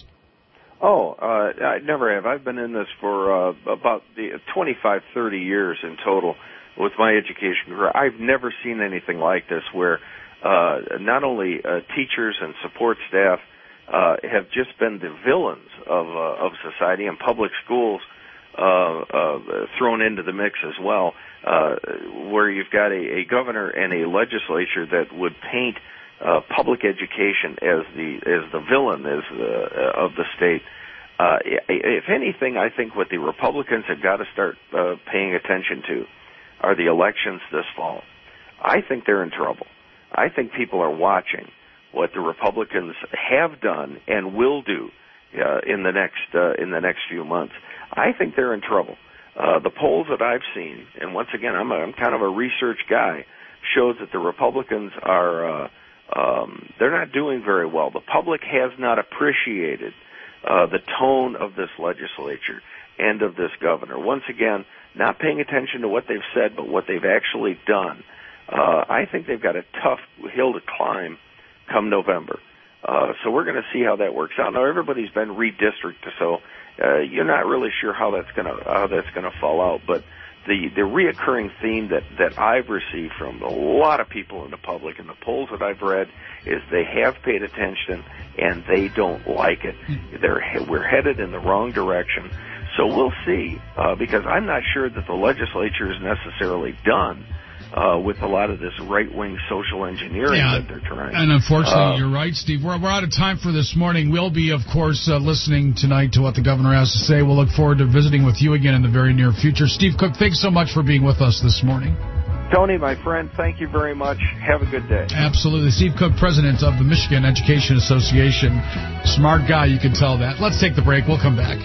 Oh, uh, I never have. I've been in this for uh, about the twenty-five, thirty years in total with my education career. I've never seen anything like this where uh, not only uh, teachers and support staff uh, have just been the villains of uh, of society, and public schools uh, uh, thrown into the mix as well, uh, where you've got a, a governor and a legislature that would paint Uh, public education as the as the villain as uh, of the state. Uh, if anything, I think what the Republicans have got to start uh, paying attention to are the elections this fall. I think they're in trouble. I think people are watching what the Republicans have done and will do uh, in the next uh, in the next few months. I think they're in trouble. Uh, the polls that I've seen, and once again, I'm, a, I'm kind of a research guy, shows that the Republicans are. Uh, Um, they're not doing very well. The public has not appreciated uh, the tone of this legislature and of this governor. Once again, not paying attention to what they've said, but what they've actually done. Uh, I think they've got a tough hill to climb come November. Uh, so we're going to see how that works out. Now, everybody's been redistricted, so uh, you're not really sure how that's going to how that's going to fall out, but The, the reoccurring theme that, that I've received from a lot of people in the public and the polls that I've read is they have paid attention and they don't like it. They're, we're headed in the wrong direction. So we'll see, uh, because I'm not sure that the legislature is necessarily done uh, with a lot of this right-wing social engineering yeah, that they're trying. And unfortunately, uh, you're right, Steve. We're, we're out of time for this morning. We'll be, of course, uh, listening tonight to what the governor has to say. We'll look forward to visiting with you again in the very near future. Steve Cook, thanks so much for being with us this morning. Tony, my friend, thank you very much. Have a good day. Absolutely. Steve Cook, president of the Michigan Education Association. Smart guy, you can tell that. Let's take the break. We'll come back.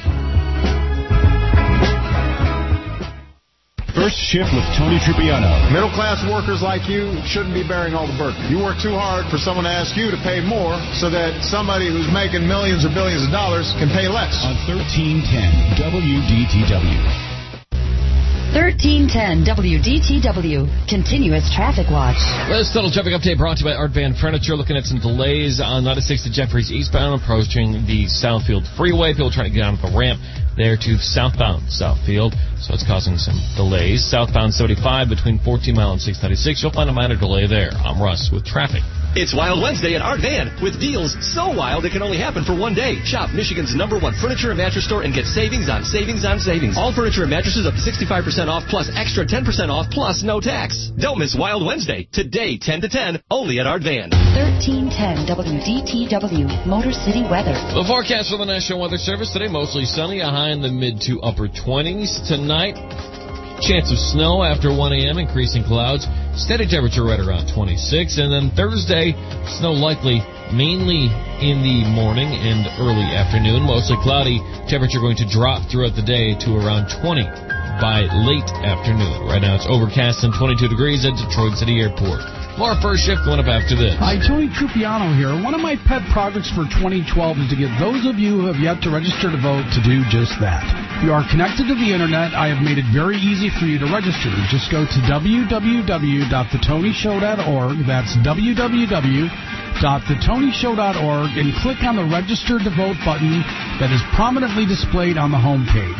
First Shift with Tony Tripiano. Middle-class workers like you shouldn't be bearing all the burden. You work too hard for someone to ask you to pay more so that somebody who's making millions or billions of dollars can pay less. On thirteen ten W D T W. thirteen ten W D T W, continuous traffic watch. This total traffic update brought to you by Art Van Furniture. Looking at some delays on ninety-six to Jeffries eastbound, approaching the Southfield Freeway. People trying to get on the ramp there to southbound Southfield, so it's causing some delays. Southbound seventy-five between fourteen mile and six ninety-six. You'll find a minor delay there. I'm Russ with traffic. It's Wild Wednesday at Art Van, with deals so wild it can only happen for one day. Shop Michigan's number one furniture and mattress store and get savings on savings on savings. All furniture and mattresses up to sixty-five percent off, plus extra ten percent off, plus no tax. Don't miss Wild Wednesday, today ten to ten, only at Art Van. thirteen ten W D T W, Motor City weather. The forecast for the National Weather Service today, mostly sunny, a high in the mid to upper twenties. Tonight, chance of snow after one a.m., increasing clouds. Steady temperature right around twenty-six. And then Thursday, snow likely mainly in the morning and early afternoon. Mostly cloudy. Temperature going to drop throughout the day to around twenty by late afternoon. Right now it's overcast and twenty-two degrees at Detroit City Airport. More First Shift going up after this. Hi, Tony Trupiano here. One of my pet projects for twenty twelve is to get those of you who have yet to register to vote to do just that. If you are connected to the Internet, I have made it very easy for you to register. Just go to w w w dot the tony show dot org. That's w w w dot the tony show dot org and click on the Register to Vote button that is prominently displayed on the home page.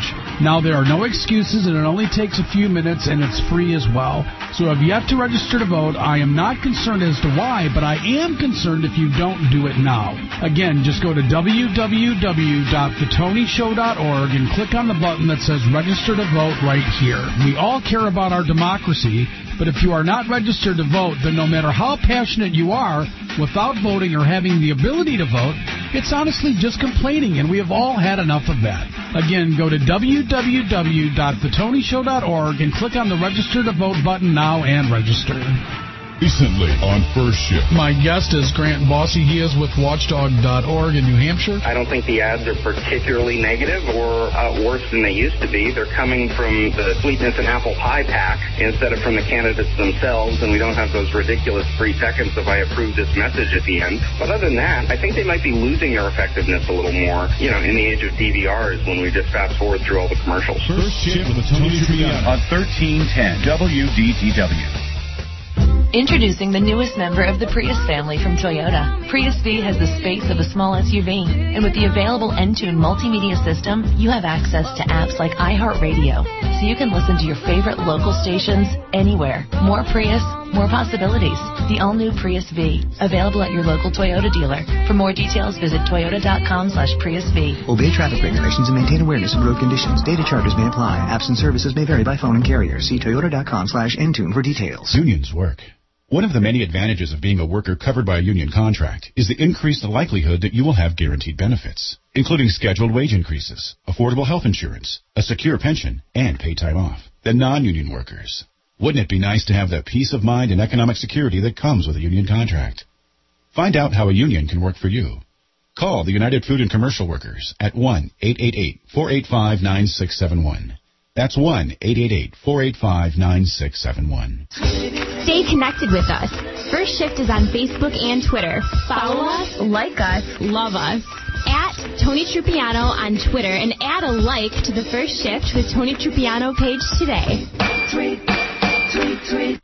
Now, there are no excuses, and it only takes a few minutes, and it's free as well. So if you have to register to vote, I am not concerned as to why, but I am concerned if you don't do it now. Again, just go to w w w dot the tony show dot org and click on the button that says register to vote right here. We all care about our democracy, but if you are not registered to vote, then no matter how passionate you are, without voting or having the ability to vote, it's honestly just complaining, and we have all had enough of that. Again, go to w w w dot the tony show dot org and click on the register to vote button now and register. Recently on First Shift. My guest is Grant Bossy. He is with watchdog dot org in New Hampshire. I don't think the ads are particularly negative or uh, worse than they used to be. They're coming from the Sweetness and Apple Pie pack instead of from the candidates themselves, and we don't have those ridiculous three seconds of I approve this message at the end. But other than that, I think they might be losing their effectiveness a little more, you know, in the age of D V Rs when we just fast forward through all the commercials. First Shift with Tony Trippiano on thirteen ten W D T W. Introducing the newest member of the Prius family from Toyota. Prius V has the space of a small S U V. And with the available Entune multimedia system, you have access to apps like iHeartRadio. So you can listen to your favorite local stations anywhere. More Prius, more possibilities. The all-new Prius V. Available at your local Toyota dealer. For more details, visit toyota.com slash Prius V. Obey traffic regulations and maintain awareness of road conditions. Data charges may apply. Apps and services may vary by phone and carrier. See toyota.com slash Entune for details. Unions work. One of the many advantages of being a worker covered by a union contract is the increased likelihood that you will have guaranteed benefits, including scheduled wage increases, affordable health insurance, a secure pension, and paid time off. The non-union workers. Wouldn't it be nice to have the peace of mind and economic security that comes with a union contract? Find out how a union can work for you. Call the United Food and Commercial Workers at one eight eight eight, four eight five, nine six seven one. That's one eight eight eight, four eight five, nine six seven one. Stay connected with us. First Shift is on Facebook and Twitter. Follow us, like us, love us. At Tony Trippiano on Twitter and add a like to the First Shift with Tony Trippiano page today. Tweet, tweet, tweet.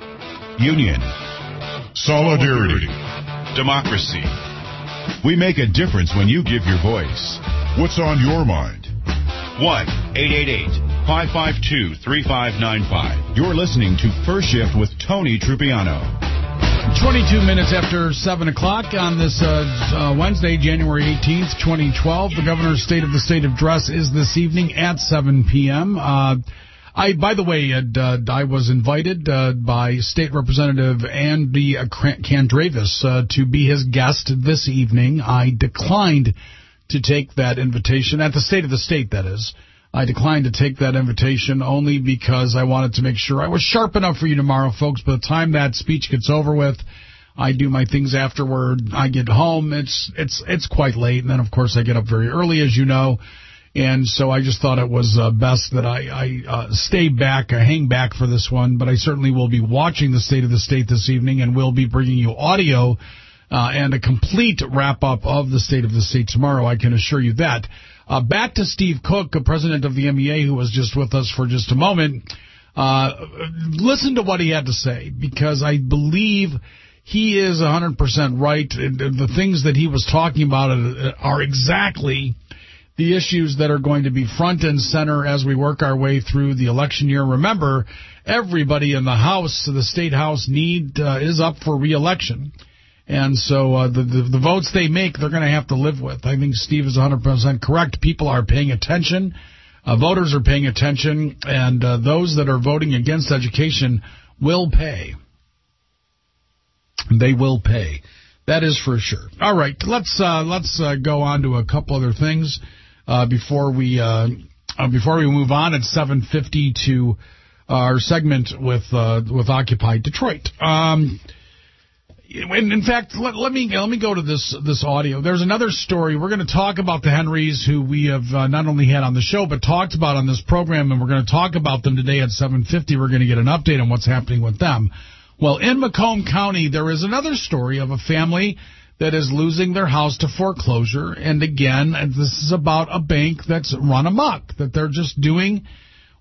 Union. Solidarity. Democracy. We make a difference when you give your voice. What's on your mind? one eight eight eight, five five two, three five nine five. You're listening to First Shift with Tony Trippiano. twenty-two minutes after seven o'clock on this uh, uh, Wednesday, January eighteenth, twenty twelve. The Governor's State of the State address is this evening at seven p.m. Uh, I, by the way, uh, I was invited uh, by State Representative Andy Candravis uh, to be his guest this evening. I declined to take that invitation, at the State of the State, that is. I declined to take that invitation only because I wanted to make sure I was sharp enough for you tomorrow, folks. By the time that speech gets over with, I do my things afterward. I get home. It's it's it's quite late, and then, of course, I get up very early, as you know. And so I just thought it was uh, best that I, I uh, stay back, uh, hang back for this one. But I certainly will be watching the State of the State this evening, and will be bringing you audio Uh, and a complete wrap-up of the State of the State tomorrow, I can assure you that. Uh, back to Steve Cook, president of the M E A, who was just with us for just a moment. Uh, listen to what he had to say, because I believe he is one hundred percent right. The things that he was talking about are exactly the issues that are going to be front and center as we work our way through the election year. Remember, everybody in the House, the State House, need uh, is up for re-election. And so uh, the, the the votes they make, they're going to have to live with. I think Steve is one hundred percent correct. People are paying attention. Uh, voters are paying attention. And uh, those that are voting against education will pay. They will pay. That is for sure. All right, let's uh, let's uh, go on to a couple other things uh, before we uh, uh, before we move on at seven fifty to our segment with uh, with Occupy Detroit. Um In, in fact, let, let me let me go to this this audio. There's another story. We're going to talk about the Henrys, who we have uh, not only had on the show, but talked about on this program, and we're going to talk about them today at seven fifty. We're going to get an update on what's happening with them. Well, in Macomb County, there is another story of a family that is losing their house to foreclosure. And again, this is about a bank that's run amok, that they're just doing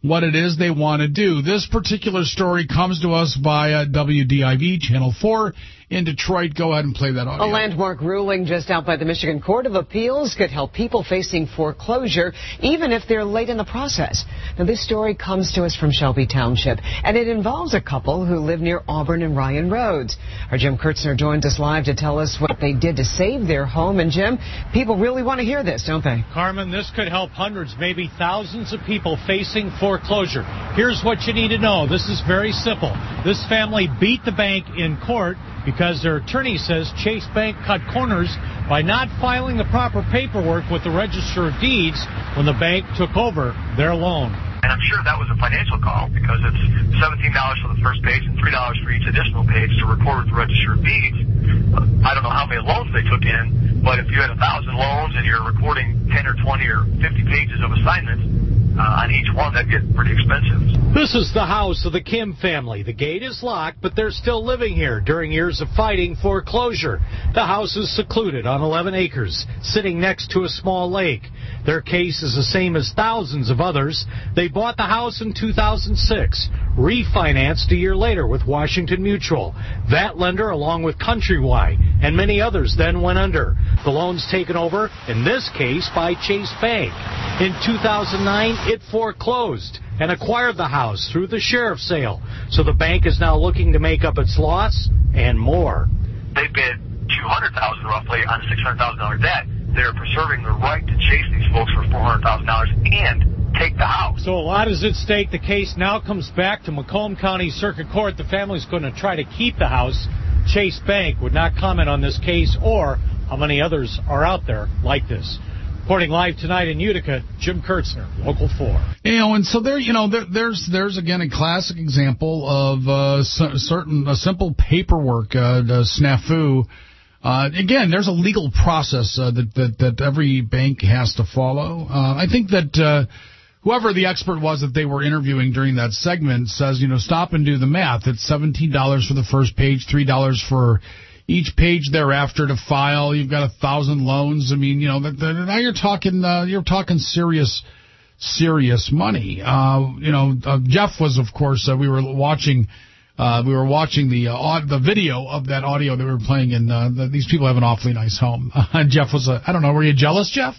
what it is they want to do. This particular story comes to us via W D I V, Channel four in Detroit. Go ahead and play that audio. A landmark ruling just out by the Michigan Court of Appeals could help people facing foreclosure, even if they're late in the process. Now, this story comes to us from Shelby Township, and it involves a couple who live near Auburn and Ryan Roads. Our Jim Kurtzner joins us live to tell us what they did to save their home. And, Jim, people really want to hear this, don't they? Carmen, this could help hundreds, maybe thousands of people facing foreclosure. Here's what you need to know. This is very simple. This family beat the bank in court because their attorney says Chase Bank cut corners by not filing the proper paperwork with the Register of Deeds when the bank took over their loan. And I'm sure that was a financial call because it's seventeen dollars for the first page and three dollars for each additional page to record with the Register of Deeds. Uh, I don't know how many loans they took in, but if you had a thousand loans and you're recording ten or twenty or fifty pages of assignments uh, on each one, that'd get pretty expensive. This is the house of the Kim family. The gate is locked, but they're still living here during years of fighting foreclosure. The house is secluded on eleven acres, sitting next to a small lake. Their case is the same as thousands of others. They bought the house in two thousand six, refinanced a year later with Washington Mutual. That lender, along with Countrywide and many others, then went under. The loans taken over, in this case, by Chase Bank. In two thousand nine, it foreclosed and acquired the house through the sheriff's sale. So the bank is now looking to make up its loss and more. They bid two hundred thousand dollars roughly on a six hundred thousand dollars debt. They're preserving the right to chase these folks for four hundred thousand dollars and take the house. So a lot is at stake. The case now comes back to Macomb County Circuit Court. The family's going to try to keep the house. Chase Bank would not comment on this case or how many others are out there like this. Reporting live tonight in Utica, Jim Kurtzner, Local four. You know, and so there, you know, there, there's there's again a classic example of uh, c- certain a simple paperwork uh, snafu. Uh, again, there's a legal process uh, that, that that every bank has to follow. Uh, I think that uh, whoever the expert was that they were interviewing during that segment says, you know, stop and do the math. It's seventeen dollars for the first page, three dollars for each page thereafter to file. You've got a thousand loans. I mean, you know, that, that, now you're talking uh, you're talking serious serious money. Uh, you know, uh, Jeff was, of course, uh, we were watching. Uh, we were watching the uh, aud- the video of that audio that we were playing, and uh, the, these people have an awfully nice home. Uh, Jeff was, uh, I don't know, were you jealous, Jeff?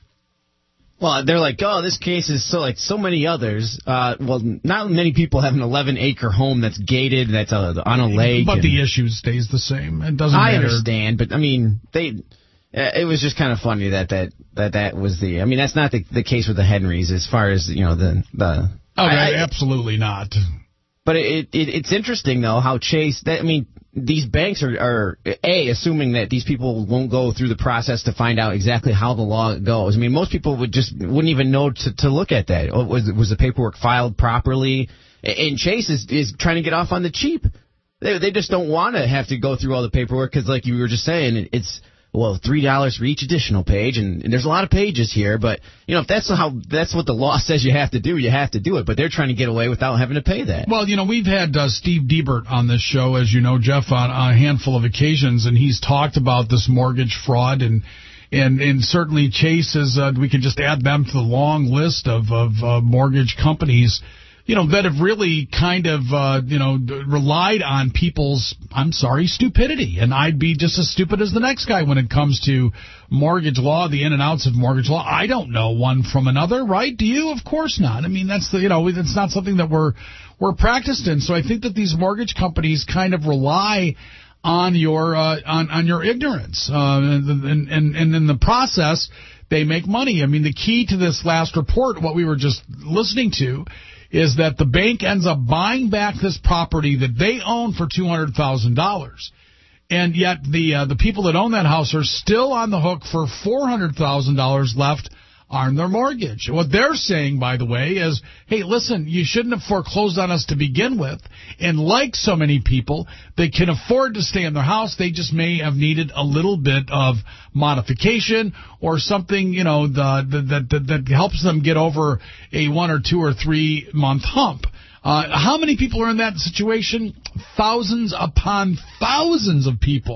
Well, they're like, oh, this case is so like so many others. Uh, well, not many people have an eleven acre home that's gated, that's uh, on a lake. But the issue stays the same. It doesn't I matter. I understand, but I mean, they. Uh, it was just kind of funny that that, that that was the. I mean, that's not the the case with the Henrys as far as you know the the. Oh, I, I, absolutely not. But it, it it's interesting though how Chase. That, I mean, these banks are, are a assuming that these people won't go through the process to find out exactly how the law goes. I mean, most people would just wouldn't even know to to look at that. Was was the paperwork filed properly? And Chase is is trying to get off on the cheap. They they just don't want to have to go through all the paperwork because, like you were just saying, it's. Well, three dollars for each additional page, and, and there's a lot of pages here. But you know, if that's how that's what the law says you have to do, you have to do it. But they're trying to get away without having to pay that. Well, you know, we've had uh, Steve Diebert on this show, as you know, Jeff, on, on a handful of occasions, and he's talked about this mortgage fraud, and and and certainly Chase is. Uh, we can just add them to the long list of of uh, mortgage companies. You know, that have really kind of, uh, you know, relied on people's, I'm sorry, stupidity. And I'd be just as stupid as the next guy when it comes to mortgage law, the in and outs of mortgage law. I don't know one from another, right? Do you? Of course not. I mean, that's the, you know, it's not something that we're, we're practiced in. So I think that these mortgage companies kind of rely on your, uh, on, on your ignorance. Uh, and, and, and in the process, they make money. I mean, the key to this last report, what we were just listening to, is that the bank ends up buying back this property that they own for two hundred thousand dollars. And yet the uh, the people that own that house are still on the hook for four hundred thousand dollars left on their mortgage. What they're saying, by the way, is, hey, listen, you shouldn't have foreclosed on us to begin with. And like so many people, they can afford to stay in their house. They just may have needed a little bit of modification or something, you know, the, the, that, that, that helps them get over a one or two or three month hump. Uh, how many people are in that situation? Thousands upon thousands of people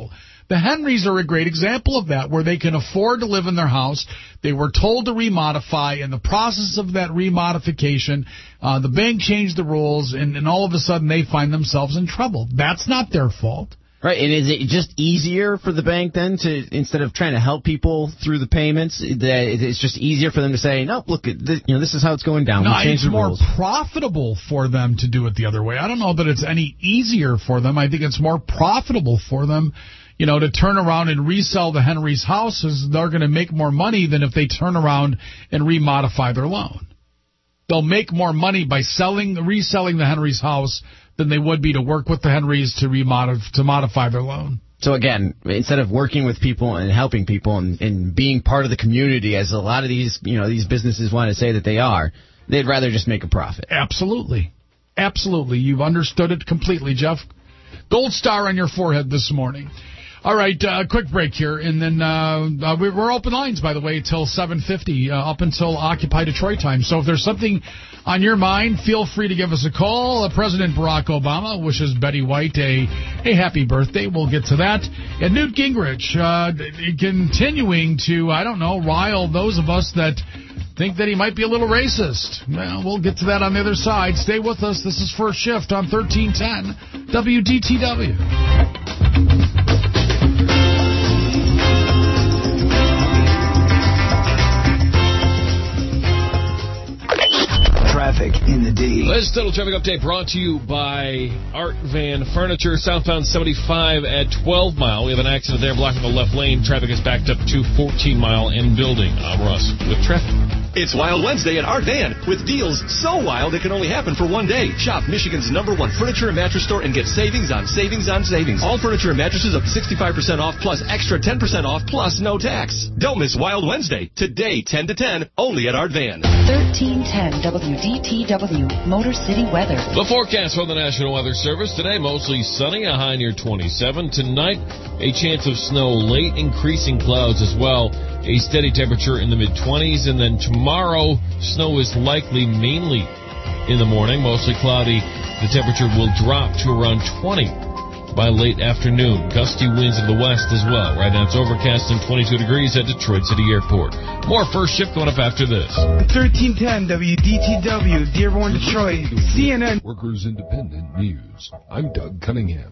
The Henrys are a great example of that, where they can afford to live in their house. They were told to remodify. In the process of that remodification, uh, the bank changed the rules, and, and all of a sudden they find themselves in trouble. That's not their fault. Right, and is it just easier for the bank then to, instead of trying to help people through the payments, that it's just easier for them to say, no, look, this, you know, this is how it's going down. No, we changed it's the more rules. profitable for them to do it the other way. I don't know that it's any easier for them. I think it's more profitable for them, you know, to turn around and resell the Henry's houses. They're going to make more money than if they turn around and remodify their loan. They'll make more money by selling, reselling the Henry's house than they would be to work with the Henrys to remodify to modify their loan. So again, instead of working with people and helping people and, and being part of the community, as a lot of these, you know, these businesses want to say that they are, they'd rather just make a profit. Absolutely. Absolutely. You've understood it completely, Jeff. Gold star on your forehead this morning. All right, uh, quick break here, and then uh, uh, we're open lines, by the way, till seven fifty, uh, up until Occupy Detroit time. So if there's something on your mind, feel free to give us a call. Uh, President Barack Obama wishes Betty White a, a happy birthday. We'll get to that. And Newt Gingrich uh, continuing to, I don't know, rile those of us that think that he might be a little racist. Well, we'll get to that on the other side. Stay with us. This is First Shift on thirteen ten W D T W. Traffic in the D. This total traffic update brought to you by Art Van Furniture, southbound seventy-five at twelve mile. We have an accident there blocking the left lane. Traffic is backed up to fourteen mile and building. I'm Russ with traffic. It's Wild Wednesday at Art Van with deals so wild it can only happen for one day. Shop Michigan's number one furniture and mattress store and get savings on savings on savings. All furniture and mattresses up to sixty-five percent off plus extra ten percent off plus no tax. Don't miss Wild Wednesday. Today, ten to ten, only at Art Van. thirteen ten W D T W, Motor City weather. The forecast from the National Weather Service today, mostly sunny, a high near twenty-seven. Tonight, a chance of snow late, increasing clouds as well. A steady temperature in the mid-twenties, and then tomorrow, snow is likely mainly in the morning, mostly cloudy. The temperature will drop to around twenty by late afternoon. Gusty winds in the west as well. Right now it's overcast and twenty-two degrees at Detroit City Airport. More First Shift going up after this. thirteen ten W D T W, Dearborn, Detroit, C N N. Workers Independent News. I'm Doug Cunningham.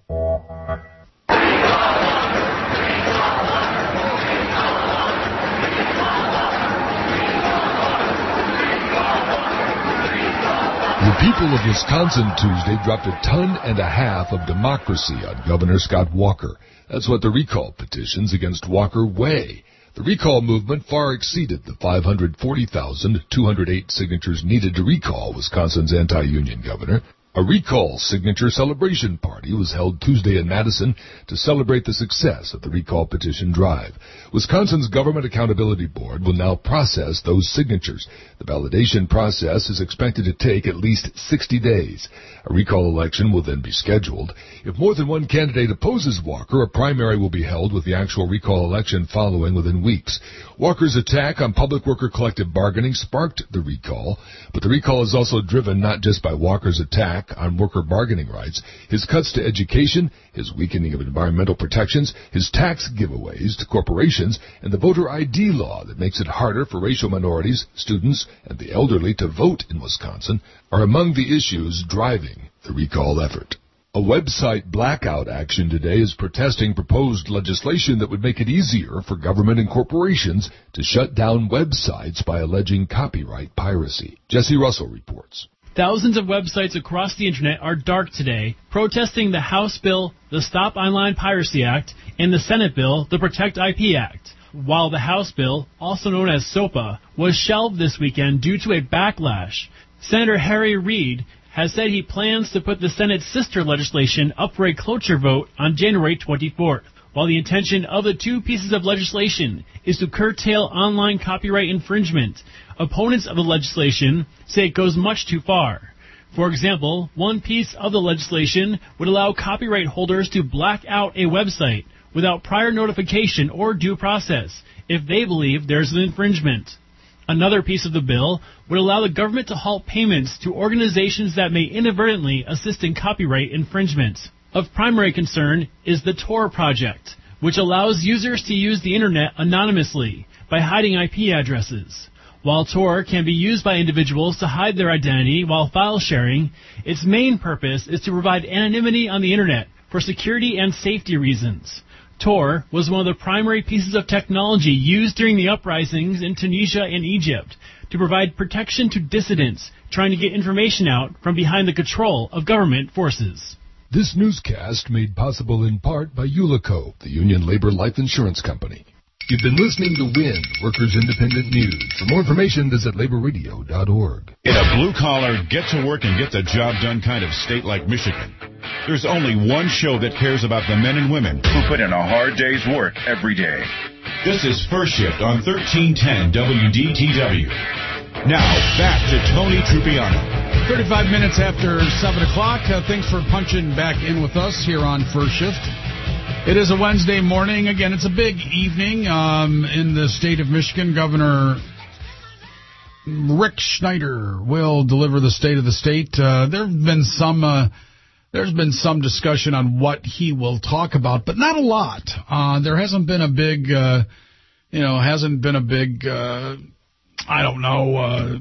The people of Wisconsin Tuesday dropped a ton and a half of democracy on Governor Scott Walker. That's what the recall petitions against Walker weigh. The recall movement far exceeded the five hundred forty thousand two hundred eight signatures needed to recall Wisconsin's anti-union governor. A recall signature celebration party was held Tuesday in Madison to celebrate the success of the recall petition drive. Wisconsin's Government Accountability Board will now process those signatures. The validation process is expected to take at least sixty days. A recall election will then be scheduled. If more than one candidate opposes Walker, a primary will be held with the actual recall election following within weeks. Walker's attack on public worker collective bargaining sparked the recall, but the recall is also driven not just by Walker's attack on worker bargaining rights, his cuts to education, his weakening of environmental protections, his tax giveaways to corporations, and the voter I D law that makes it harder for racial minorities, students, and the elderly to vote in Wisconsin are among the issues driving the recall effort. A website blackout action today is protesting proposed legislation that would make it easier for government and corporations to shut down websites by alleging copyright piracy. Jesse Russell reports. Thousands of websites across the internet are dark today, protesting the House bill, the Stop Online Piracy Act, and the Senate bill, the Protect I P Act. While the House bill, also known as SOPA, was shelved this weekend due to a backlash, Senator Harry Reid has said he plans to put the Senate's sister legislation up for a cloture vote on January twenty-fourth. While the intention of the two pieces of legislation is to curtail online copyright infringement, opponents of the legislation say it goes much too far. For example, one piece of the legislation would allow copyright holders to black out a website without prior notification or due process if they believe there's an infringement. Another piece of the bill would allow the government to halt payments to organizations that may inadvertently assist in copyright infringement. Of primary concern is the Tor Project, which allows users to use the Internet anonymously by hiding I P addresses. While Tor can be used by individuals to hide their identity while file sharing, its main purpose is to provide anonymity on the Internet for security and safety reasons. Tor was one of the primary pieces of technology used during the uprisings in Tunisia and Egypt to provide protection to dissidents trying to get information out from behind the control of government forces. This newscast made possible in part by Ulico, the Union Labor Life Insurance Company. You've been listening to WIN, Workers Independent News. For more information, visit labor radio dot org. In a blue-collar, get-to-work and get-the-job-done kind of state like Michigan, there's only one show that cares about the men and women who put in a hard day's work every day. This is First Shift on thirteen ten W D T W. Now, back to Tony Trupiano. thirty-five minutes after seven o'clock. Uh, thanks for punching back in with us here on First Shift. It is a Wednesday morning. Again, it's a big evening um, in the state of Michigan. Governor Rick Schneider will deliver the State of the State. Uh, there have been some... Uh, There's been some discussion on what he will talk about, but not a lot. Uh, there hasn't been a big, uh, you know, hasn't been a big, uh, I don't know, uh,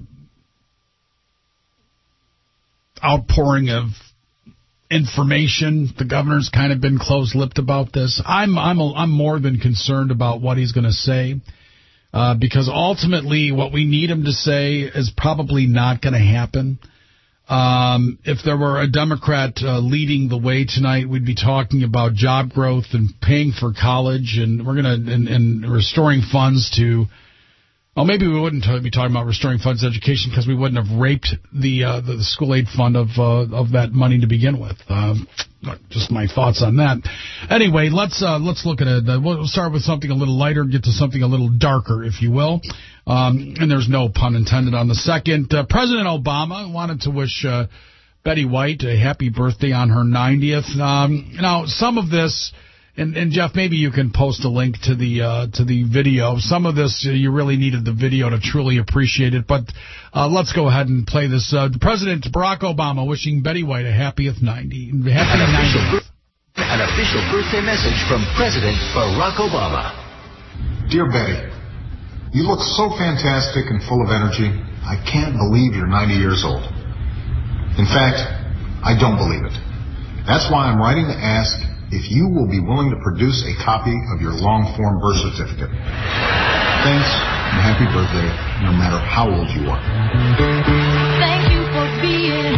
outpouring of information. The governor's kind of been close-lipped about this. I'm, I'm, a, I'm more than concerned about what he's going to say, uh, because ultimately what we need him to say is probably not going to happen. Um, if there were a Democrat uh, leading the way tonight, we'd be talking about job growth and paying for college, and we're going to and, and restoring funds to. Well, maybe we wouldn't be talking about restoring funds to education because we wouldn't have raped the uh, the, the school aid fund of uh, of that money to begin with. Um, just my thoughts on that. Anyway, let's uh, let's look at it. Uh, we'll start with something a little lighter, get to something a little darker, if you will. Um, and there's no pun intended on the second. Uh, President Obama wanted to wish uh, Betty White a happy birthday on her ninetieth. Um, now, some of this. And, and Jeff, maybe you can post a link to the uh, to the video. Some of this, uh, you really needed the video to truly appreciate it. But uh, let's go ahead and play this. Uh, President Barack Obama wishing Betty White a happiest ninety. Happy an ninetieth. Official, an official birthday message from President Barack Obama. Dear Betty, you look so fantastic and full of energy. I can't believe you're ninety years old. In fact, I don't believe it. That's why I'm writing to ask if you will be willing to produce a copy of your long-form birth certificate. Thanks, and happy birthday, no matter how old you are. Thank you for being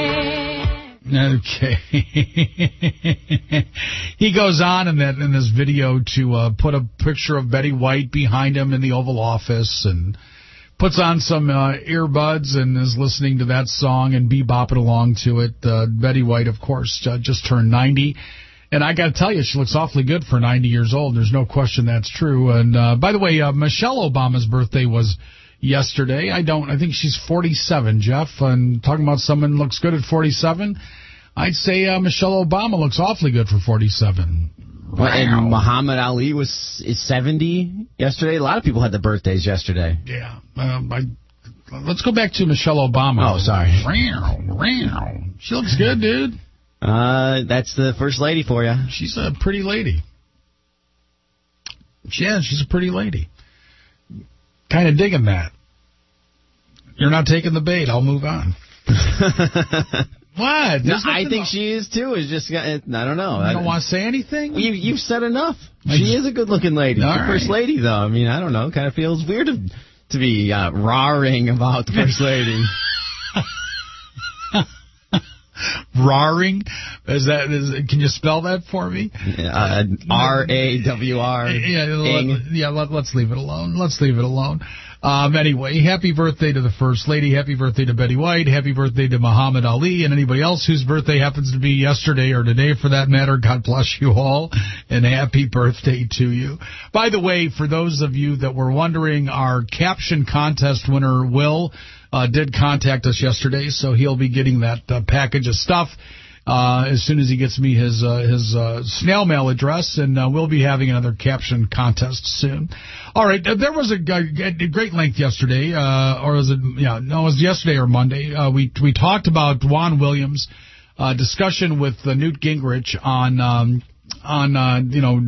a friend. Okay. He goes on in that in this video to uh, put a picture of Betty White behind him in the Oval Office and puts on some uh, earbuds and is listening to that song and bebopping along to it. Uh, Betty White, of course, uh, just turned ninety. And I got to tell you, she looks awfully good for ninety years old. There's no question that's true. And uh, by the way, uh, Michelle Obama's birthday was yesterday. I don't. I think she's forty-seven, Jeff. And talking about someone who looks good at forty-seven, I'd say uh, Michelle Obama looks awfully good for forty-seven. Wow. And Muhammad Ali was is seventy yesterday. A lot of people had their birthdays yesterday. Yeah. Um, I, let's go back to Michelle Obama. Oh, sorry. She looks good, dude. Uh, that's the first lady for you. She's a pretty lady. Yeah, she's a pretty lady. Kind of digging that. You're not taking the bait. I'll move on. What? No, I think she is too. It's just I don't know. You don't want to say anything? You you've said enough. She is a good-looking lady. All the right. First lady, though. I mean, I don't know. Kind of feels weird to to be uh, roaring about the first lady. Roaring? Is that? Is, can you spell that for me? Uh, R A W R. Yeah, let, yeah. Let, let's leave it alone. Let's leave it alone. Um, anyway, happy birthday to the First Lady. Happy birthday to Betty White. Happy birthday to Muhammad Ali and anybody else whose birthday happens to be yesterday or today, for that matter. God bless you all, and happy birthday to you. By the way, for those of you that were wondering, our caption contest winner, Will, Uh, did contact us yesterday, so he'll be getting that uh, package of stuff uh, as soon as he gets me his uh, his uh, snail mail address, and uh, we'll be having another caption contest soon. All right, uh, there was a, a great length yesterday, uh, or was it? Yeah, no, it was yesterday or Monday. Uh, we we talked about Juan Williams' uh, discussion with uh, Newt Gingrich on um, on uh, you know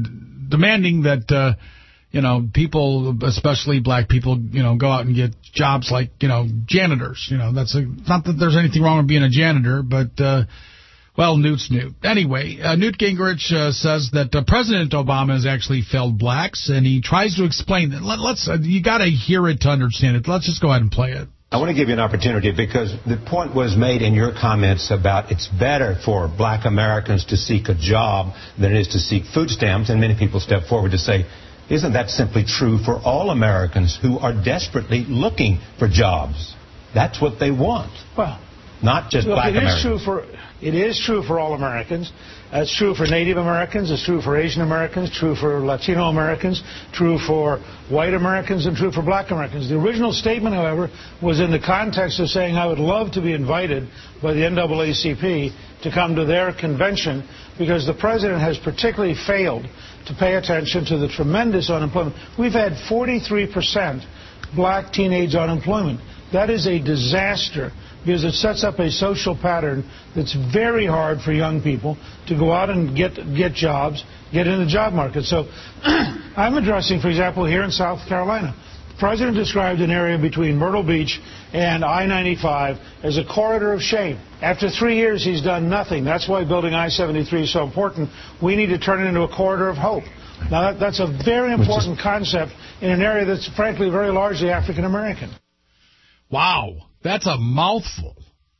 demanding that, uh, you know, people, especially black people, you know, go out and get jobs like, you know, janitors. You know, that's a, not that there's anything wrong with being a janitor, but, uh, well, Newt's Newt. Anyway, uh, Newt Gingrich uh, says that uh, President Obama has actually failed blacks, and he tries to explain that. Let, let's, uh, you got to hear it to understand it. Let's just go ahead and play it. I want to give you an opportunity because the point was made in your comments about it's better for black Americans to seek a job than it is to seek food stamps, and many people step forward to say, isn't that simply true for all Americans who are desperately looking for jobs? That's what they want. Well, not just look, black it Americans. Is true for, it is true for all Americans. It's true for Native Americans. It's true for Asian Americans. True for Latino Americans. True for white Americans, and true for black Americans. The original statement, however, was in the context of saying I would love to be invited by the N double A C P to come to their convention because the president has particularly failed to pay attention to the tremendous unemployment. We've had forty-three percent black teenage unemployment. That is a disaster because it sets up a social pattern that's very hard for young people to go out and get get jobs, get in the job market. So I'm addressing, for example, here in South Carolina. The president described an area between Myrtle Beach and I ninety-five as a corridor of shame. After three years, he's done nothing. That's why building I seventy-three is so important. We need to turn it into a corridor of hope. Now, that, that's a very important concept in an area that's, frankly, very largely African American. Wow, that's a mouthful.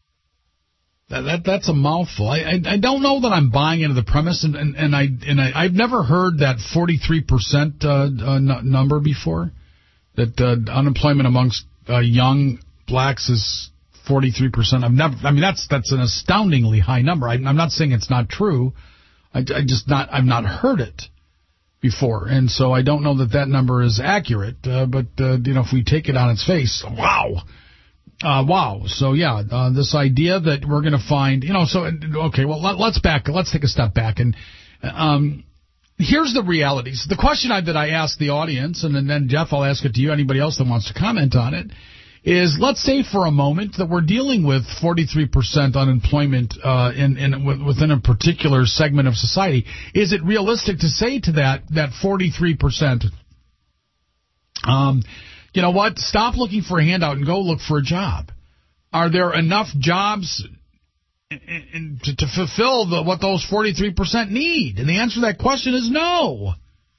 That, that that's a mouthful. I, I I don't know that I'm buying into the premise, and and, and I and I, I've never heard that forty-three percent uh, uh, n- number before. That uh, unemployment amongst uh, young blacks is forty-three percent. I've never. I mean, that's that's an astoundingly high number. I, I'm not saying it's not true. I, I just not. I've not heard it before, and so I don't know that that number is accurate. Uh, but uh, you know, if we take it on its face, wow. Uh, wow. So, yeah, uh, this idea that we're going to find, you know, so, okay, well, let, let's back, let's take a step back. And um, here's the realities. The question I, that I asked the audience, and then, then, Jeff, I'll ask it to you, anybody else that wants to comment on it, is let's say for a moment that we're dealing with forty-three percent unemployment uh, in, in within a particular segment of society. Is it realistic to say to that, that forty-three percent, um, you know what? Stop looking for a handout and go look for a job. Are there enough jobs in, in, to, to fulfill the, what those forty-three percent need? And the answer to that question is no.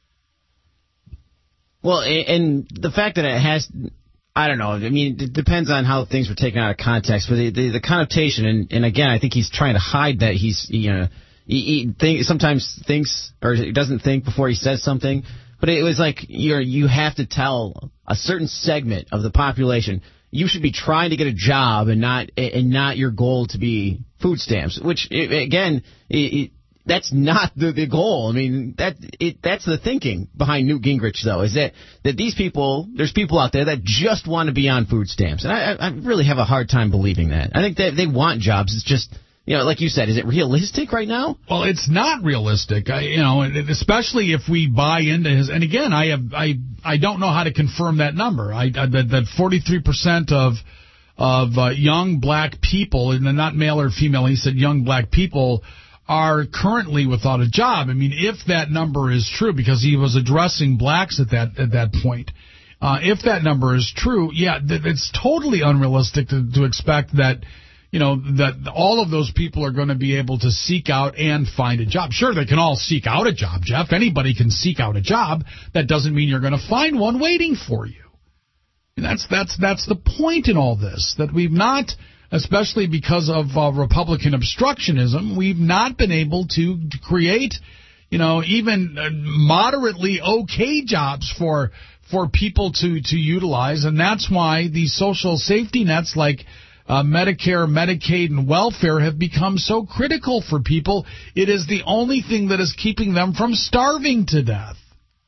Well, and the fact that it has, I don't know, I mean, it depends on how things were taken out of context. But the, the, the connotation, and, and again, I think he's trying to hide that he's, you know, he, he think, sometimes thinks or he doesn't think before he says something. But it was like you're, you have to tell a certain segment of the population you should be trying to get a job and not and not your goal to be food stamps. Which again, it, it, that's not the, the goal. I mean, that it, that's the thinking behind Newt Gingrich, though, is that that these people, there's people out there that just want to be on food stamps, and I, I really have a hard time believing that. I think that they want jobs. It's just, you know, like you said, is it realistic right now? Well, it's not realistic, I, you know, especially if we buy into his. And again, I have, I, I don't know how to confirm that number. I, I that, that forty-three percent of of uh, young black people, and not male or female, he said young black people are currently without a job. I mean, if that number is true, because he was addressing blacks at that at that point, uh, if that number is true, yeah, th- it's totally unrealistic to, to expect that. You know, that all of those people are going to be able to seek out and find a job. Sure, they can all seek out a job, Jeff. Anybody can seek out a job. That doesn't mean you're going to find one waiting for you. And that's that's that's the point in all this, that we've not, especially because of uh, Republican obstructionism, we've not been able to create, you know, even uh, moderately okay jobs for for people to, to utilize. And that's why these social safety nets like Uh, Medicare, Medicaid, and welfare have become so critical for people. It is the only thing that is keeping them from starving to death.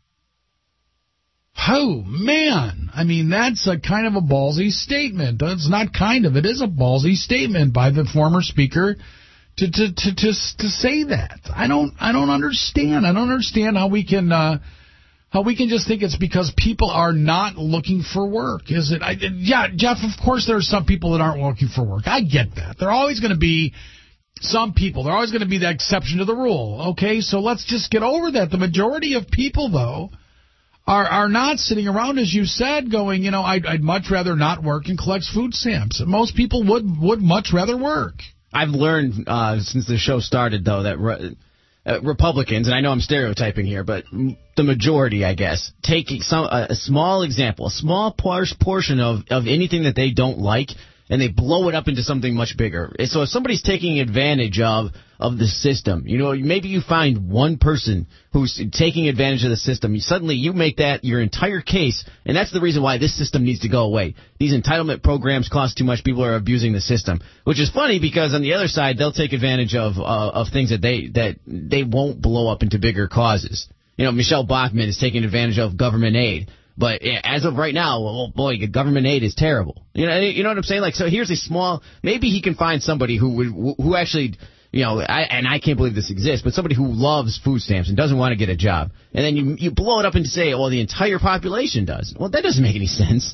Oh, man. I mean, that's a kind of a ballsy statement. It's not kind of. It is a ballsy statement by the former speaker to to to to, to say that. I don't I don't understand. I don't understand how we can uh, how we can just think it's because people are not looking for work. Is it? I, yeah, Jeff, of course there are some people that aren't looking for work. I get that. There are always going to be some people. They're always going to be the exception to the rule. Okay, so let's just get over that. The majority of people, though, are are not sitting around, as you said, going, you know, I'd, I'd much rather not work and collect food stamps. Most people would, would much rather work. I've learned uh, since the show started, though, that re- uh, Republicans, and I know I'm stereotyping here, but m- the majority, I guess, take some uh, a small example, a small por- portion of, of anything that they don't like, and they blow it up into something much bigger. So if somebody's taking advantage of of the system, you know, maybe you find one person who's taking advantage of the system, you, suddenly you make that your entire case, and that's the reason why this system needs to go away. These entitlement programs cost too much, people are abusing the system, which is funny because on the other side, they'll take advantage of uh, of things that they that they won't blow up into bigger causes. You know, Michelle Bachmann is taking advantage of government aid. But as of right now, oh boy, government aid is terrible. You know, you know what I'm saying? Like, so here's a small. Maybe he can find somebody who would, who actually, you know, I, and I can't believe this exists, but somebody who loves food stamps and doesn't want to get a job, and then you you blow it up and say, well, the entire population does. Well, that doesn't make any sense.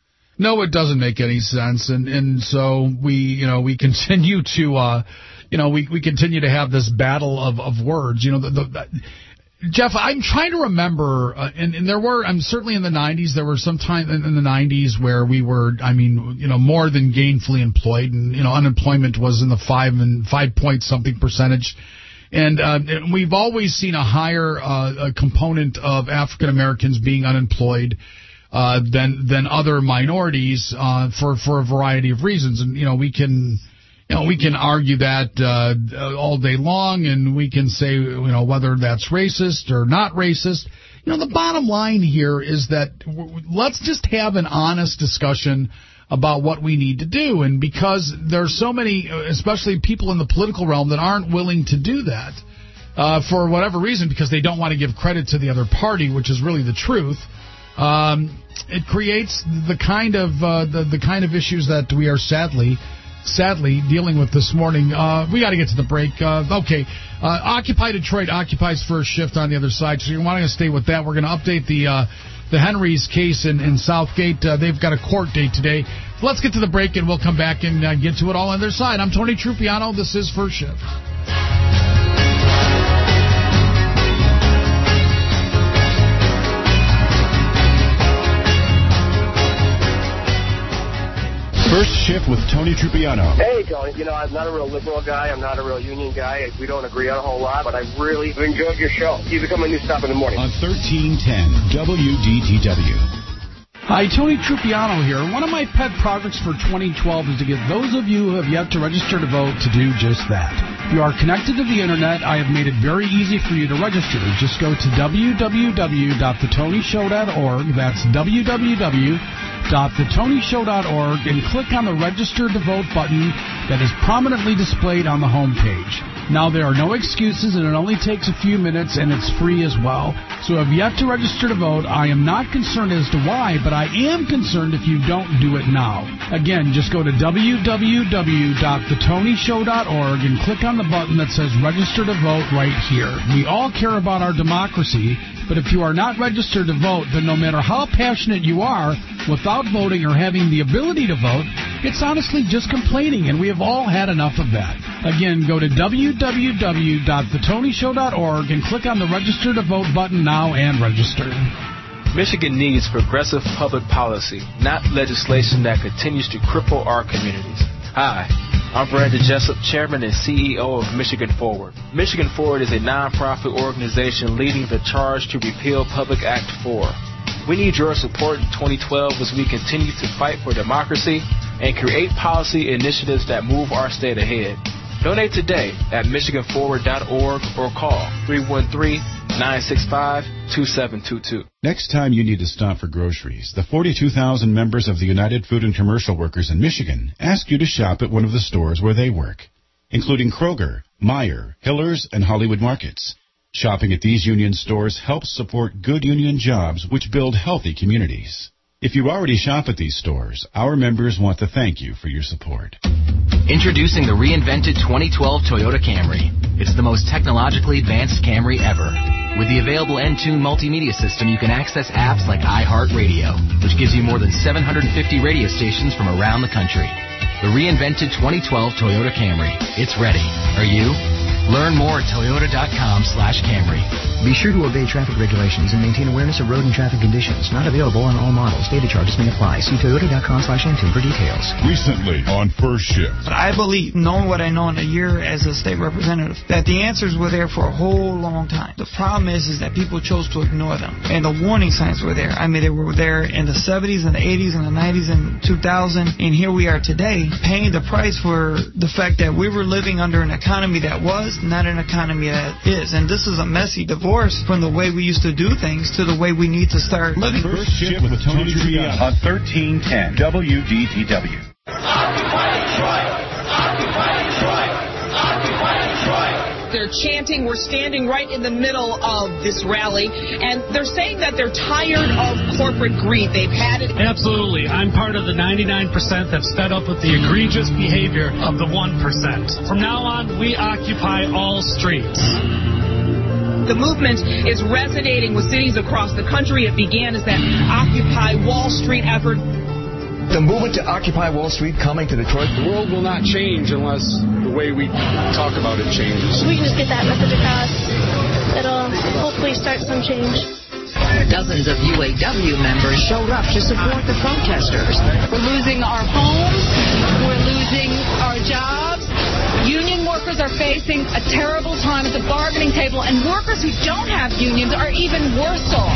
No, it doesn't make any sense, and and so we, you know, we continue to, uh, you know, we we continue to have this battle of of words. You know, the. the Jeff, I'm trying to remember, uh, and, and there were, I'm certainly in the nineties, there were some time in, in the nineties where we were, I mean, you know, more than gainfully employed, and, you know, unemployment was in the five and five point something percentage. And, uh, and we've always seen a higher uh, a component of African Americans being unemployed uh, than than other minorities uh, for, for a variety of reasons. And, you know, we can... You know, we can argue that uh, all day long, and we can say, you know, whether that's racist or not racist. You know, the bottom line here is that w- let's just have an honest discussion about what we need to do. And because there's so many, especially people in the political realm, that aren't willing to do that uh, for whatever reason, because they don't want to give credit to the other party, which is really the truth. Um, it creates the kind of uh, the, the kind of issues that we are sadly. Sadly, dealing with this morning. Uh, we got to get to the break. Uh, okay. Uh, Occupy Detroit occupies first shift on the other side, so you're wanting to stay with that. We're going to update the uh, the Henry's case in, in Southgate. Uh, they've got a court date today. So let's get to the break, and we'll come back and uh, get to it all on their side. I'm Tony Trupiano. This is First Shift. First Shift with Tony Trupiano. Hey, Tony. You know, I'm not a real liberal guy. I'm not a real union guy. We don't agree on a whole lot, but I really enjoyed your show. You become my new stop in the morning. On thirteen ten W D T W. Hi, Tony Trupiano here. One of my pet projects for twenty twelve is to get those of you who have yet to register to vote to do just that. If you are connected to the Internet, I have made it very easy for you to register. Just go to w w w dot the tony show dot org. That's w w w dot the tony show dot org and click on the Register to Vote button that is prominently displayed on the home page. Now, there are no excuses, and it only takes a few minutes, and it's free as well. So if you have to register to vote, I am not concerned as to why, but I am concerned if you don't do it now. Again, just go to w w w dot the tony show dot org and click on the button that says Register to Vote right here. We all care about our democracy, but if you are not registered to vote, then no matter how passionate you are, without voting or having the ability to vote, it's honestly just complaining, and we have all had enough of that. Again, go to w w w dot the tony show dot org and click on the Register to Vote button now and register. Michigan needs progressive public policy, not legislation that continues to cripple our communities. Hi, I'm Brandon Jessup, Chairman and C E O of Michigan Forward. Michigan Forward is a nonprofit organization leading the charge to repeal Public Act four. We need your support in twenty twelve as we continue to fight for democracy and create policy initiatives that move our state ahead. Donate today at michigan forward dot org or call three one three, nine six five, two seven two two. Next time you need to stop for groceries, the forty-two thousand members of the United Food and Commercial Workers in Michigan ask you to shop at one of the stores where they work, including Kroger, Meijer, Hiller's, and Hollywood Markets. Shopping at these union stores helps support good union jobs which build healthy communities. If you already shop at these stores, our members want to thank you for your support. Introducing the reinvented twenty twelve Toyota Camry. It's the most technologically advanced Camry ever. With the available Entune multimedia system, you can access apps like iHeartRadio, which gives you more than seven hundred fifty radio stations from around the country. The reinvented twenty twelve Toyota Camry. It's ready. Are you? Learn more at toyota.com slash Camry. Be sure to obey traffic regulations and maintain awareness of road and traffic conditions. Not available on all models. Data charges may apply. See toyota.com slash N for details. Recently on First Shift. But I believe, knowing what I know in a year as a state representative, that the answers were there for a whole long time. The problem is, is that people chose to ignore them. And the warning signs were there. I mean, they were there in the seventies and the eighties and the nineties and two thousand. And here we are today, paying the price for the fact that we were living under an economy that was, not an economy that is. And this is a messy divorce from the way we used to do things to the way we need to start living. First Shift with Tony Triviano on thirteen ten W D T W. They're chanting, we're standing right in the middle of this rally, and they're saying that they're tired of corporate greed. They've had it. Absolutely. I'm part of the ninety-nine percent that's fed up with the egregious behavior of the one percent. From now on, we occupy all streets. The movement is resonating with cities across the country. It began as that Occupy Wall Street effort. The movement to Occupy Wall Street coming to Detroit. The world will not change unless the way we talk about it changes. We can just get that message across. It'll hopefully start some change. Dozens of U A W members showed up to support the protesters. We're losing our homes. We're losing our jobs. Union workers are facing a terrible time at the bargaining table, and workers who don't have unions are even worse off.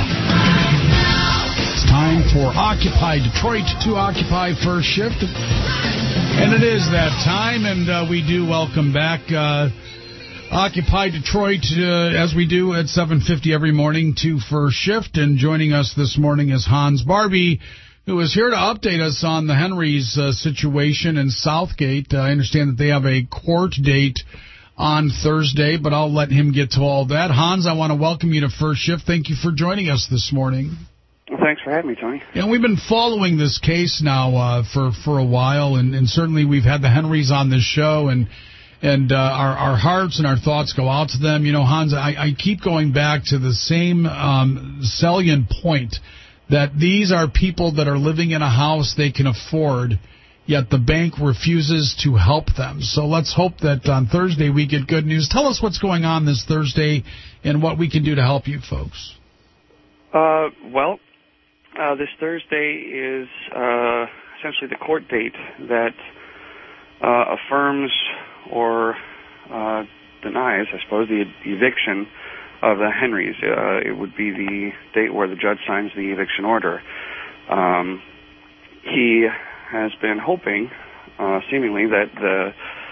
It's time for Occupy Detroit to Occupy First Shift. And it is that time, and uh, we do welcome back uh, Occupy Detroit, uh, as we do at seven fifty every morning to First Shift. And joining us this morning is Hans Barbie, who is here to update us on the Henrys uh, situation in Southgate. Uh, I understand that they have a court date on Thursday, but I'll let him get to all that. Hans, I want to welcome you to First Shift. Thank you for joining us this morning. Well, thanks for having me, Tony. Yeah, we've been following this case now uh, for, for a while, and, and certainly we've had the Henrys on this show, and and uh, our, our hearts and our thoughts go out to them. You know, Hans, I, I keep going back to the same um, salient point, that these are people that are living in a house they can afford, yet the bank refuses to help them. So let's hope that on Thursday we get good news. Tell us what's going on this Thursday and what we can do to help you folks. Uh, well, uh, this Thursday is uh, essentially the court date that uh, affirms or uh, denies, I suppose, the eviction of the Henrys. Uh, it would be the date where the judge signs the eviction order. Um, he has been hoping, uh, seemingly, that the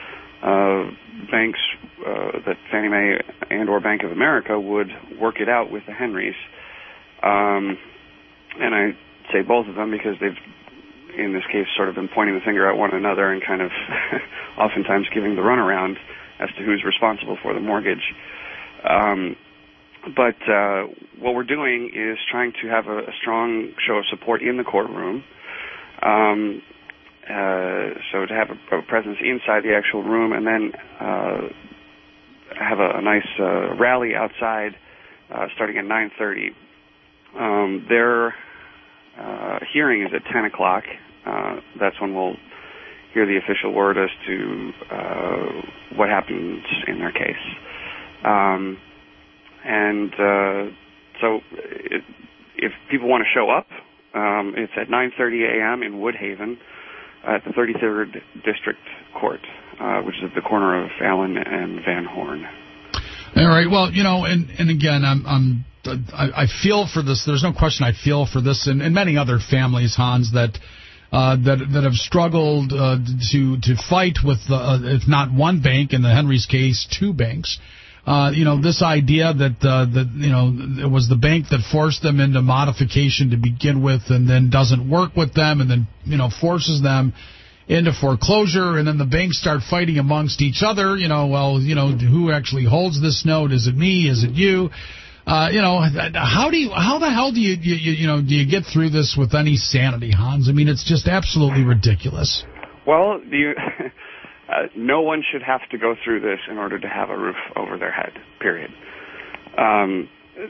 uh, banks, uh, that Fannie Mae and or Bank of America would work it out with the Henrys. Um, and I say both of them because they've, in this case, sort of been pointing the finger at one another and kind of oftentimes giving the runaround as to who's responsible for the mortgage. Um, but uh, what we're doing is trying to have a, a strong show of support in the courtroom. Um, uh, so to have a, a presence inside the actual room, and then uh, have a, a nice uh, rally outside uh, starting at nine thirty. Um, their uh, hearing is at ten o'clock. Uh, that's when we'll hear the official word as to uh, what happens in their case. Um, and uh, so it, if people want to show up, um, it's at nine thirty a.m. in Woodhaven at the thirty-third District Court, uh, which is at the corner of Allen and Van Horn. All right. Well, you know, and, and again, I'm, I'm I, I feel for this. There's no question I feel for this and, and many other families, Hans, that uh, that that have struggled uh, to to fight with, uh, if not one bank, in the Henrys case, two banks. Uh, you know, this idea that uh, that you know it was the bank that forced them into modification to begin with, and then doesn't work with them, and then you know forces them into foreclosure, and then the banks start fighting amongst each other. You know, well, you know, who actually holds this note? Is it me? Is it you? Uh, you know, how do you, how the hell do you, you, you know, do you get through this with any sanity, Hans? I mean, it's just absolutely ridiculous. Well, you, uh, no one should have to go through this in order to have a roof over their head, period. Um,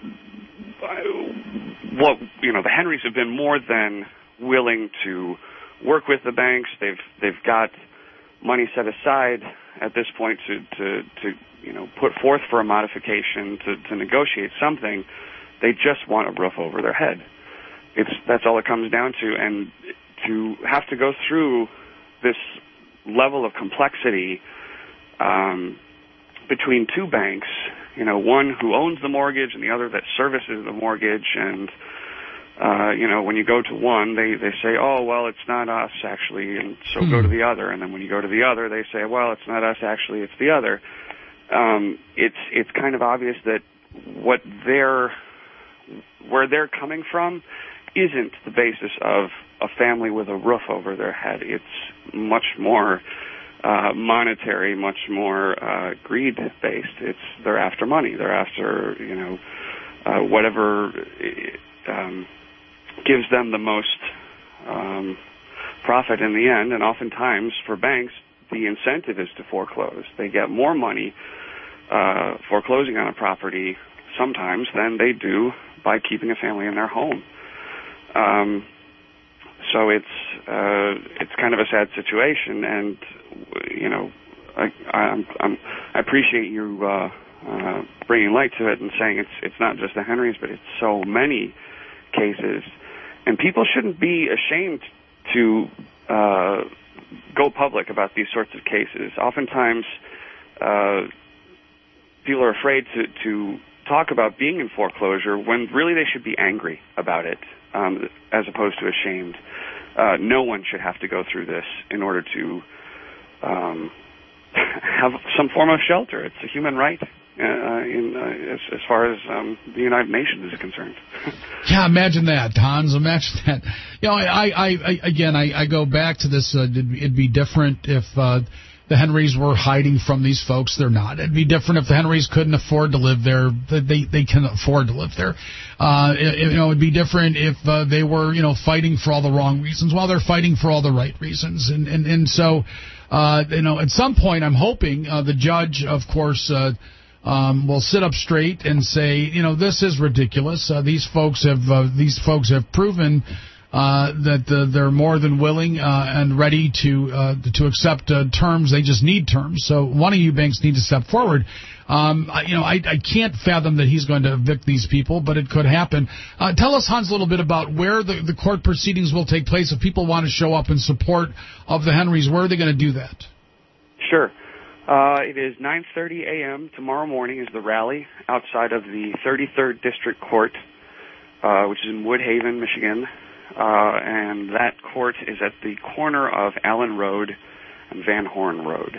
well, you know, the Henrys have been more than willing to work with the banks. They've, they've got money set aside at this point to, to, to you know, put forth for a modification, to, to negotiate something. They just want a roof over their head. It's that's all it comes down to, and to have to go through this level of complexity um, between two banks, you know, one who owns the mortgage and the other that services the mortgage, and uh, you know, when you go to one, they they say, oh well, it's not us actually, and so hmm. go to the other, and then when you go to the other, they say, well, it's not us actually, it's the other. Um, it's it's kind of obvious that what they're where they're coming from isn't the basis of a family with a roof over their head. It's much more uh, monetary, much more uh, greed-based. It's they're after money. They're after you know uh, whatever um, gives them the most um, profit in the end. And oftentimes, for banks, the incentive is to foreclose. They get more money uh, foreclosing on a property sometimes than they do by keeping a family in their home. Um, so it's uh, it's kind of a sad situation, and you know, I I'm, I'm, I appreciate you uh, uh, bringing light to it and saying it's it's not just the Henrys, but it's so many cases, and people shouldn't be ashamed to uh, go public about these sorts of cases. Oftentimes, uh, people are afraid to to talk about being in foreclosure when really they should be angry about it, um, as opposed to ashamed. Uh, no one should have to go through this in order to um, have some form of shelter. It's a human right uh, in, uh, as, as far as um, the United Nations is concerned. Yeah, imagine that, Hans. Imagine that. You know, I, I, I again, I, I go back to this. Uh, it'd, it'd be different if uh, the Henrys were hiding from these folks. They're not. It'd be different if the Henrys couldn't afford to live there. They they can afford to live there. Uh, it, you know, it'd be different if uh, they were, you know, fighting for all the wrong reasons while they're fighting for all the right reasons. And and and so, uh, you know, at some point, I'm hoping uh, the judge, of course, uh, um, will sit up straight and say, you know, this is ridiculous. Uh, these folks have uh, these folks have proven Uh, that uh, they're more than willing uh, and ready to uh, to accept uh, terms. They just need terms. So one of you banks need to step forward. Um, I, you know, I, I can't fathom that he's going to evict these people, but it could happen. Uh, tell us, Hans, a little bit about where the, the court proceedings will take place. If people want to show up in support of the Henrys, where are they going to do that? Sure. Uh, it is nine thirty a.m. tomorrow morning is the rally outside of the thirty-third District Court, uh, which is in Woodhaven, Michigan. Uh, and that court is at the corner of Allen Road and Van Horn Road.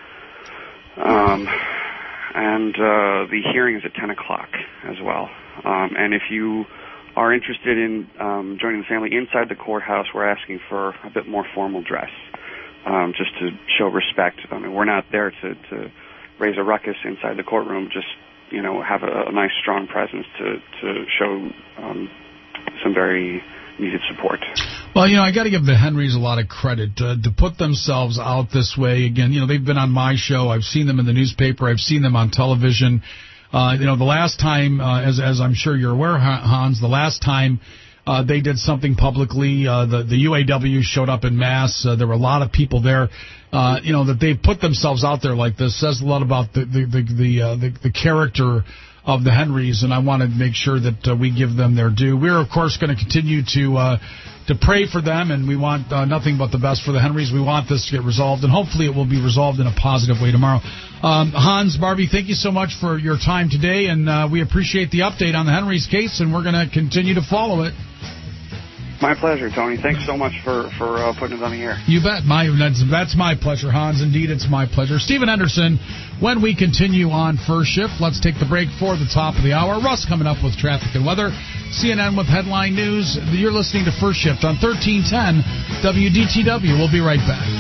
Um, and uh, the hearing is at ten o'clock as well. Um, and if you are interested in um, joining the family inside the courthouse, we're asking for a bit more formal dress, um, just to show respect. I mean, we're not there to, to raise a ruckus inside the courtroom, just, you know, have a, a nice, strong presence to, to show um, some very needed support. Well, you know, I got to give the Henrys a lot of credit uh, to put themselves out this way. Again, you know, they've been on my show. I've seen them in the newspaper. I've seen them on television. Uh, you know, the last time, uh, as as I'm sure you're aware, Hans, the last time uh, they did something publicly, uh, the the U A W showed up in mass. Uh, there were a lot of people there. Uh, you know, that they've put themselves out there like this says a lot about the the the the, uh, the, the character of the Henrys, and I want to make sure that uh, we give them their due. We're, of course, going to continue to uh, to pray for them, and we want uh, nothing but the best for the Henrys. We want this to get resolved, and hopefully it will be resolved in a positive way tomorrow. Um, Hans, Barbie, thank you so much for your time today, and uh, we appreciate the update on the Henrys case, and we're going to continue to follow it. My pleasure, Tony. Thanks so much for, for uh, putting it on the air. You bet. My that's, that's my pleasure, Hans. Indeed, it's my pleasure. Stephen Henderson, when we continue on First Shift, let's take the break for the top of the hour. Russ coming up with traffic and weather. C N N with headline news. You're listening to First Shift on thirteen ten W D T W. We'll be right back.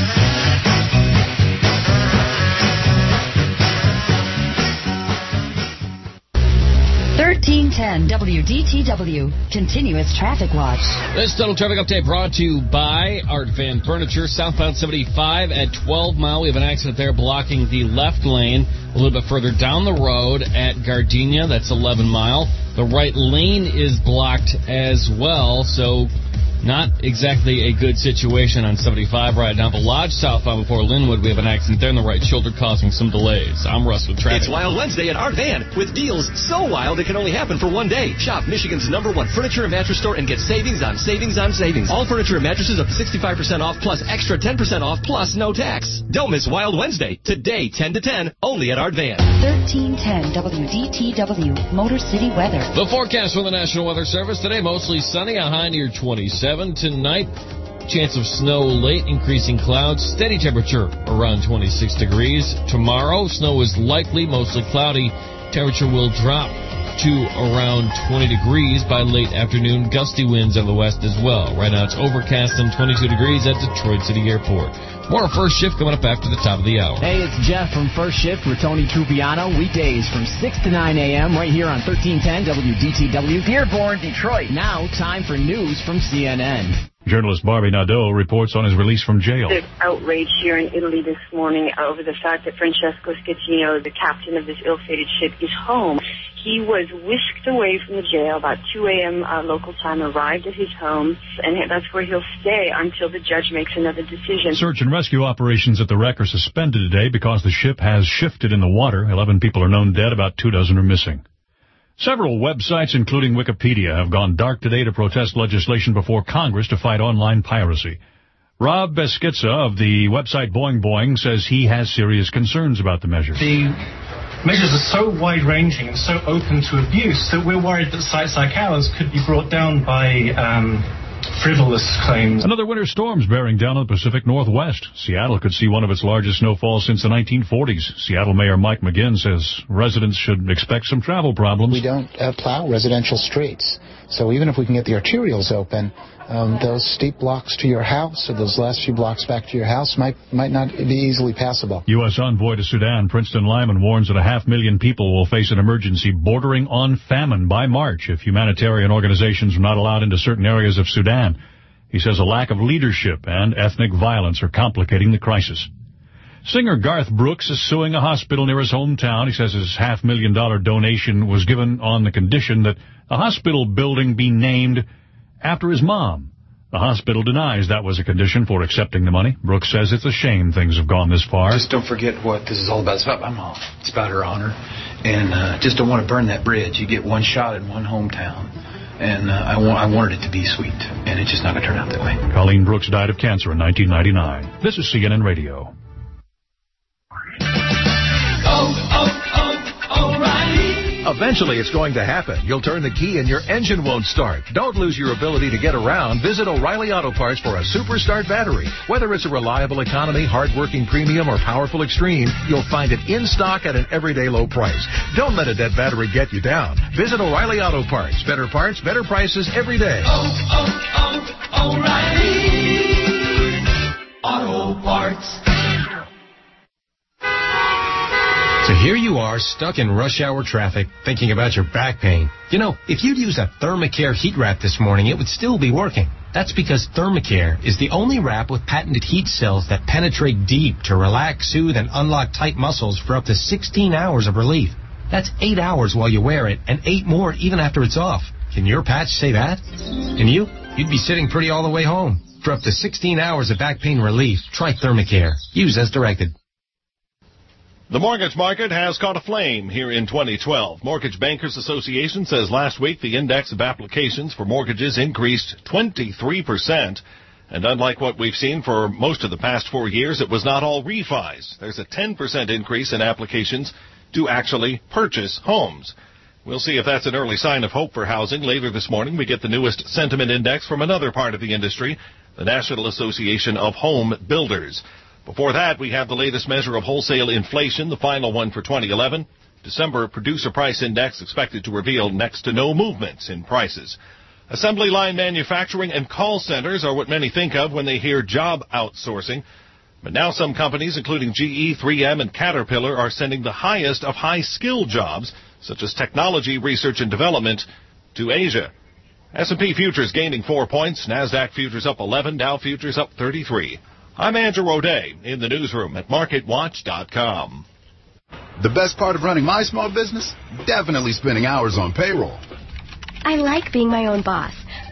thirteen ten W D T W, continuous traffic watch. This total traffic update brought to you by Art Van Furniture, southbound seventy-five at twelve mile. We have an accident there blocking the left lane. A little bit further down the road at Gardenia, that's eleven mile. The right lane is blocked as well, so Not exactly a good situation on seventy-five right now. The Lodge southbound before Linwood, we have an accident there in the right shoulder causing some delays. I'm Russ with traffic. It's Wild Wednesday at Art Van with deals so wild it can only happen for one day. Shop Michigan's number one furniture and mattress store and get savings on savings on savings. All furniture and mattresses up to sixty-five percent off plus extra ten percent off plus no tax. Don't miss Wild Wednesday. Today, ten to ten, only at Art Van. thirteen ten W D T W, Motor City weather. The forecast from the National Weather Service today, mostly sunny, a high near twenty-seven. Tonight, chance of snow late, increasing clouds, steady temperature around twenty-six degrees. Tomorrow, snow is likely, mostly cloudy. Temperature will drop to around twenty degrees by late afternoon. Gusty winds on the west as well. Right now, it's overcast and twenty-two degrees at Detroit City Airport. More First Shift coming up after the top of the hour. Hey, it's Jeff from First Shift with Tony Trupiano. Weekdays from six to nine a.m. right here on thirteen ten W D T W. Dearborn, Detroit. Now, time for news from C N N. Journalist Barbie Nadeau reports on his release from jail. There's outrage here in Italy this morning over the fact that Francesco Schettino, the captain of this ill-fated ship, is home. He was whisked away from the jail about two a.m. Uh, local time, arrived at his home, and that's where he'll stay until the judge makes another decision. Search and rescue operations at the wreck are suspended today because the ship has shifted in the water. Eleven people are known dead, about two dozen are missing. Several websites, including Wikipedia, have gone dark today to protest legislation before Congress to fight online piracy. Rob Beskitza of the website Boing Boing says he has serious concerns about the measure. The measures are so wide-ranging and so open to abuse that we're worried that sites like ours could be brought down by um, frivolous claims. Another winter storm's bearing down on the Pacific Northwest. Seattle could see one of its largest snowfalls since the nineteen forties. Seattle Mayor Mike McGinn says residents should expect some travel problems. We don't uh, plow residential streets, so even if we can get the arterials open, um, those steep blocks to your house or those last few blocks back to your house might might not be easily passable. U S envoy to Sudan, Princeton Lyman, warns that a half million people will face an emergency bordering on famine by March if humanitarian organizations are not allowed into certain areas of Sudan. He says a lack of leadership and ethnic violence are complicating the crisis. Singer Garth Brooks is suing a hospital near his hometown. He says his half-million dollar donation was given on the condition that the hospital building be named after his mom. The hospital denies that was a condition for accepting the money. Brooks says it's a shame things have gone this far. Just don't forget what this is all about. It's about my mom. It's about her honor. And uh, just don't want to burn that bridge. You get one shot in one hometown. And uh, I, wa- I wanted it to be sweet. And it's just not going to turn out that way. Colleen Brooks died of cancer in nineteen ninety-nine. This is C N N Radio. Oh, oh, oh, O'Reilly. Eventually it's going to happen. You'll turn the key and your engine won't start. Don't lose your ability to get around. Visit O'Reilly Auto Parts for a Super Start battery. Whether it's a reliable economy, hard-working premium, or powerful extreme, you'll find it in stock at an everyday low price. Don't let a dead battery get you down. Visit O'Reilly Auto Parts. Better parts, better prices every day. Oh, oh, oh, O'Reilly Auto Parts. So here you are, stuck in rush hour traffic, thinking about your back pain. You know, if you'd used a Thermacare heat wrap this morning, it would still be working. That's because Thermacare is the only wrap with patented heat cells that penetrate deep to relax, soothe, and unlock tight muscles for up to sixteen hours of relief. That's eight hours while you wear it, and eight more even after it's off. Can your patch say that? And you? You'd be sitting pretty all the way home. For up to sixteen hours of back pain relief, try Thermacare. Use as directed. The mortgage market has caught a flame here in twenty twelve. Mortgage Bankers Association says last week the index of applications for mortgages increased twenty-three percent. And unlike what we've seen for most of the past four years, it was not all refis. There's a ten percent increase in applications to actually purchase homes. We'll see if that's an early sign of hope for housing. Later this morning, we get the newest sentiment index from another part of the industry, the National Association of Home Builders. Before that, we have the latest measure of wholesale inflation, the final one for twenty eleven. December Producer Price Index expected to reveal next to no movements in prices. Assembly line manufacturing and call centers are what many think of when they hear job outsourcing. But now some companies, including G E, three M, and Caterpillar, are sending the highest of high-skill jobs, such as technology, research, and development, to Asia. S and P futures gaining four points, NASDAQ futures up eleven, Dow futures up thirty-three. I'm Andrew O'Day in the newsroom at market watch dot com. The best part of running my small business? Definitely spending hours on payroll. I like being my own boss,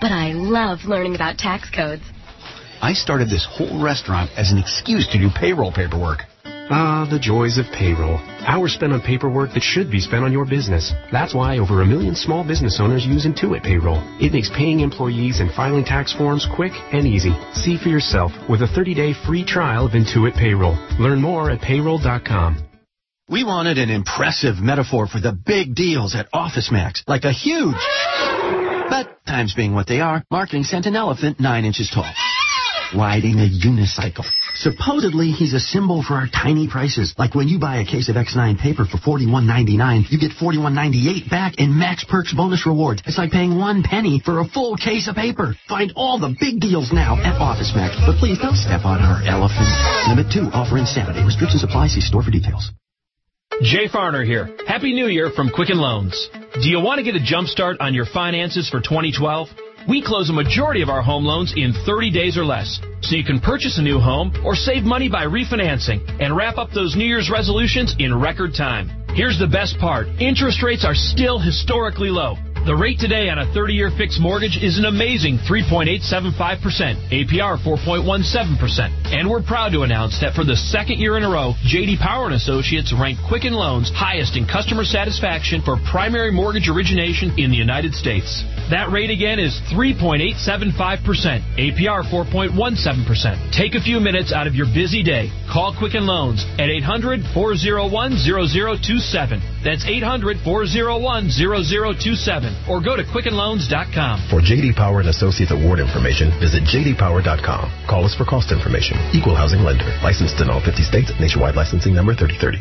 but I love learning about tax codes. I started this whole restaurant as an excuse to do payroll paperwork. Ah, the joys of payroll. Hours spent on paperwork that should be spent on your business. That's why over a million small business owners use Intuit Payroll. It makes paying employees and filing tax forms quick and easy. See for yourself with a thirty-day free trial of Intuit Payroll. Learn more at payroll dot com. We wanted an impressive metaphor for the big deals at OfficeMax, like a huge. But times being what they are, marketing sent an elephant nine inches tall, riding a unicycle. Supposedly, he's a symbol for our tiny prices. Like when you buy a case of X nine paper for forty-one ninety-nine, you get forty-one ninety-eight back in Max Perks bonus rewards. It's like paying one penny for a full case of paper. Find all the big deals now at OfficeMax. But please don't step on our elephant. Limit two. Offer in Saturday. Restrictions apply. See store for details. Jay Farner here. Happy New Year from Quicken Loans. Do you want to get a jump start on your finances for twenty twelve? We close a majority of our home loans in thirty days or less, so you can purchase a new home or save money by refinancing and wrap up those New Year's resolutions in record time. Here's the best part. Interest rates are still historically low. The rate today on a thirty-year fixed mortgage is an amazing three point eight seven five percent, A P R four point one seven percent. And we're proud to announce that for the second year in a row, J D Power and Associates ranked Quicken Loans highest in customer satisfaction for primary mortgage origination in the United States. That rate again is three point eight seven five percent, A P R four point one seven percent. Take a few minutes out of your busy day. Call Quicken Loans at eight hundred, four oh one, zero zero two seven. That's eight hundred, four oh one, zero zero two seven. Or go to quicken loans dot com. For J D Power and Associates award information, visit j d power dot com. Call us for cost information. Equal housing lender. Licensed in all fifty states. Nationwide licensing number thirty thirty.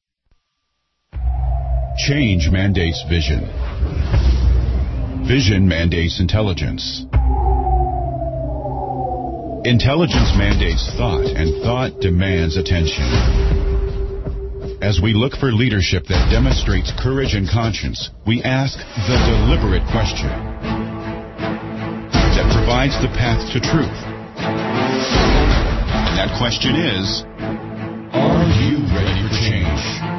Change mandates vision. Vision mandates intelligence. Intelligence mandates thought, and thought demands attention. As we look for leadership that demonstrates courage and conscience, we ask the deliberate question that provides the path to truth. And that question is, are you ready for change?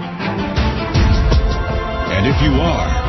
And if you are,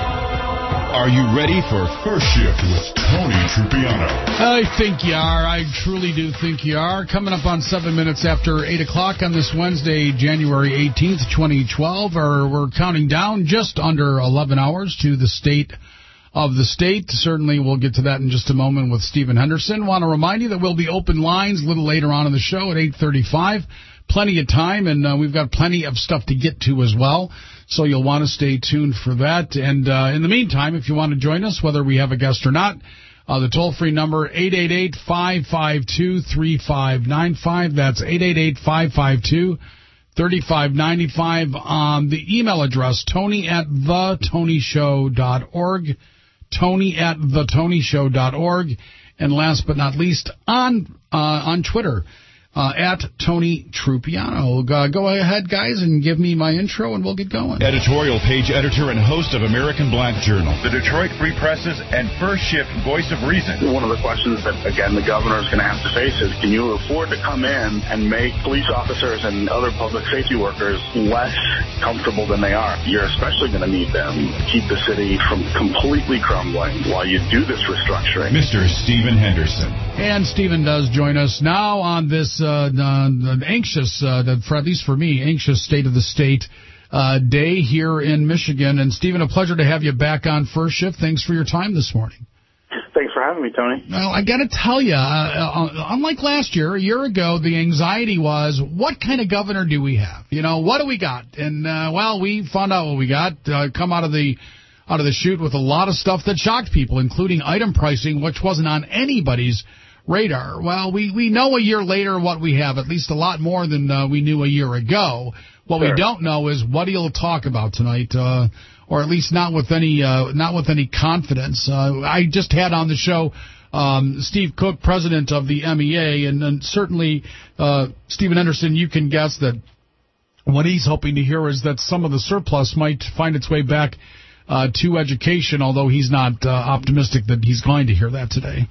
are you ready for First Shift with Tony Trupiano? I think you are. I truly do think you are. Coming up on seven minutes after eight o'clock on this Wednesday, January eighteenth, twenty twelve, or we're counting down just under eleven hours to the state of the state. Certainly we'll get to that in just a moment with Stephen Henderson. Want to remind you that we'll be open lines a little later on in the show at eight thirty-five. Plenty of time, and uh, we've got plenty of stuff to get to as well. So you'll want to stay tuned for that. And uh, in the meantime, if you want to join us, whether we have a guest or not, uh, the toll-free number, eight eight eight, five five two, three five nine five. That's eight eight eight, five five two, three five nine five. Um, the email address, tony at the tony show dot org, tony at the tony show dot org. And last but not least, on uh, on Twitter, Uh, at Tony Trupiano. Uh, go ahead, guys, and give me my intro, and we'll get going. Editorial page editor and host of American Black Journal, the Detroit Free Presses, and First Shift Voice of Reason. One of the questions that, again, the governor is going to have to face is, can you afford to come in and make police officers and other public safety workers less comfortable than they are? You're especially going to need them to keep the city from completely crumbling while you do this restructuring. Mister Stephen Henderson. And Stephen does join us now on this uh, uh, anxious, uh, for at least for me, anxious state of the state uh, day here in Michigan. And Stephen, a pleasure to have you back on First Shift. Thanks for your time this morning. Thanks for having me, Tony. Well, I got to tell you, uh, uh, unlike last year, a year ago, the anxiety was, what kind of governor do we have? You know, what do we got? And, uh, well, we found out what we got. Uh, come out of the out of the chute with a lot of stuff that shocked people, including item pricing, which wasn't on anybody's radar. Well, we, we know a year later what we have, at least a lot more than uh, we knew a year ago. What sure. we don't know is what he'll talk about tonight, uh, or at least not with any uh, not with any confidence. Uh, I just had on the show um, Steve Cook, president of the M E A, and, and certainly, uh, Stephen Henderson, you can guess that what he's hoping to hear is that some of the surplus might find its way back uh, to education, although he's not uh, optimistic that he's going to hear that today.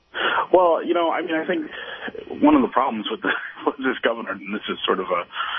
Well, you know, I mean, I think one of the problems with, the, with this governor, and this is sort of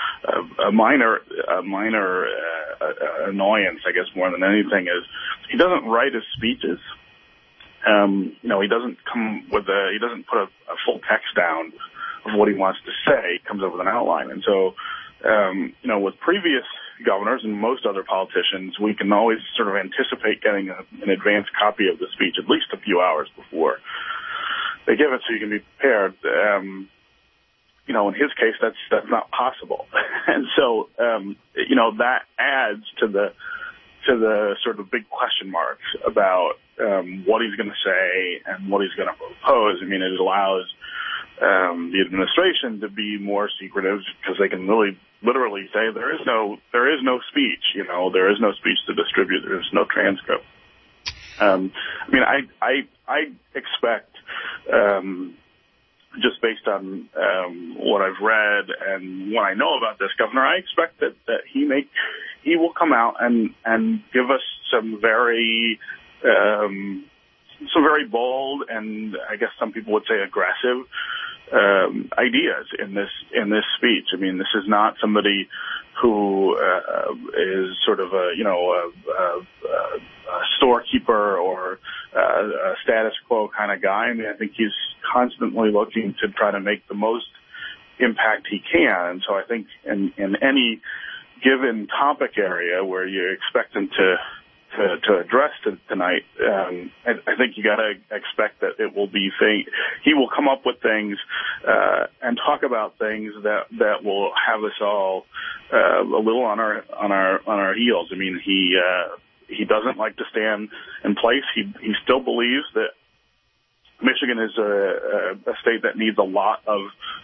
a, a, a minor, a minor uh, annoyance, I guess, more than anything, is he doesn't write his speeches. Um, you know, he doesn't come with a, he doesn't put a, a full text down of what he wants to say. He comes up with an outline. And so, um, you know, with previous governors and most other politicians, we can always sort of anticipate getting a, an advanced copy of the speech at least a few hours before they give it, so you can be prepared. Um, you know, in his case, that's that's not possible, and so um, you know that adds to the to the sort of big question marks about um, what he's going to say and what he's going to propose. I mean, it allows um, the administration to be more secretive because they can really, literally say there is no there is no speech. You know, there is no speech to distribute. There is no transcript. Um, I mean, I I I expect. Um, just based on um, what I've read and what I know about this governor, I expect that, that he make he will come out and, and give us some very um, some very bold and I guess some people would say aggressive um, ideas in this in this speech. I mean, this is not somebody who uh, is sort of a you know a, a, a storekeeper or uh, a status quo kind of guy. I mean, I think he's constantly looking to try to make the most impact he can. And so I think in, in any given topic area where you expect him to to, to address to, tonight, um, I, I think you got to expect that it will be thing. He will come up with things uh, and talk about things that that will have us all uh, a little on our on our on our heels. I mean, he uh, he doesn't like to stand in place. He he still believes that Michigan is a, a state that needs a lot of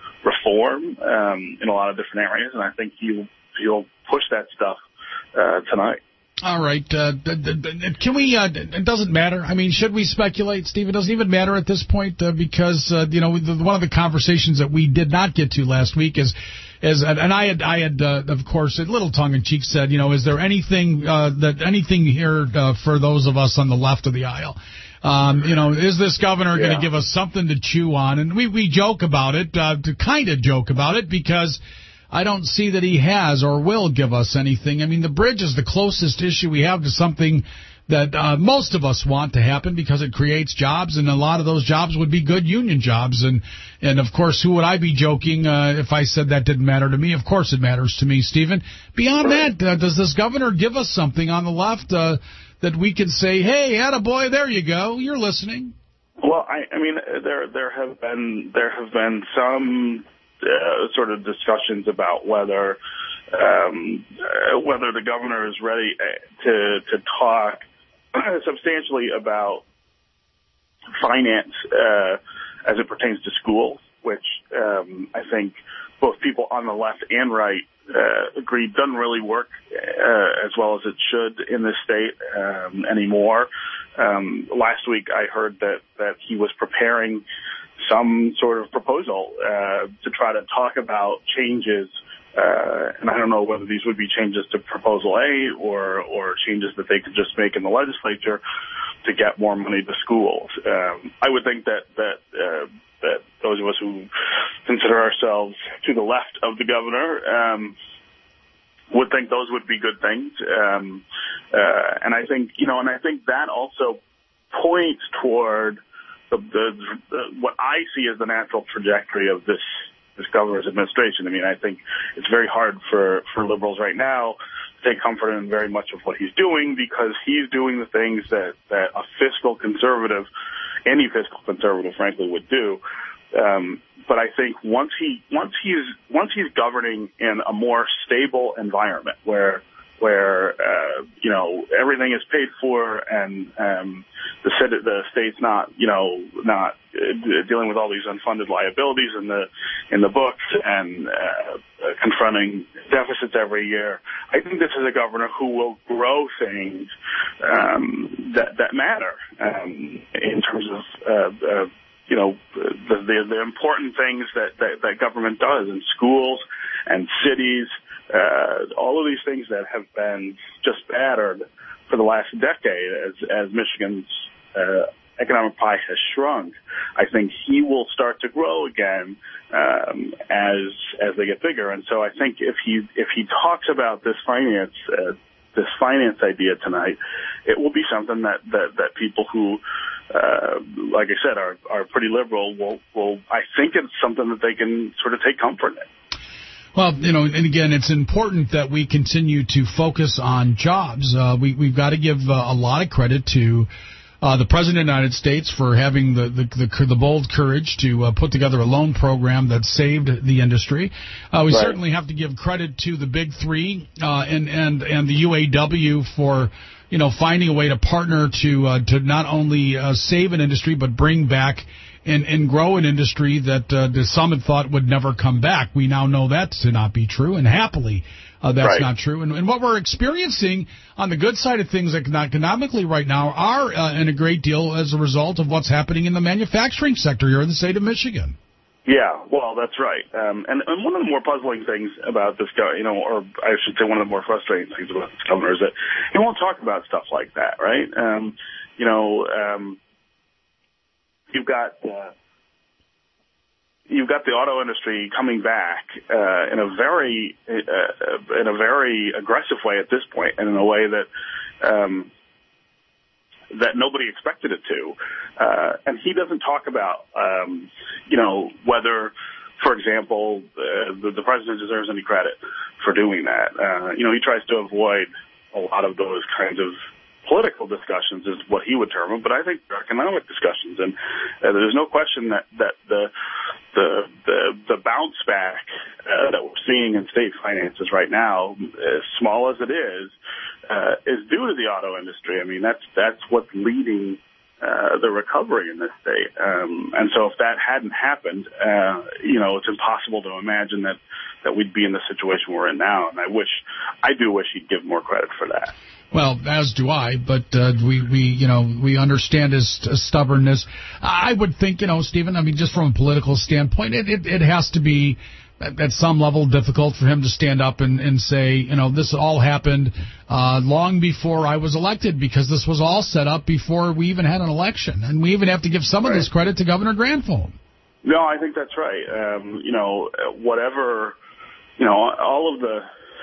reform um, in a lot of different areas, and I think he'll he'll push that stuff uh, tonight. All right. Uh, can we, uh, it doesn't matter. I mean, should we speculate, Steve? It doesn't even matter at this point uh, because, uh, you know, one of the conversations that we did not get to last week is, is and I had, I had uh, of course, a little tongue-in-cheek said, you know, is there anything, uh, that anything here uh, for those of us on the left of the aisle? Um, you know, is this governor yeah. going to give us something to chew on? And we, we joke about it, uh, to kind of joke about it because I don't see that he has or will give us anything. I mean, the bridge is the closest issue we have to something that uh, most of us want to happen because it creates jobs, and a lot of those jobs would be good union jobs. And, and of course, who would I be joking uh, if I said that didn't matter to me? Of course it matters to me, Stephen. Beyond that, uh, does this governor give us something on the left uh, that we can say, hey, attaboy, there you go, you're listening? Well, I, I mean, there there have been there have been some Uh, sort of discussions about whether um, uh, whether the governor is ready to to talk substantially about finance uh, as it pertains to schools, which um, I think both people on the left and right uh, agree doesn't really work uh, as well as it should in this state um, anymore. Um, last week I heard that, that he was preparing some sort of proposal uh, to try to talk about changes, uh, and I don't know whether these would be changes to Proposal A or or changes that they could just make in the legislature to get more money to schools. Um, I would think that that uh, that those of us who consider ourselves to the left of the governor um, would think those would be good things, um, uh, and I think you know, and I think that also points toward The, the, the, what I see as the natural trajectory of this this governor's administration. I mean, I think it's very hard for, for liberals right now to take comfort in very much of what he's doing because he's doing the things that, that a fiscal conservative, any fiscal conservative, frankly, would do. Um, but I think once he once he's once he's governing in a more stable environment where where, uh, you know, everything is paid for and um, the, the state's not, you know, not uh, dealing with all these unfunded liabilities in the in the books and uh, confronting deficits every year. I think this is a governor who will grow things um, that, that matter um, in terms of, uh, uh, you know, the, the, the important things that, that, that government does in schools and cities. Uh, all of these things that have been just battered for the last decade as, as Michigan's uh, economic pie has shrunk, I think he will start to grow again um, as as they get bigger. And so I think if he if he talks about this finance uh, this finance idea tonight, it will be something that that, that people who uh, like I said, are, are pretty liberal, will, will, I think it's something that they can sort of take comfort in. Well, you know, and again, it's important that we continue to focus on jobs. Uh, we, we've got to give uh, a lot of credit to uh, the President of the United States for having the the, the, the bold courage to uh, put together a loan program that saved the industry. Uh, we right. certainly have to give credit to the Big Three uh, and, and, and the U A W for, you know, finding a way to partner to uh, to not only uh, save an industry but bring back and, and grow an industry that uh, some had thought would never come back. We now know that to not be true, and happily uh, that's right. not true. And, and what we're experiencing on the good side of things economically right now are uh, in a great deal as a result of what's happening in the manufacturing sector here in the state of Michigan. Yeah, well, that's right. Um, and, and one of the more puzzling things about this guy, you know, or I should say one of the more frustrating things about this governor is that he won't talk about stuff like that, right? Um, you know, um, you've got uh, you've got the auto industry coming back uh, in a very uh, in a very aggressive way at this point, and in a way that um, that nobody expected it to. Uh, and he doesn't talk about, um, you know, whether, for example, uh, the, the president deserves any credit for doing that. Uh, you know, he tries to avoid a lot of those kinds of political discussions, is what he would term them, but I think they're economic discussions. And uh, there's no question that, that the the the, the bounce back uh, that we're seeing in state finances right now, as small as it is, uh, is due to the auto industry. I mean, that's that's what's leading uh, the recovery in this state. Um, and so if that hadn't happened, uh, you know, it's impossible to imagine that, that we'd be in the situation we're in now. And I wish, I do wish he'd give more credit for that. Well, as do I, but uh, we, we, you know, we understand his stubbornness. I would think, you know, Stephen, I mean, just from a political standpoint, it, it, it has to be at, at some level difficult for him to stand up and, and say, you know, this all happened uh, long before I was elected, because this was all set up before we even had an election. And we even have to give some right. of this credit to Governor Granholm. No, I think that's right. Um, you know, whatever, you know, all of the,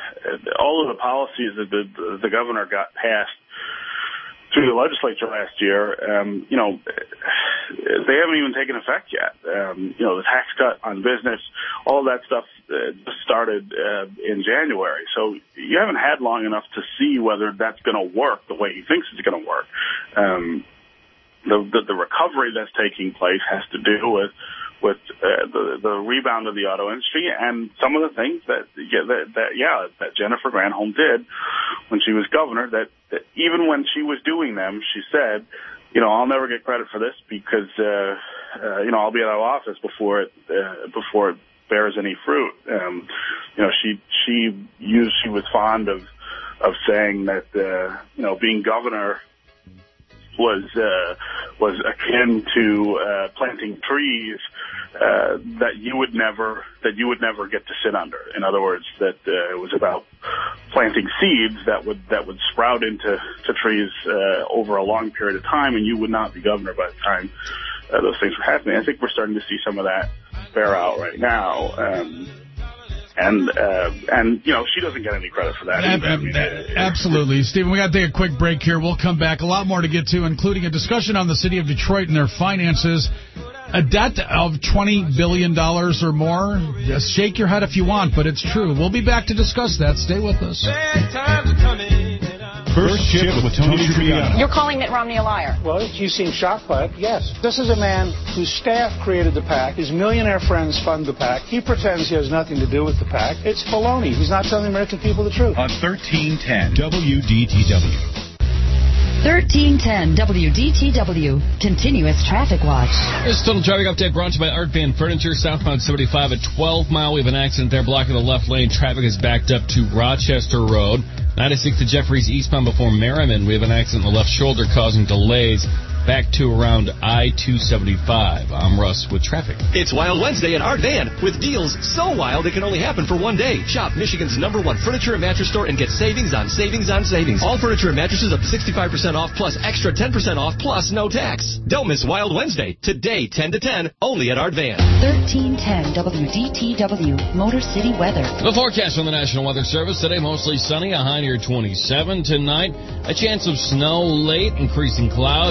all of the policies that the, the, the governor got passed through the legislature last year, um, you know, they haven't even taken effect yet. Um, you know, the tax cut on business, all of that stuff uh, just started uh, in January. So you haven't had long enough to see whether that's going to work the way he thinks it's going to work. Um, the, the, the recovery that's taking place has to do with with uh, the, the rebound of the auto industry and some of the things that, yeah, that, that, yeah, that Jennifer Granholm did when she was governor, that, that even when she was doing them, she said, you know, I'll never get credit for this because, uh, uh, you know, I'll be out of office before it, uh, before it bears any fruit. Um, you know, she, she used, she was fond of, of saying that, uh, you know, being governor was uh, was akin to uh, planting trees uh, that you would never that you would never get to sit under. In other words, that uh, it was about planting seeds that would that would sprout into to trees uh, over a long period of time, and you would not be governor by the time uh, those things were happening. I think we're starting to see some of that bear out right now. Um, And, uh, and you know, she doesn't get any credit for that. Ab- ab- absolutely. Stephen, we got to take a quick break here. We'll come back. A lot more to get to, including a discussion on the city of Detroit and their finances. A debt of twenty billion dollars or more. Just shake your head if you want, but it's true. We'll be back to discuss that. Stay with us. First Shift with Tony Trippiano. You're calling Mitt Romney a liar. Well, you seem shocked by it, yes. This is a man whose staff created the PAC. His millionaire friends fund the PAC. He pretends he has nothing to do with the PAC. It's baloney. He's not telling the American people the truth. On thirteen ten W D T W. thirteen ten W D T W. Continuous Traffic Watch. This total traffic update brought to you by Art Van Furniture, southbound seventy-five at twelve mile. We have an accident there blocking the left lane. Traffic is backed up to Rochester Road. ninety-six to Jeffries eastbound before Merriman. We have an accident in the left shoulder causing delays back to around I two seventy-five. I'm Russ with traffic. It's Wild Wednesday at Art Van with deals so wild it can only happen for one day. Shop Michigan's number one furniture and mattress store and get savings on savings on savings. All furniture and mattresses up to sixty-five percent off plus extra ten percent off plus no tax. Don't miss Wild Wednesday. Today, ten to ten, only at Art Van. thirteen ten W D T W. Motor City weather. The forecast from the National Weather Service. Today, mostly sunny, a high near twenty-seven. Tonight, a chance of snow late, increasing clouds, a steady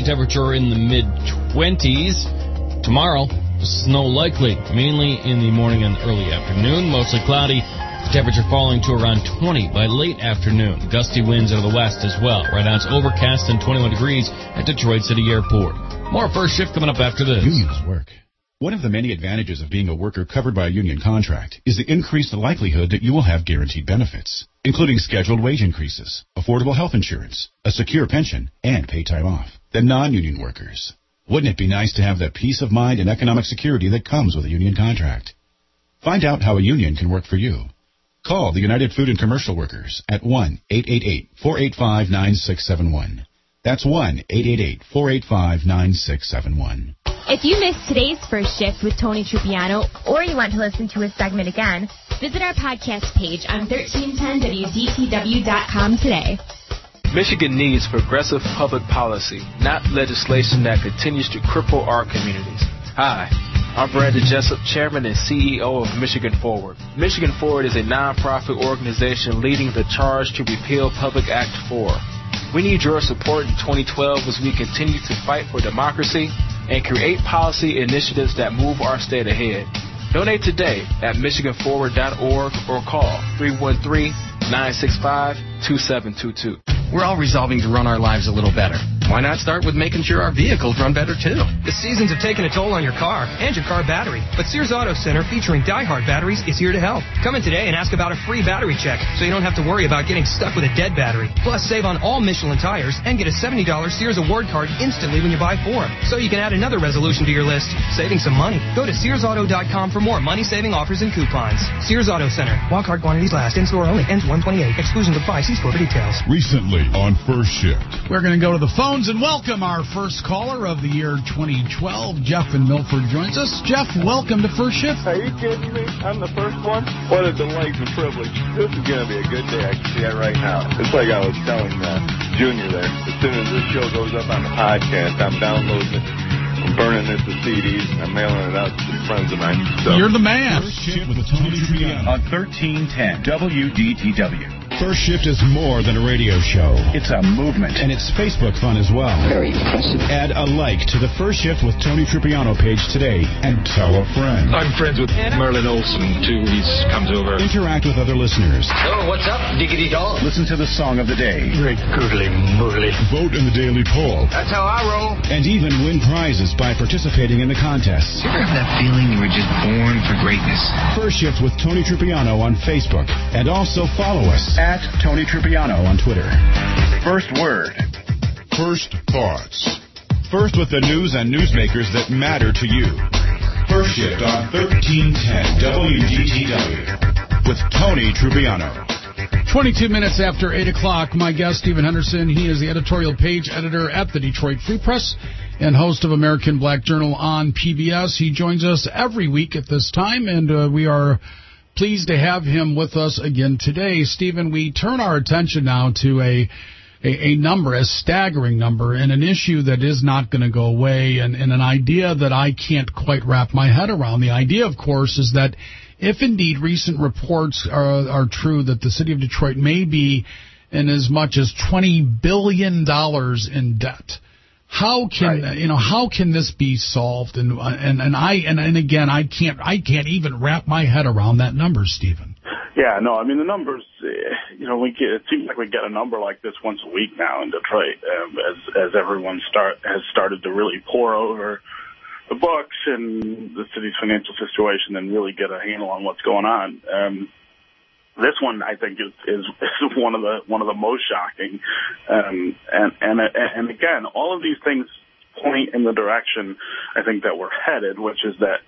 temperature in the mid-twenties. Tomorrow, snow likely, mainly in the morning and early afternoon. Mostly cloudy. Temperature falling to around twenty by late afternoon. Gusty winds out of the west as well. Right now it's overcast and twenty-one degrees at Detroit City Airport. More First Shift coming up after this. Unions work. One of the many advantages of being a worker covered by a union contract is the increased likelihood that you will have guaranteed benefits, including scheduled wage increases, affordable health insurance, a secure pension, and paid time off. The non-union workers. Wouldn't it be nice to have that peace of mind and economic security that comes with a union contract? Find out how a union can work for you. Call the United Food and Commercial Workers at one eight eight eight, four eight five, nine six seven one. That's one eight eight eight, four eight five, nine six seven one. If you missed today's First Shift with Tony Trupiano, or you want to listen to a segment again, visit our podcast page on thirteen ten W D T W dot com today. Michigan needs progressive public policy, not legislation that continues to cripple our communities. Hi, I'm Brandon Jessup, Chairman and C E O of Michigan Forward. Michigan Forward is a nonprofit organization leading the charge to repeal Public Act four. We need your support in twenty twelve as we continue to fight for democracy and create policy initiatives that move our state ahead. Donate today at michigan forward dot org or call three one three, nine six five, two seven two two. We're all resolving to run our lives a little better. Why not start with making sure our vehicles run better, too? The seasons have taken a toll on your car and your car battery. But Sears Auto Center, featuring Die-Hard batteries, is here to help. Come in today and ask about a free battery check so you don't have to worry about getting stuck with a dead battery. Plus, save on all Michelin tires and get a seventy dollars Sears Award card instantly when you buy four. So you can add another resolution to your list, saving some money. Go to sears auto dot com for more money-saving offers and coupons. Sears Auto Center. While card quantities last. In-store only. Ends one twenty-eight. Exclusions apply. See store for details. Recently on First Shift. We're going to go to the phones and welcome our first caller of the year twenty twelve. Jeff in Milford joins us. Jeff, welcome to First Shift. Are you kidding me? I'm the first one? What a delight and privilege. This is going to be a good day. I can see it right now. It's like I was telling uh, Junior there. As soon as this show goes up on the podcast, I'm downloading it. I'm burning this to C Ds, and I'm mailing it out to some friends of mine. So. You're the man. First Shift with Tony Trupiano on thirteen ten W D T W. First Shift is more than a radio show. It's a movement. And it's Facebook fun as well. Very impressive. Add a like to the First Shift with Tony Trupiano page today and tell a friend. I'm friends with Merlin Olsen, too. He comes over. Interact with other listeners. Oh, what's up, diggity dog? Listen to the song of the day. Very goodly moodly. Vote in the daily poll. That's how I roll. And even win prizes by participating in the contests. You ever have that feeling you were just born for greatness? First Shift with Tony Trupiano on Facebook. And also follow us at Tony Trupiano on Twitter. First word. First thoughts. First with the news and newsmakers that matter to you. First Shift on thirteen ten W D T W with Tony Trupiano. twenty-two minutes after eight o'clock, my guest, Stephen Henderson. He is the editorial page editor at the Detroit Free Press and host of American Black Journal on P B S. He joins us every week at this time, and uh, we are pleased to have him with us again today. Stephen, we turn our attention now to a a, a number, a staggering number, and an issue that is not going to go away, and, and an idea that I can't quite wrap my head around. The idea, of course, is that if indeed recent reports are, are true that the city of Detroit may be in as much as twenty billion dollars in debt, how can right. you know how can this be solved? And and and I and, and again I can't I can't even wrap my head around that number, Stephen. Yeah, no, I mean the numbers. You know, we get, it seems like we get a number like this once a week now in Detroit, um, as as everyone start has started to really pour over the books and the city's financial situation and really get a handle on what's going on. Um, This one, I think, is, is is one of the one of the most shocking, um, and and and again, all of these things point in the direction I think that we're headed, which is that,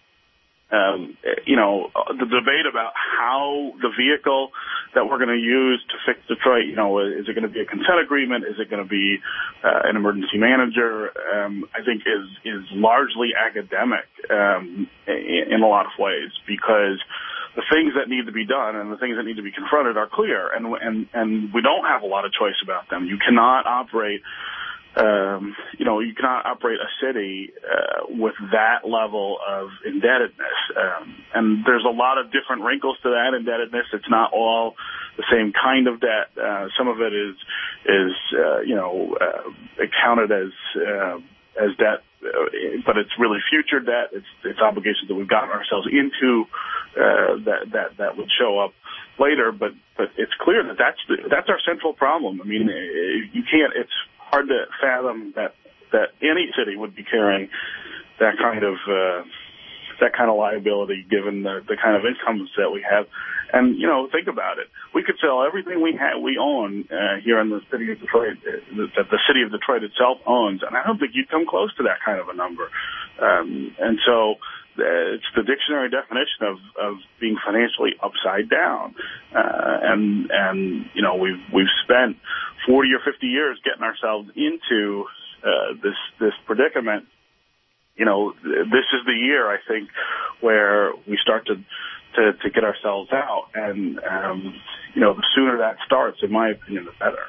um, you know, the debate about how the vehicle that we're going to use to fix Detroit, you know, is it going to be a consent agreement? Is it going to be uh, an emergency manager? Um, I think is is largely academic um, in, in a lot of ways, because the things that need to be done and the things that need to be confronted are clear, and and and we don't have a lot of choice about them. You cannot operate, um, you know, you cannot operate a city uh, with that level of indebtedness. Um, and there's a lot of different wrinkles to that indebtedness. It's not all the same kind of debt. Uh, some of it is is uh, you know uh, counted as uh, as debt, uh, but it's really future debt. It's it's obligations that we've gotten ourselves into uh, that that that would show up later. But but it's clear that that's the, that's our central problem. I mean, you can't. It's hard to fathom that that any city would be carrying that kind of uh, that kind of liability, given the, the kind of incomes that we have. And, you know, think about it. We could sell everything we have, we own uh, here in the city of Detroit, uh, that the city of Detroit itself owns, and I don't think you'd come close to that kind of a number. Um, and so uh, it's the dictionary definition of, of being financially upside down. Uh, and, and, you know, we've, we've spent forty or fifty years getting ourselves into uh, this, this predicament. You know, this is the year, I think, where we start to To, to get ourselves out, and um, you know, the sooner that starts, in my opinion, the better.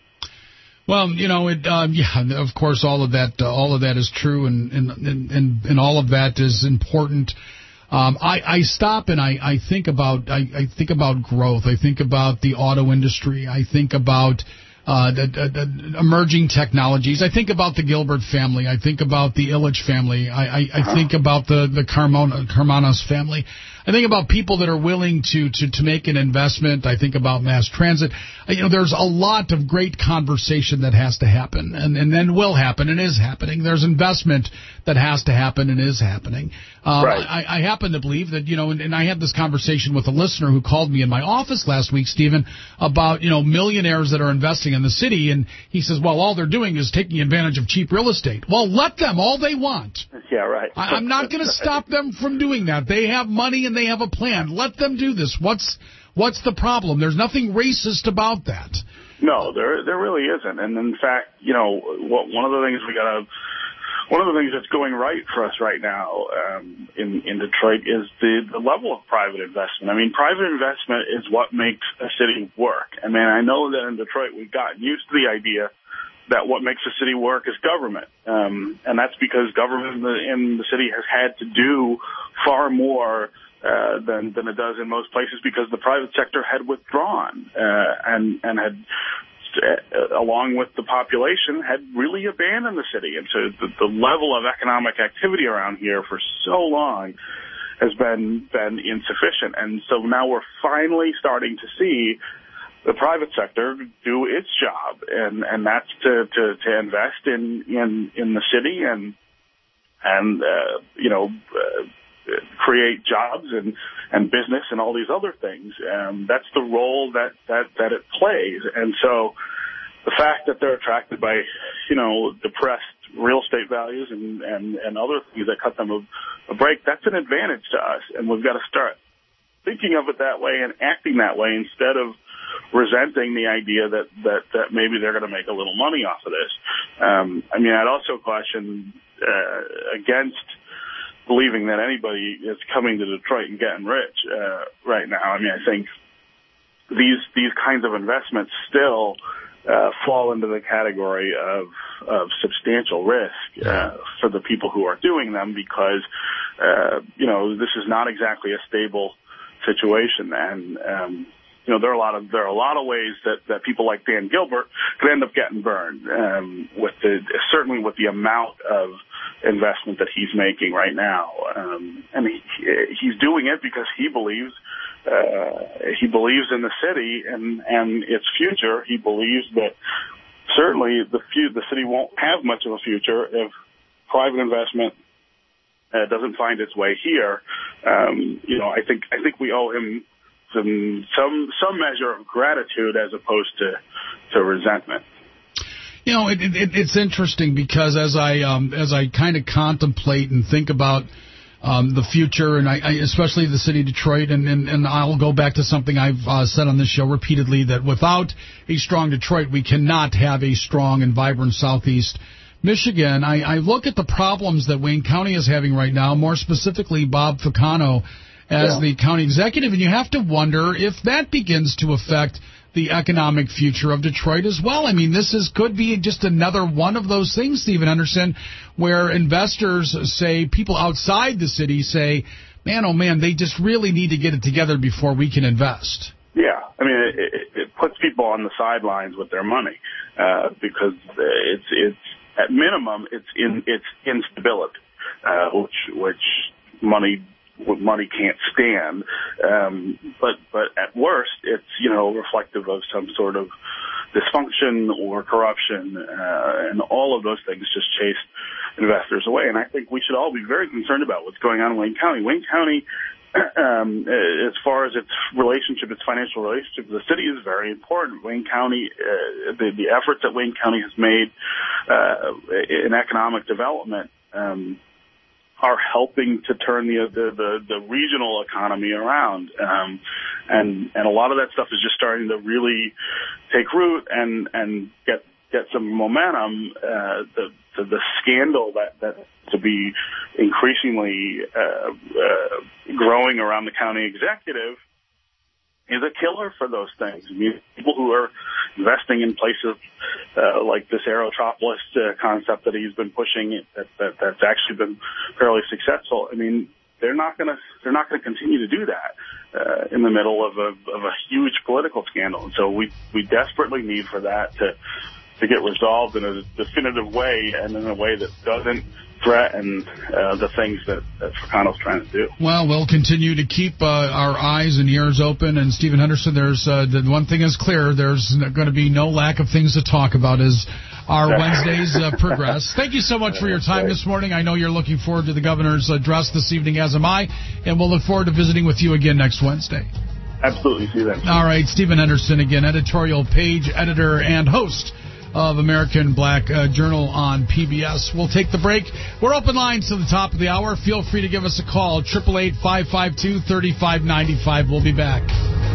Well, you know, it, um, yeah, of course, all of that, uh, all of that is true, and and, and and all of that is important. Um, I, I stop and I, I think about I, I think about growth. I think about the auto industry. I think about uh, the, the, the emerging technologies. I think about the Gilbert family. I think about the Illich family. I, I, I think about the the Carmona, Carmanos family. I think about people that are willing to, to, to make an investment. I think about mass transit. You know, there's a lot of great conversation that has to happen, and, and then will happen and is happening. There's investment that has to happen and is happening. Um, right. I, I happen to believe that, you know, and, and I had this conversation with a listener who called me in my office last week, Stephen, about, you know, millionaires that are investing in the city, and he says, well, all they're doing is taking advantage of cheap real estate. Well, let them, all they want. Yeah, right. I, I'm not going to stop them from doing that. They have money and they have a plan. Let them do this. What's what's the problem? There's nothing racist about that. No, there there really isn't. And in fact, you know, one of the things we got to one of the things that's going right for us right now um, in in Detroit is the the level of private investment. I mean, private investment is what makes a city work. I mean, I know that in Detroit we've gotten used to the idea that what makes a city work is government. Um, and that's because government in the, in the city has had to do far more uh, than, than it does in most places because the private sector had withdrawn uh, and, and had, uh, along with the population, had really abandoned the city. And so the, the level of economic activity around here for so long has been, been insufficient. And so now we're finally starting to see the private sector do its job, and, and that's to, to, to invest in, in, in the city and, and, uh, you know, uh, create jobs and, and business and all these other things. Um, that's the role that, that, that it plays. And so the fact that they're attracted by, you know, depressed real estate values and, and, and other things that cut them a, a break, that's an advantage to us. And we've got to start thinking of it that way and acting that way instead of resenting the idea that, that, that maybe they're going to make a little money off of this. Um, I mean, I'd also caution uh, against believing that anybody is coming to Detroit and getting rich uh, right now. I mean, I think these these kinds of investments still uh, fall into the category of, of substantial risk uh, for the people who are doing them because, uh, you know, this is not exactly a stable situation. And, um, you know, there are a lot of there are a lot of ways that, that people like Dan Gilbert could end up getting burned. Um, with the certainly with the amount of investment that he's making right now, um, and he, he's doing it because he believes uh, he believes in the city and and its future. He believes that certainly the few, the city won't have much of a future if private investment uh, doesn't find its way here. Um, you know, I think I think we owe him some some some measure of gratitude as opposed to to resentment. You know, it, it, it's interesting because as I um, as I kind of contemplate and think about um, the future, and I, I especially the city of Detroit, and, and, and I'll go back to something I've uh, said on this show repeatedly, that without a strong Detroit, we cannot have a strong and vibrant Southeast Michigan. I, I look at the problems that Wayne County is having right now, more specifically Bob Ficano as yeah. the county executive, and you have to wonder if that begins to affect the economic future of Detroit as well. I mean, this is could be just another one of those things, Stephen Henderson, where investors say, people outside the city say, man, oh man, they just really need to get it together before we can invest. Yeah, I mean, it, it, it puts people on the sidelines with their money uh, because it's it's at minimum it's in it's instability, uh, which which money money can't stand. Um, but but at worst, it's you know reflective of some sort of dysfunction or corruption, uh, and all of those things just chase investors away. And I think we should all be very concerned about what's going on in Wayne County. Wayne County. Um, as far as its relationship, its financial relationship with the city is very important. Wayne County, uh, the, the efforts that Wayne County has made uh, in economic development um, are helping to turn the, the the the regional economy around, um, and and a lot of that stuff is just starting to really take root and and get get some momentum. Uh, the, the the scandal that that to be increasingly uh, uh, growing around the county executive is a killer for those things. I mean, people who are investing in places uh, like this Aerotropolis uh, concept that he's been pushing, that, that that's actually been fairly successful. I mean, they're not going to they're not going to continue to do that uh, in the middle of a of a huge political scandal. And so we we desperately need for that to to get resolved in a definitive way and in a way that doesn't threaten uh, the things that, that Fricano's trying to do. Well, we'll continue to keep uh, our eyes and ears open. And Stephen Henderson, there's uh, the one thing is clear: there's going to be no lack of things to talk about as our Wednesdays uh, progress. Thank you so much for your time this morning. I know you're looking forward to the governor's address this evening, as am I, and we'll look forward to visiting with you again next Wednesday. Absolutely. See you then. All right, Stephen Henderson again, editorial page editor and host of American Black uh, Journal on P B S. We'll take the break. We're open lines to the top of the hour. Feel free to give us a call, eight eight eight, five five two, three five nine five. We'll be back.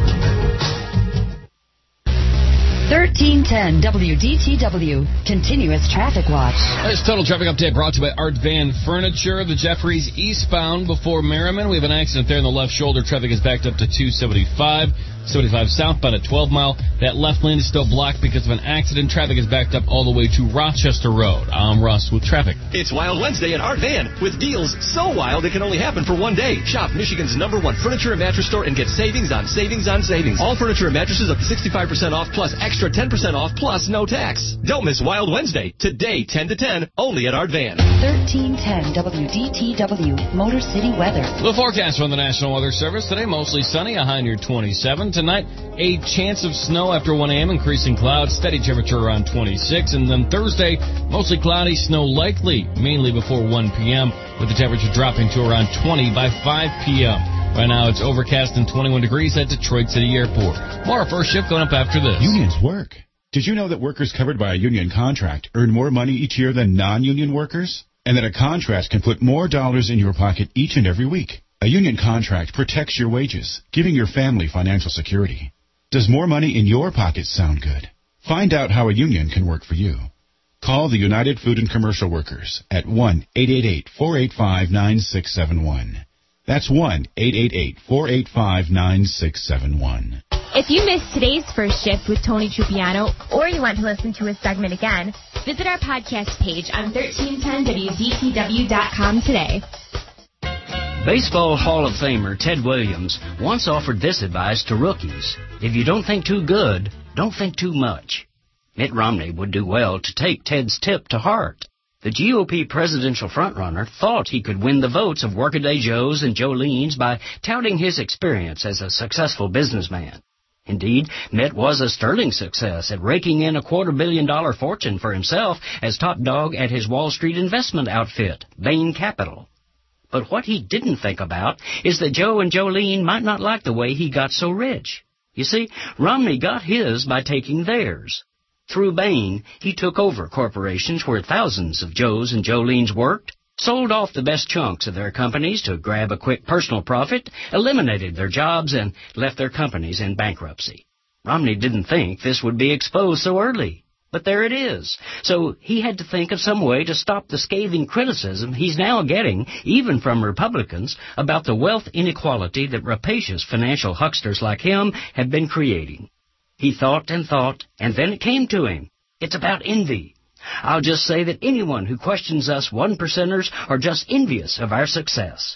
thirteen ten W D T W, continuous traffic watch. This total traffic update brought to you by Art Van Furniture. The Jeffries eastbound before Merriman. We have an accident there in the left shoulder. Traffic is backed up to two seventy-five. seventy-five southbound at twelve mile. That left lane is still blocked because of an accident. Traffic is backed up all the way to Rochester Road. I'm Russ with traffic. It's Wild Wednesday at Art Van with deals so wild it can only happen for one day. Shop Michigan's number one furniture and mattress store and get savings on savings on savings. All furniture and mattresses up to sixty-five percent off plus extra ten percent off plus no tax. Don't miss Wild Wednesday. Today, ten to ten, only at Art Van. thirteen ten W D T W, Motor City weather. The forecast from the National Weather Service. Today, mostly sunny, a high near twenty-seven. Tonight, a chance of snow after one a.m., increasing clouds, steady temperature around twenty-six. And then Thursday, mostly cloudy, snow likely, mainly before one p.m., with the temperature dropping to around twenty by five p.m. Right now, it's overcast and twenty-one degrees at Detroit City Airport. More first shift going up after this. Unions work. Did you know that workers covered by a union contract earn more money each year than non-union workers? And that a contract can put more dollars in your pocket each and every week? A union contract protects your wages, giving your family financial security. Does more money in your pockets sound good? Find out how a union can work for you. Call the United Food and Commercial Workers at one eight eight eight, four eight five, nine six seven one. That's one eight eight eight, four eight five, nine six seven one. If you missed today's first shift with Tony Trupiano, or you want to listen to his segment again, visit our podcast page on thirteen ten W D T W dot com today. Baseball Hall of Famer Ted Williams once offered this advice to rookies. If you don't think too good, don't think too much. Mitt Romney would do well to take Ted's tip to heart. The G O P presidential frontrunner thought he could win the votes of workaday Joes and Jolenes by touting his experience as a successful businessman. Indeed, Mitt was a sterling success at raking in a quarter billion dollar fortune for himself as top dog at his Wall Street investment outfit, Bain Capital. But what he didn't think about is that Joe and Jolene might not like the way he got so rich. You see, Romney got his by taking theirs. Through Bain, he took over corporations where thousands of Joes and Jolenes worked, sold off the best chunks of their companies to grab a quick personal profit, eliminated their jobs, and left their companies in bankruptcy. Romney didn't think this would be exposed so early. But there it is. So he had to think of some way to stop the scathing criticism he's now getting, even from Republicans, about the wealth inequality that rapacious financial hucksters like him have been creating. He thought and thought, and then it came to him. It's about envy. I'll just say that anyone who questions us one percenters are just envious of our success.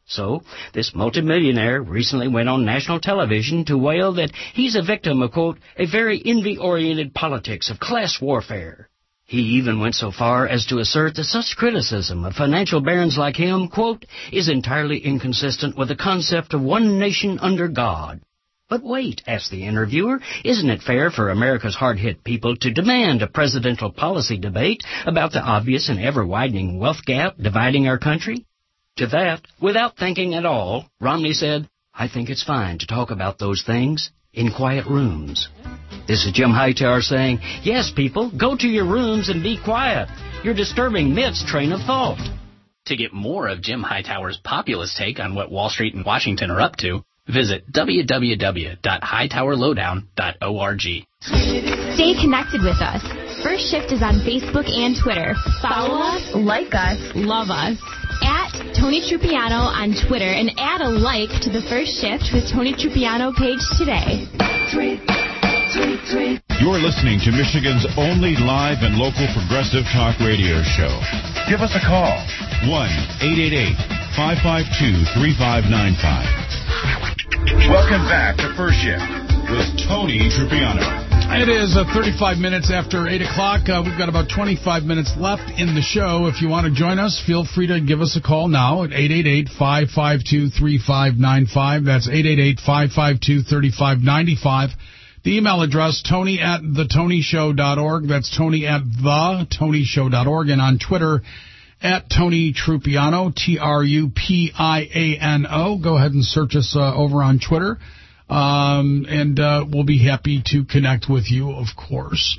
So, this multimillionaire recently went on national television to wail that he's a victim of, quote, a very envy-oriented politics of class warfare. He even went so far as to assert that such criticism of financial barons like him, quote, is entirely inconsistent with the concept of one nation under God. But wait, asked the interviewer, isn't it fair for America's hard-hit people to demand a presidential policy debate about the obvious and ever-widening wealth gap dividing our country? To that, without thinking at all, Romney said, I think it's fine to talk about those things in quiet rooms. This is Jim Hightower saying, yes, people, go to your rooms and be quiet. You're disturbing Mitt's train of thought. To get more of Jim Hightower's populist take on what Wall Street and Washington are up to, visit w w w dot hightower lowdown dot org. Stay connected with us. First Shift is on Facebook and Twitter. Follow us, like us, love us. At Tony Trupiano on Twitter and add a like to the First Shift with Tony Trupiano page today. Tweet, tweet, tweet. You're listening to Michigan's only live and local progressive talk radio show. Give us a call. one eight eight eight, five five two, three five nine five. Welcome back to First Shift with Tony Trupiano. It is uh, thirty-five minutes after eight o'clock. Uh, we've got about twenty-five minutes left in the show. If you want to join us, feel free to give us a call now at eight eight eight, five five two, three five nine five. That's eight eight eight, five five two, three five nine five. The email address, tony at the tony show dot org. That's tony at the tony show dot org. And on Twitter, at Tony Trupiano, T R U P I A N O. Go ahead and search us uh, over on Twitter. Um, and uh, we'll be happy to connect with you, of course.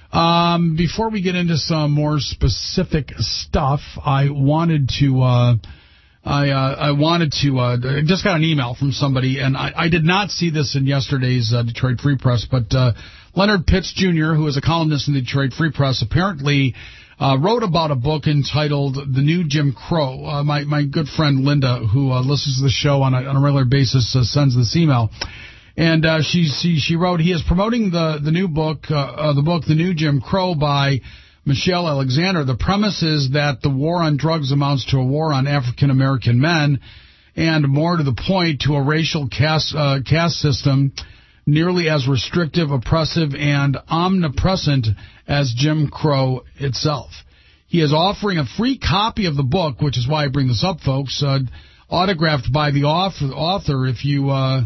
Um, before we get into some more specific stuff, I wanted to, uh, I, uh, I wanted to, uh, I just got an email from somebody, and I, I did not see this in yesterday's uh, Detroit Free Press, but uh, Leonard Pitts Junior, who is a columnist in the Detroit Free Press, apparently uh, wrote about a book entitled The New Jim Crow. Uh, my, my good friend Linda, who uh, listens to the show on a, on a regular basis, uh, sends this email. And uh, she, she she wrote, he is promoting the, the new book, uh, uh, the book The New Jim Crow by Michelle Alexander. The premise is that the war on drugs amounts to a war on African-American men, and more to the point, to a racial caste, uh, caste system nearly as restrictive, oppressive, and omnipresent as Jim Crow itself. He is offering a free copy of the book, which is why I bring this up, folks, uh, autographed by the author, author if you... Uh,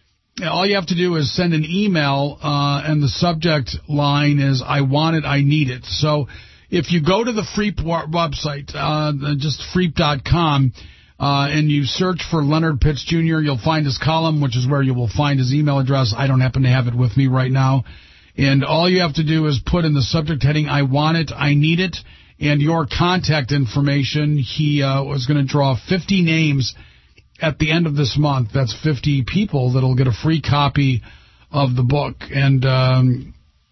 All you have to do is send an email, uh, and the subject line is, I want it, I need it. So if you go to the Freep website, uh, just freep dot com, uh, and you search for Leonard Pitts Junior, you'll find his column, which is where you will find his email address. I don't happen to have it with me right now. And all you have to do is put in the subject heading, I want it, I need it, and your contact information. He uh, was going to draw fifty names at the end of this month. That's fifty people that'll get a free copy of the book. And um,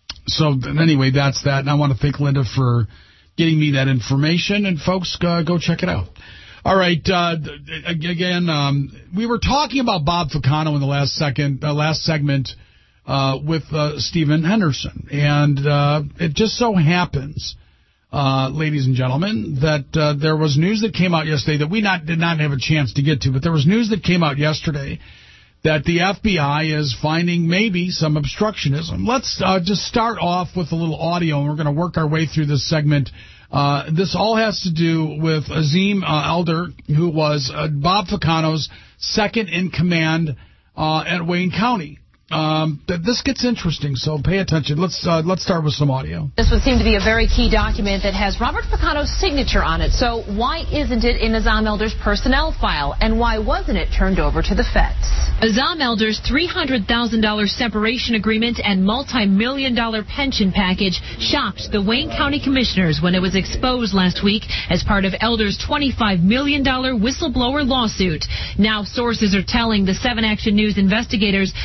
so anyway, that's that. And I want to thank Linda for getting me that information. And folks, uh, go check it out. All right. Uh, again, um, we were talking about Bob Ficano in the last second, uh, last segment uh, with uh, Stephen Henderson. And uh, it just so happens, Uh, ladies and gentlemen, that uh, there was news that came out yesterday that we not did not have a chance to get to, but there was news that came out yesterday that the F B I is finding maybe some obstructionism. Let's uh, just start off with a little audio, and we're going to work our way through this segment. Uh, this all has to do with Azim uh, Elder, who was uh, Bob Ficano's second in command uh, at Wayne County. Um, this gets interesting, so pay attention. Let's uh, let's start with some audio. This would seem to be a very key document that has Robert Ficano's signature on it. So why isn't it in Azam Elder's personnel file, and why wasn't it turned over to the feds? Azam Elder's three hundred thousand dollars separation agreement and multi-million dollar pension package shocked the Wayne County Commissioners when it was exposed last week as part of Elder's twenty-five million dollar whistleblower lawsuit. Now sources are telling the seven Action News investigators that Elder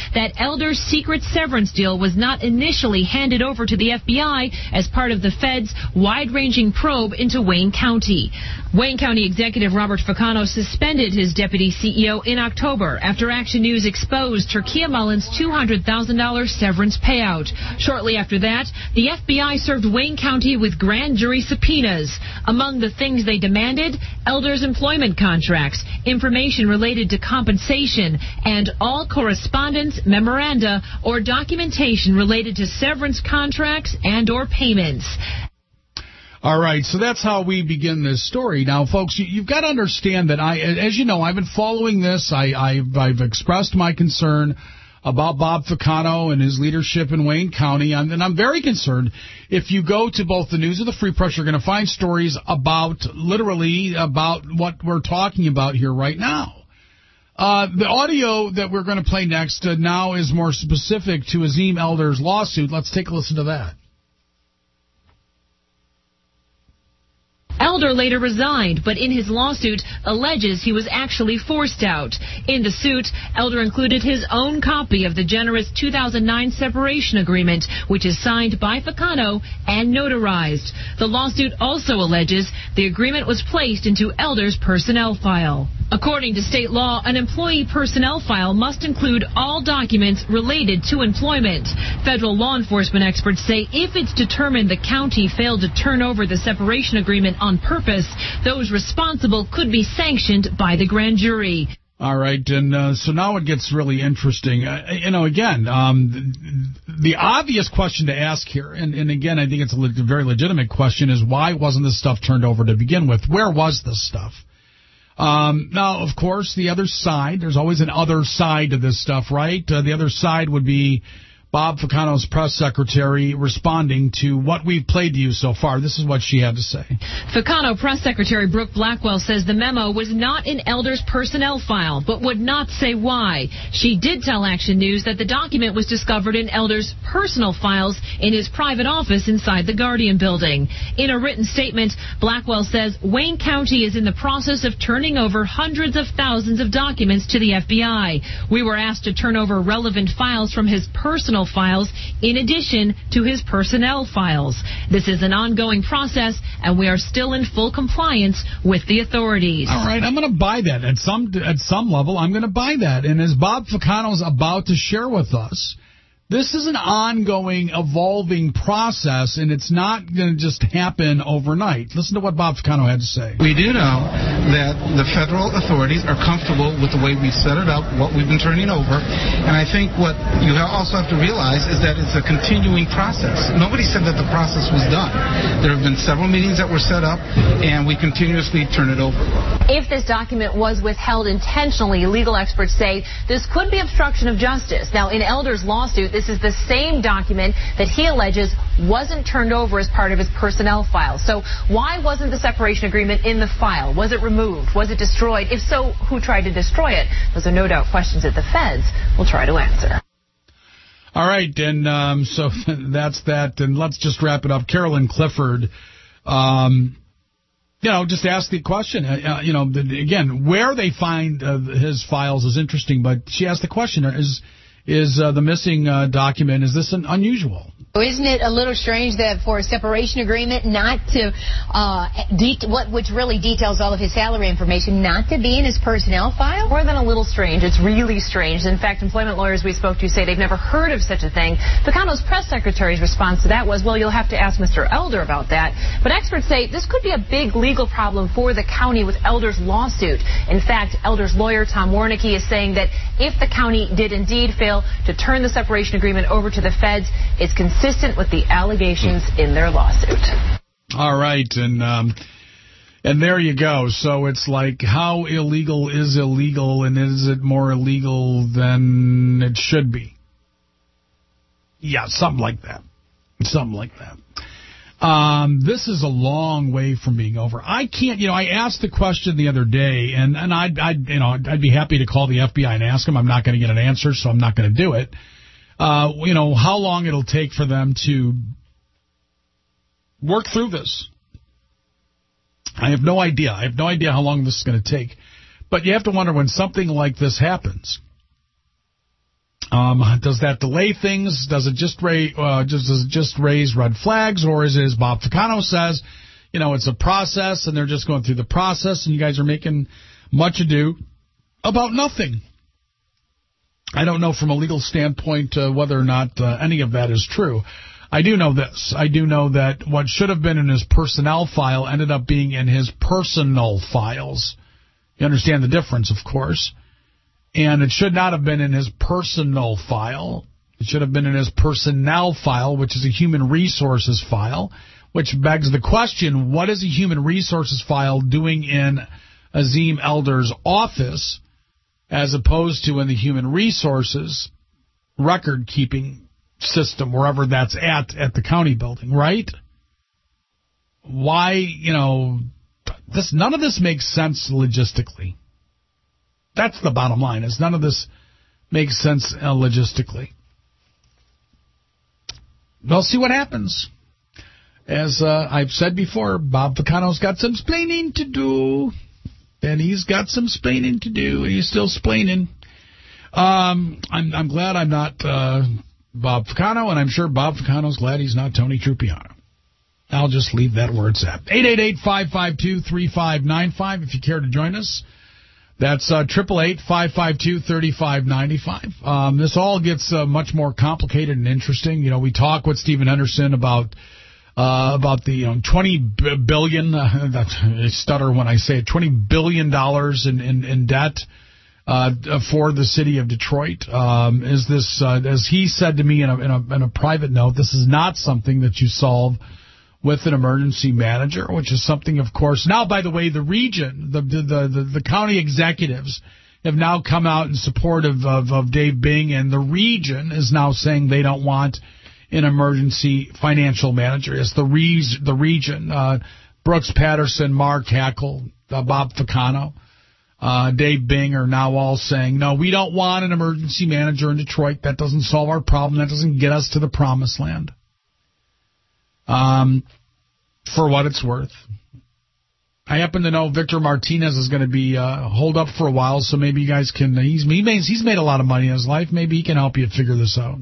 Elder's secret severance deal was not initially handed over to the F B I as part of the Fed's wide-ranging probe into Wayne County. Wayne County Executive Robert Ficano suspended his deputy C E O in October after Action News exposed Turkia Mullen's two hundred thousand dollars severance payout. Shortly after that, the F B I served Wayne County with grand jury subpoenas. Among the things they demanded, Elder's employment contracts, information related to compensation, and all correspondence, memoranda, or documentation related to severance contracts and or payments. All right, so that's how we begin this story. Now, folks, you, you've got to understand that I, as you know, I've been following this. I, I've, I've expressed my concern about Bob Ficano and his leadership in Wayne County, and, and I'm very concerned. If you go to both the News of the Free Press, you're going to find stories about, literally, about what we're talking about here right now. Uh, the audio that we're going to play next uh, now is more specific to Azim Elder's lawsuit. Let's take a listen to that. Elder later resigned, but in his lawsuit alleges he was actually forced out. In the suit, Elder included his own copy of the generous two thousand nine separation agreement, which is signed by Ficano and notarized. The lawsuit also alleges the agreement was placed into Elder's personnel file. According to state law, an employee personnel file must include all documents related to employment. Federal law enforcement experts say if it's determined the county failed to turn over the separation agreement on purpose, those responsible could be sanctioned by the grand jury. All right, and uh, so now it gets really interesting. Uh, you know, again, um, the obvious question to ask here, and, and again, I think it's a le- very legitimate question, is why wasn't this stuff turned over to begin with? Where was this stuff? Um, now, of course, the other side, there's always an other side to this stuff, right? Uh, the other side would be Bob Ficano's press secretary responding to what we've played to you so far. This is what she had to say. Ficano press secretary Brooke Blackwell says the memo was not in Elder's personnel file, but would not say why. She did tell Action News that the document was discovered in Elder's personal files in his private office inside the Guardian building. In a written statement, Blackwell says Wayne County is in the process of turning over hundreds of thousands of documents to the F B I. We were asked to turn over relevant files from his personal files in addition to his personnel files. This is an ongoing process, and we are still in full compliance with the authorities. All right, I'm going to buy that. At some at some level, I'm going to buy that. And as Bob Ficano's about to share with us, this is an ongoing, evolving process, and it's not going to just happen overnight. Listen to what Bob Ficano had to say. We do know that the federal authorities are comfortable with the way we've set it up, what we've been turning over, and I think what you also have to realize is that it's a continuing process. Nobody said that the process was done. There have been several meetings that were set up, and we continuously turn it over. If this document was withheld intentionally, legal experts say this could be obstruction of justice. Now, in Elder's lawsuit, this is the same document that he alleges wasn't turned over as part of his personnel file. So why wasn't the separation agreement in the file? Was it removed? Was it destroyed? If so, who tried to destroy it? Those are no doubt questions that the feds will try to answer. All right, and um, so that's that. And let's just wrap it up. Carolyn Clifford, um, you know, just ask the question. Uh, you know, the, again, where they find uh, his files is interesting, but she asked the question, is... Is uh, the missing uh, document, is this an unusual? Isn't it a little strange that for a separation agreement not to, uh, de- what which really details all of his salary information, not to be in his personnel file? More than a little strange. It's really strange. In fact, employment lawyers we spoke to say they've never heard of such a thing. Ficano's press secretary's response to that was, well, you'll have to ask Mister Elder about that. But experts say this could be a big legal problem for the county with Elder's lawsuit. In fact, Elder's lawyer, Tom Warnicki, is saying that if the county did indeed fail to turn the separation agreement over to the feds, it's consistent with the allegations in their lawsuit. All right, and um, and there you go. So it's like, how illegal is illegal, and is it more illegal than it should be? Yeah, something like that. Something like that. Um, this is a long way from being over. I can't, you know, I asked the question the other day, and, and I'd, I'd, you know, I'd be happy to call the F B I and ask them. I'm not going to get an answer, so I'm not going to do it. Uh, you know, how long it'll take for them to work through this. I have no idea. I have no idea how long this is going to take. But you have to wonder, when something like this happens, Um, does that delay things? Does it just raise, uh, just, does it just raise red flags? Or is it, as Bob Ficano says, you know, it's a process and they're just going through the process and you guys are making much ado about nothing? I don't know from a legal standpoint uh, whether or not uh, any of that is true. I do know this. I do know that what should have been in his personnel file ended up being in his personal files. You understand the difference, of course. And it should not have been in his personal file. It should have been in his personnel file, which is a human resources file, which begs the question, what is a human resources file doing in Azim Elder's office as opposed to in the human resources record-keeping system, wherever that's at, at the county building, right? Why, you know, this none of this makes sense logistically. That's the bottom line, is none of this makes sense uh, logistically. We'll see what happens. As uh, I've said before, Bob Ficano's got some splaining to do. And he's got some splaining to do, and he's still splaining. Um, I'm, I'm glad I'm not uh, Bob Ficano, and I'm sure Bob Ficano's glad he's not Tony Trupiano. I'll just leave that where it's at. eight eight eight, five five two, three five nine five if you care to join us. That's uh, eight eight eight, five five two, three five nine five. Um, this all gets uh, much more complicated and interesting. You know, we talk with Stephen Henderson about uh, about the you know, twenty billion dollars, uh, I stutter when I say it, twenty billion dollars in, in, in debt uh, for the city of Detroit. Um, is this, uh, as he said to me in a, in, a, in a private note, this is not something that you solve with an emergency manager, which is something, of course. Now, by the way, the region, the the the, the county executives have now come out in support of, of, of Dave Bing, and the region is now saying they don't want an emergency financial manager. It's the, re- the region. Uh, Brooks Patterson, Mark Hackle, uh, Bob Ficano, uh, Dave Bing are now all saying, no, we don't want an emergency manager in Detroit. That doesn't solve our problem. That doesn't get us to the promised land. Um, for what it's worth. I happen to know Victor Martinez is going to be uh, holed up for a while, so maybe you guys can. He's he made, he's made a lot of money in his life. Maybe he can help you figure this out.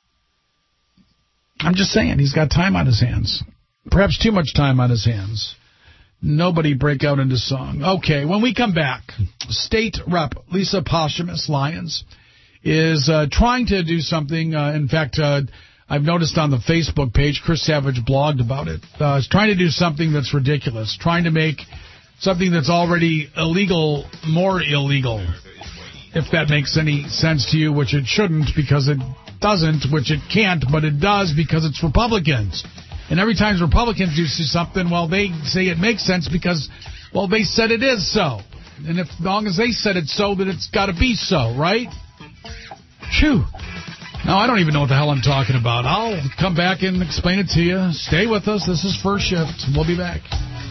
I'm just saying, he's got time on his hands. Perhaps too much time on his hands. Nobody break out into song. Okay, when we come back, State Rep Lisa Posthumous Lyons is uh, trying to do something. Uh, in fact, uh, I've noticed on the Facebook page, Chris Savage blogged about it. Uh, is trying to do something that's ridiculous, trying to make something that's already illegal more illegal, if that makes any sense to you, which it shouldn't because it doesn't, which it can't, but it does because it's Republicans. And every time Republicans do something, well, they say it makes sense because, well, they said it is so. And if, as long as they said it's so, then it's got to be so, right? Phew. No, I don't even know what the hell I'm talking about. I'll come back and explain it to you. Stay with us. This is First Shift. We'll be back.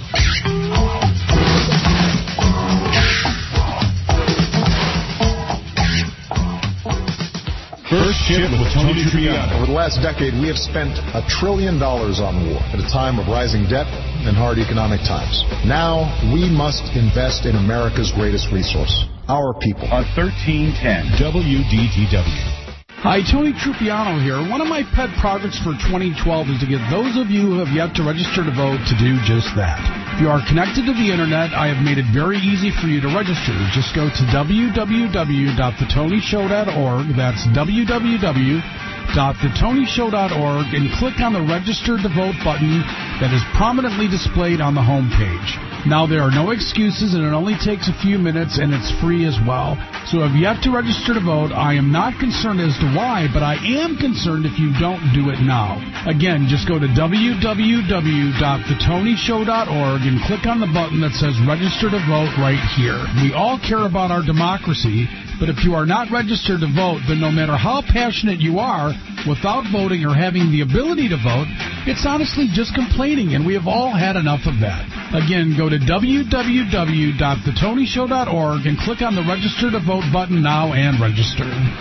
First Shift with Tony Trupiano. Over the last decade, we have spent a trillion dollars on war at a time of rising debt and hard economic times. Now, we must invest in America's greatest resource, our people. On thirteen ten W D T W. Hi, Tony Trupiano here. One of my pet projects for twenty twelve is to get those of you who have yet to register to vote to do just that. If you are connected to the Internet, I have made it very easy for you to register. Just go to w w w dot the tony show dot org. That's w w w dot the tony show dot org and click on the Register to Vote button that is prominently displayed on the home page. Now, there are no excuses, and it only takes a few minutes, and it's free as well. So if you have to register to vote, I am not concerned as to why, but I am concerned if you don't do it now. Again, just go to w w w dot the tony show dot org and click on the button that says Register to Vote right here. We all care about our democracy, but if you are not registered to vote, then no matter how passionate you are, without voting or having the ability to vote, it's honestly just complaining, and we have all had enough of that. Again, go to w w w dot the tony show dot org and click on the Register to Vote button now and register.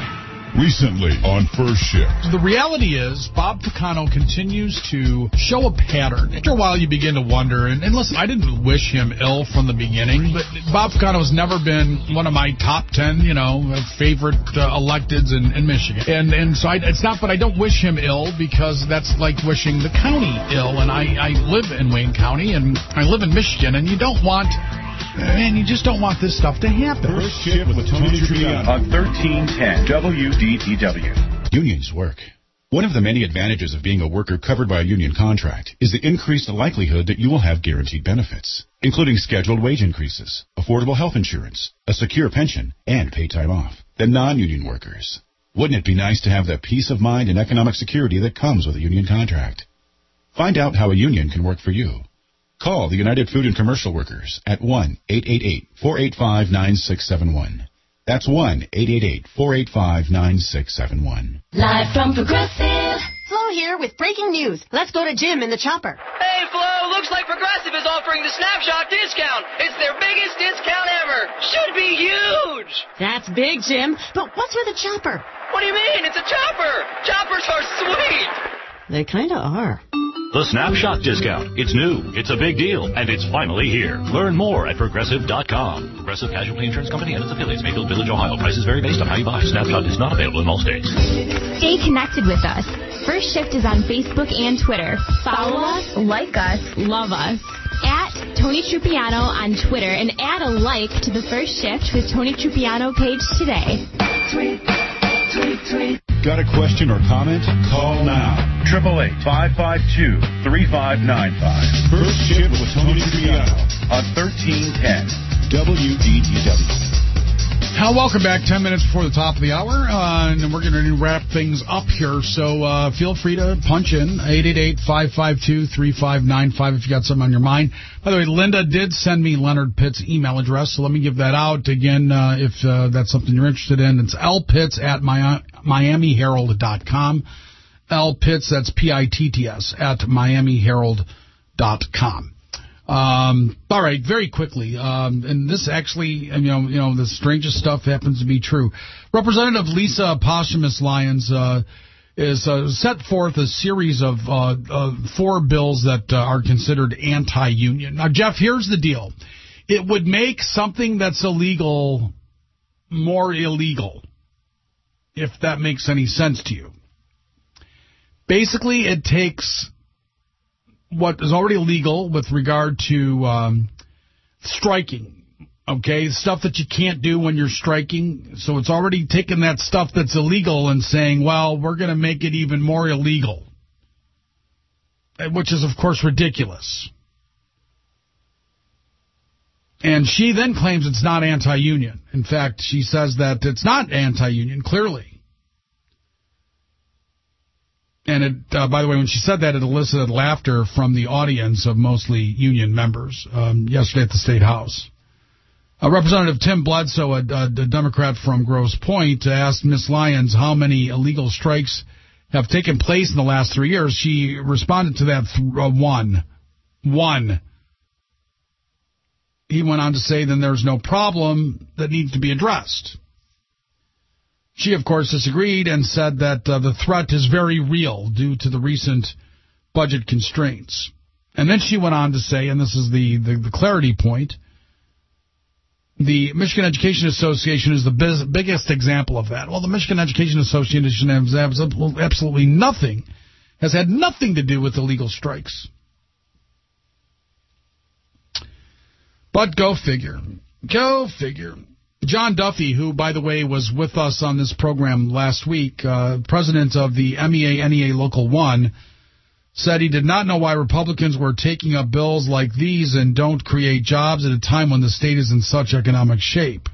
Recently on First Shift. The reality is, Bob Picano continues to show a pattern. After a while, you begin to wonder, and, and listen, I didn't wish him ill from the beginning, but Bob Picano has never been one of my top ten, you know, favorite uh, electeds in, in Michigan. And and so I, it's not that I don't wish him ill, because that's like wishing the county ill, and I, I live in Wayne County, and I live in Michigan, and you don't want... Man, you just don't want this stuff to happen. First Shift with Tony Triviano on thirteen ten W D T W. Unions work. One of the many advantages of being a worker covered by a union contract is the increased likelihood that you will have guaranteed benefits, including scheduled wage increases, affordable health insurance, a secure pension, and paid time off. The non-union workers. Wouldn't it be nice to have the peace of mind and economic security that comes with a union contract? Find out how a union can work for you. Call the United Food and Commercial Workers at one eight eight eight, four eight five, nine six seven one. That's one eight eight eight, four eight five, nine six seven one. Live from Progressive. Flo here with breaking news. Let's go to Jim in the chopper. Hey, Flo, looks like Progressive is offering the Snapshot discount. It's their biggest discount ever. Should be huge. That's big, Jim. But what's with a chopper? What do you mean? It's a chopper. Choppers are sweet. They kind of are. The Snapshot discount. It's new, it's a big deal, and it's finally here. Learn more at Progressive dot com. Progressive Casualty Insurance Company and its affiliates, Mayfield Village, Ohio. Prices vary based on how you buy. Snapshot is not available in all states. Stay connected with us. First Shift is on Facebook and Twitter. Follow us, like us, love us. At Tony Trupiano on Twitter, and add a like to the First Shift with Tony Trupiano page today. Tweet, tweet, tweet. Got a question or comment? Call now. Triple eight five five two three five nine five. First Shift with Tony Triviano on thirteen ten W D T W. Now, welcome back. Ten minutes before the top of the hour, uh, and we're going to wrap things up here. So uh, feel free to punch in eight eight eight, five five two, three five nine five if you got something on your mind. By the way, Linda did send me Leonard Pitt's email address, so let me give that out again. Uh, if uh, that's something you're interested in, it's lpitts at miami herald dot com. lpitts, that's P I T T S, at miami herald dot com. Um, all right, very quickly, um, and this actually, you know, you know, the strangest stuff happens to be true. Representative Lisa Posthumous Lyons uh, is uh, set forth a series of uh, uh, four bills that uh, are considered anti-union. Now, Jeff, here's the deal. It would make something that's illegal more illegal, if that makes any sense to you. Basically, it takes what is already legal with regard to um, striking, okay, stuff that you can't do when you're striking. So it's already taking that stuff that's illegal and saying, well, we're going to make it even more illegal, which is, of course, ridiculous. And she then claims it's not anti-union. In fact, she says that it's not anti-union, clearly. And, it, uh, by the way, when she said that, it elicited laughter from the audience of mostly union members um, yesterday at the State House. Uh, Representative Tim Bledsoe, a, a Democrat from Grosse Pointe, asked Miz Lyons how many illegal strikes have taken place in the last three years. She responded to that th- uh, one. One. He went on to say, then there's no problem that needs to be addressed. She, of course, disagreed and said that uh, the threat is very real due to the recent budget constraints. And then she went on to say, and this is the, the, the clarity point, the Michigan Education Association is the biz- biggest example of that. Well, the Michigan Education Association has absolutely nothing, has had nothing to do with illegal strikes. But go figure. Go figure. John Duffy, who, by the way, was with us on this program last week, uh, president of the M E A N E A Local one, said he did not know why Republicans were taking up bills like these and don't create jobs at a time when the state is in such economic shape.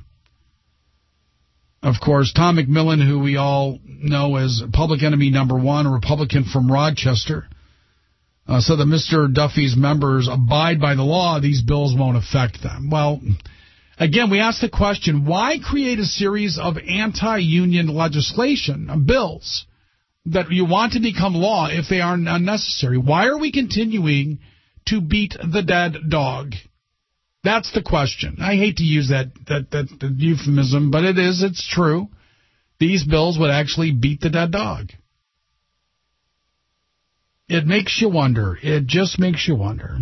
Of course, Tom McMillan, who we all know as public enemy number one, a Republican from Rochester, uh, said that Mister Duffy's members abide by the law, these bills won't affect them. Well, again, we ask the question, why create a series of anti-union legislation, uh, bills, that you want to become law if they are unnecessary? Why are we continuing to beat the dead dog? That's the question. I hate to use that, that, that, that euphemism, but it is, it's true. these bills would actually beat the dead dog. It makes you wonder. It just makes you wonder.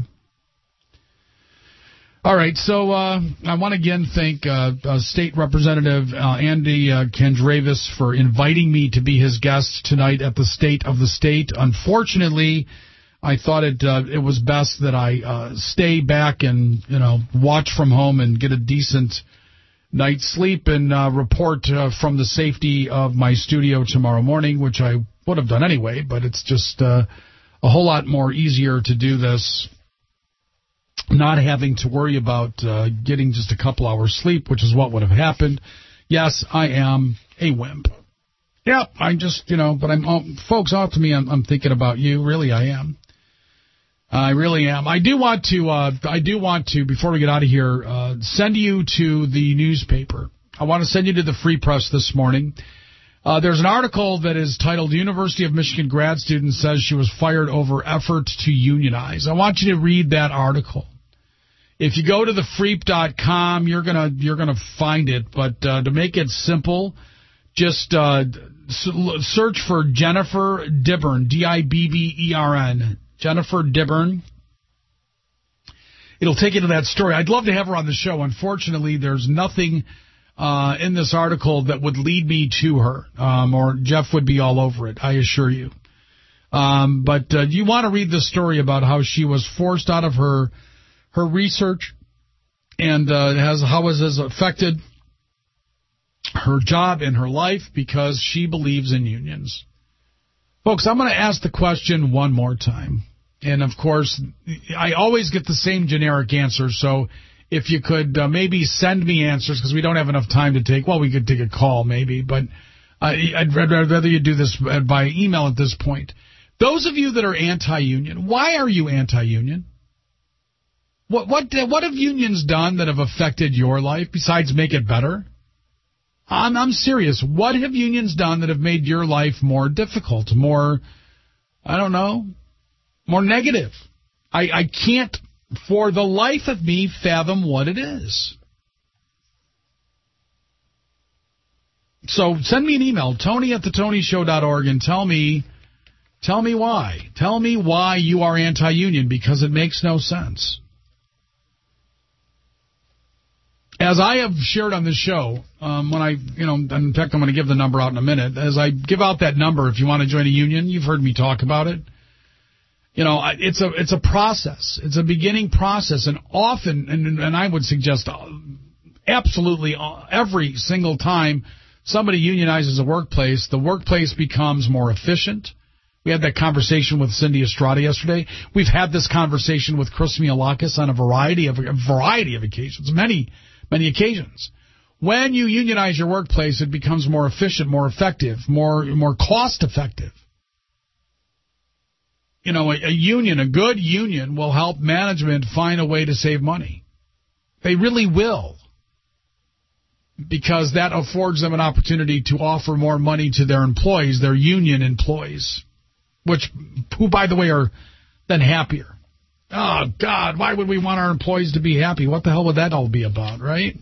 All right, so uh, I want to again thank uh, uh, State Representative uh, Andy uh, Kandravas for inviting me to be his guest tonight at the State of the State. Unfortunately, I thought it uh, it was best that I uh, stay back and, you know, watch from home and get a decent night's sleep and uh, report uh, from the safety of my studio tomorrow morning, which I would have done anyway, but it's just uh, a whole lot more easier to do this, not having to worry about uh, getting just a couple hours sleep, which is what would have happened. Yes, I am a wimp. Yep, I just, you know, but I'm, um, folks, off to me, I'm, I'm thinking about you. Really, I am. I really am. I do want to, uh, I do want to, before we get out of here, uh, send you to the newspaper. I want to send you to the Free Press this morning. Uh, there's an article that is titled, University of Michigan grad student says she was fired over effort to unionize. I want you to read that article. If you go to the freep dot com, you're gonna you're gonna find it. But uh, to make it simple, just uh, search for Jennifer Dibburn, D I B B E R N, Jennifer Dibburn. It'll take you to that story. I'd love to have her on the show. Unfortunately, there's nothing uh, in this article that would lead me to her, um, or Jeff would be all over it, I assure you. Um, but uh, you want to read the story about how she was forced out of her her research and uh, has how it has affected her job and her life because she believes in unions. Folks, I'm going to ask the question one more time. And, of course, I always get the same generic answer, so if you could uh, maybe send me answers, because we don't have enough time to take, well, we could take a call maybe, but I, I'd rather you do this by email at this point. Those of you that are anti-union, why are you anti-union? What what what have unions done that have affected your life besides make it better? I'm I'm serious. What have unions done that have made your life more difficult, more, I don't know, more negative? I, I can't, for the life of me, fathom what it is. So send me an email, Tony at the Tony Show dot org, and tell me, tell me why. Tell me why you are anti-union, because it makes no sense. As I have shared on this show, um, when I, you know, in fact, I'm going to give the number out in a minute. As I give out that number, if you want to join a union, you've heard me talk about it. You know, it's a it's a process. It's a beginning process, and often, and, and I would suggest absolutely every single time somebody unionizes a workplace, the workplace becomes more efficient. We had that conversation with Cindy Estrada yesterday. We've had this conversation with Chris Mialakis on a variety of a variety of occasions, many. Many occasions. When you unionize your workplace, it becomes more efficient, more effective, more more cost effective. You know, a, a union, a good union will help management find a way to save money. They really will. Because that affords them an opportunity to offer more money to their employees, their union employees, which, who, by the way, are then happier. Oh, God, why would we want our employees to be happy? What the hell would that all be about, right?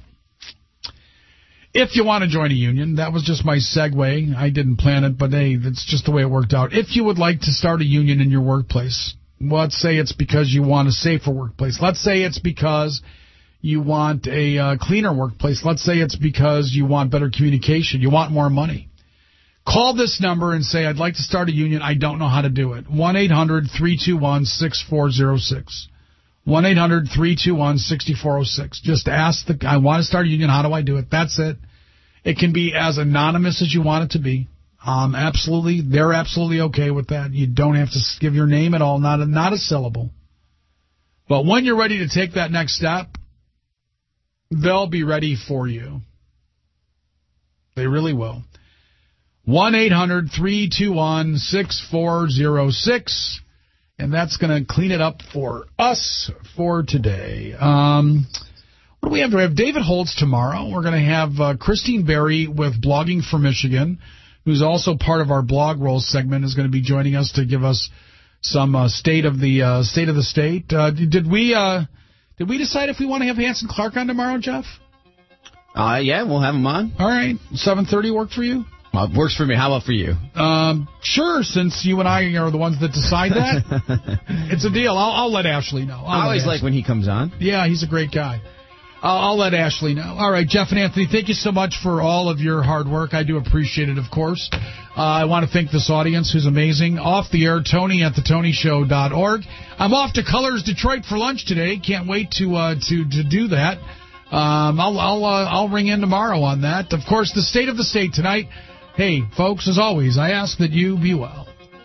If you want to join a union, that was just my segue. I didn't plan it, but, hey, that's just the way it worked out. If you would like to start a union in your workplace, let's say it's because you want a safer workplace. Let's say it's because you want a uh, cleaner workplace. Let's say it's because you want better communication. You want more money. Call this number and say, I'd like to start a union. I don't know how to do it. one eight hundred three two one six four zero six. one eight hundred three two one six four zero six. Just ask the, I want to start a union. How do I do it? That's it. It can be as anonymous as you want it to be. Um, absolutely. They're absolutely okay with that. You don't have to give your name at all. Not a, not a syllable. But when you're ready to take that next step, they'll be ready for you. They really will. one eight hundred three two one six four zero six, and that's going to clean it up for us for today. Um, what do we have? We have David Holtz tomorrow. We're going to have uh, Christine Berry with Blogging for Michigan, who's also part of our Blog Roll segment, is going to be joining us to give us some uh, state of the uh, state of the state. Uh, did we uh, did we decide if we want to have Hanson Clark on tomorrow, Jeff? Uh, yeah, we'll have him on. All right, seven thirty work for you? Well, it works for me. How about for you? Um, sure, since you and I are the ones that decide that. It's a deal. I'll, I'll let Ashley know. I'll I always like when he comes on. Yeah, he's a great guy. I'll, I'll let Ashley know. All right, Jeff and Anthony, thank you so much for all of your hard work. I do appreciate it, of course. Uh, I want to thank this audience who's amazing. Off the air, Tony at the tony show dot org. I'm off to Colors Detroit for lunch today. Can't wait to uh, to to do that. Um, I'll I'll uh, I'll ring in tomorrow on that. Of course, the state of the state tonight. Hey, folks, as always, I ask that you be well.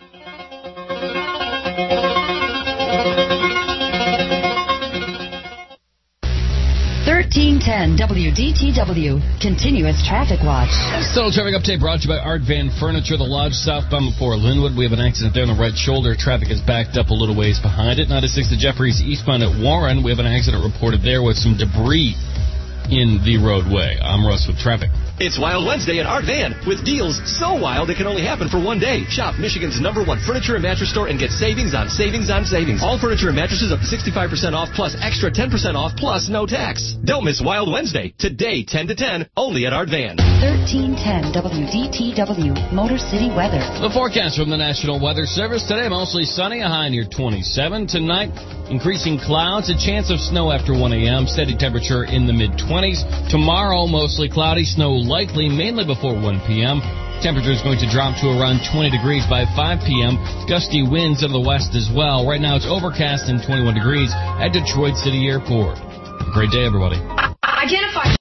thirteen ten W D T W, Continuous Traffic Watch. Still traffic update brought to you by Art Van Furniture, the Lodge southbound before Linwood. We have an accident there on the right shoulder. Traffic is backed up a little ways behind it. ninety-six to Jeffries eastbound at Warren. We have an accident reported there with some debris in the roadway. I'm Russ with traffic. It's Wild Wednesday at Art Van with deals so wild it can only happen for one day. Shop Michigan's number one furniture and mattress store and get savings on savings on savings. All furniture and mattresses up to sixty-five percent off plus extra ten percent off plus no tax. Don't miss Wild Wednesday. Today, ten to ten, only at Art Van. thirteen ten W D T W, Motor City weather. The forecast from the National Weather Service today, mostly sunny, a high near twenty-seven. Tonight, increasing clouds, a chance of snow after one a.m., steady temperature in the mid-twenties. Tomorrow, mostly cloudy, snow likely mainly before one p.m. Temperature is going to drop to around twenty degrees by five p.m. Gusty winds in the west as well. Right now, it's overcast and twenty-one degrees at Detroit City Airport. Have a great day, everybody. Identify.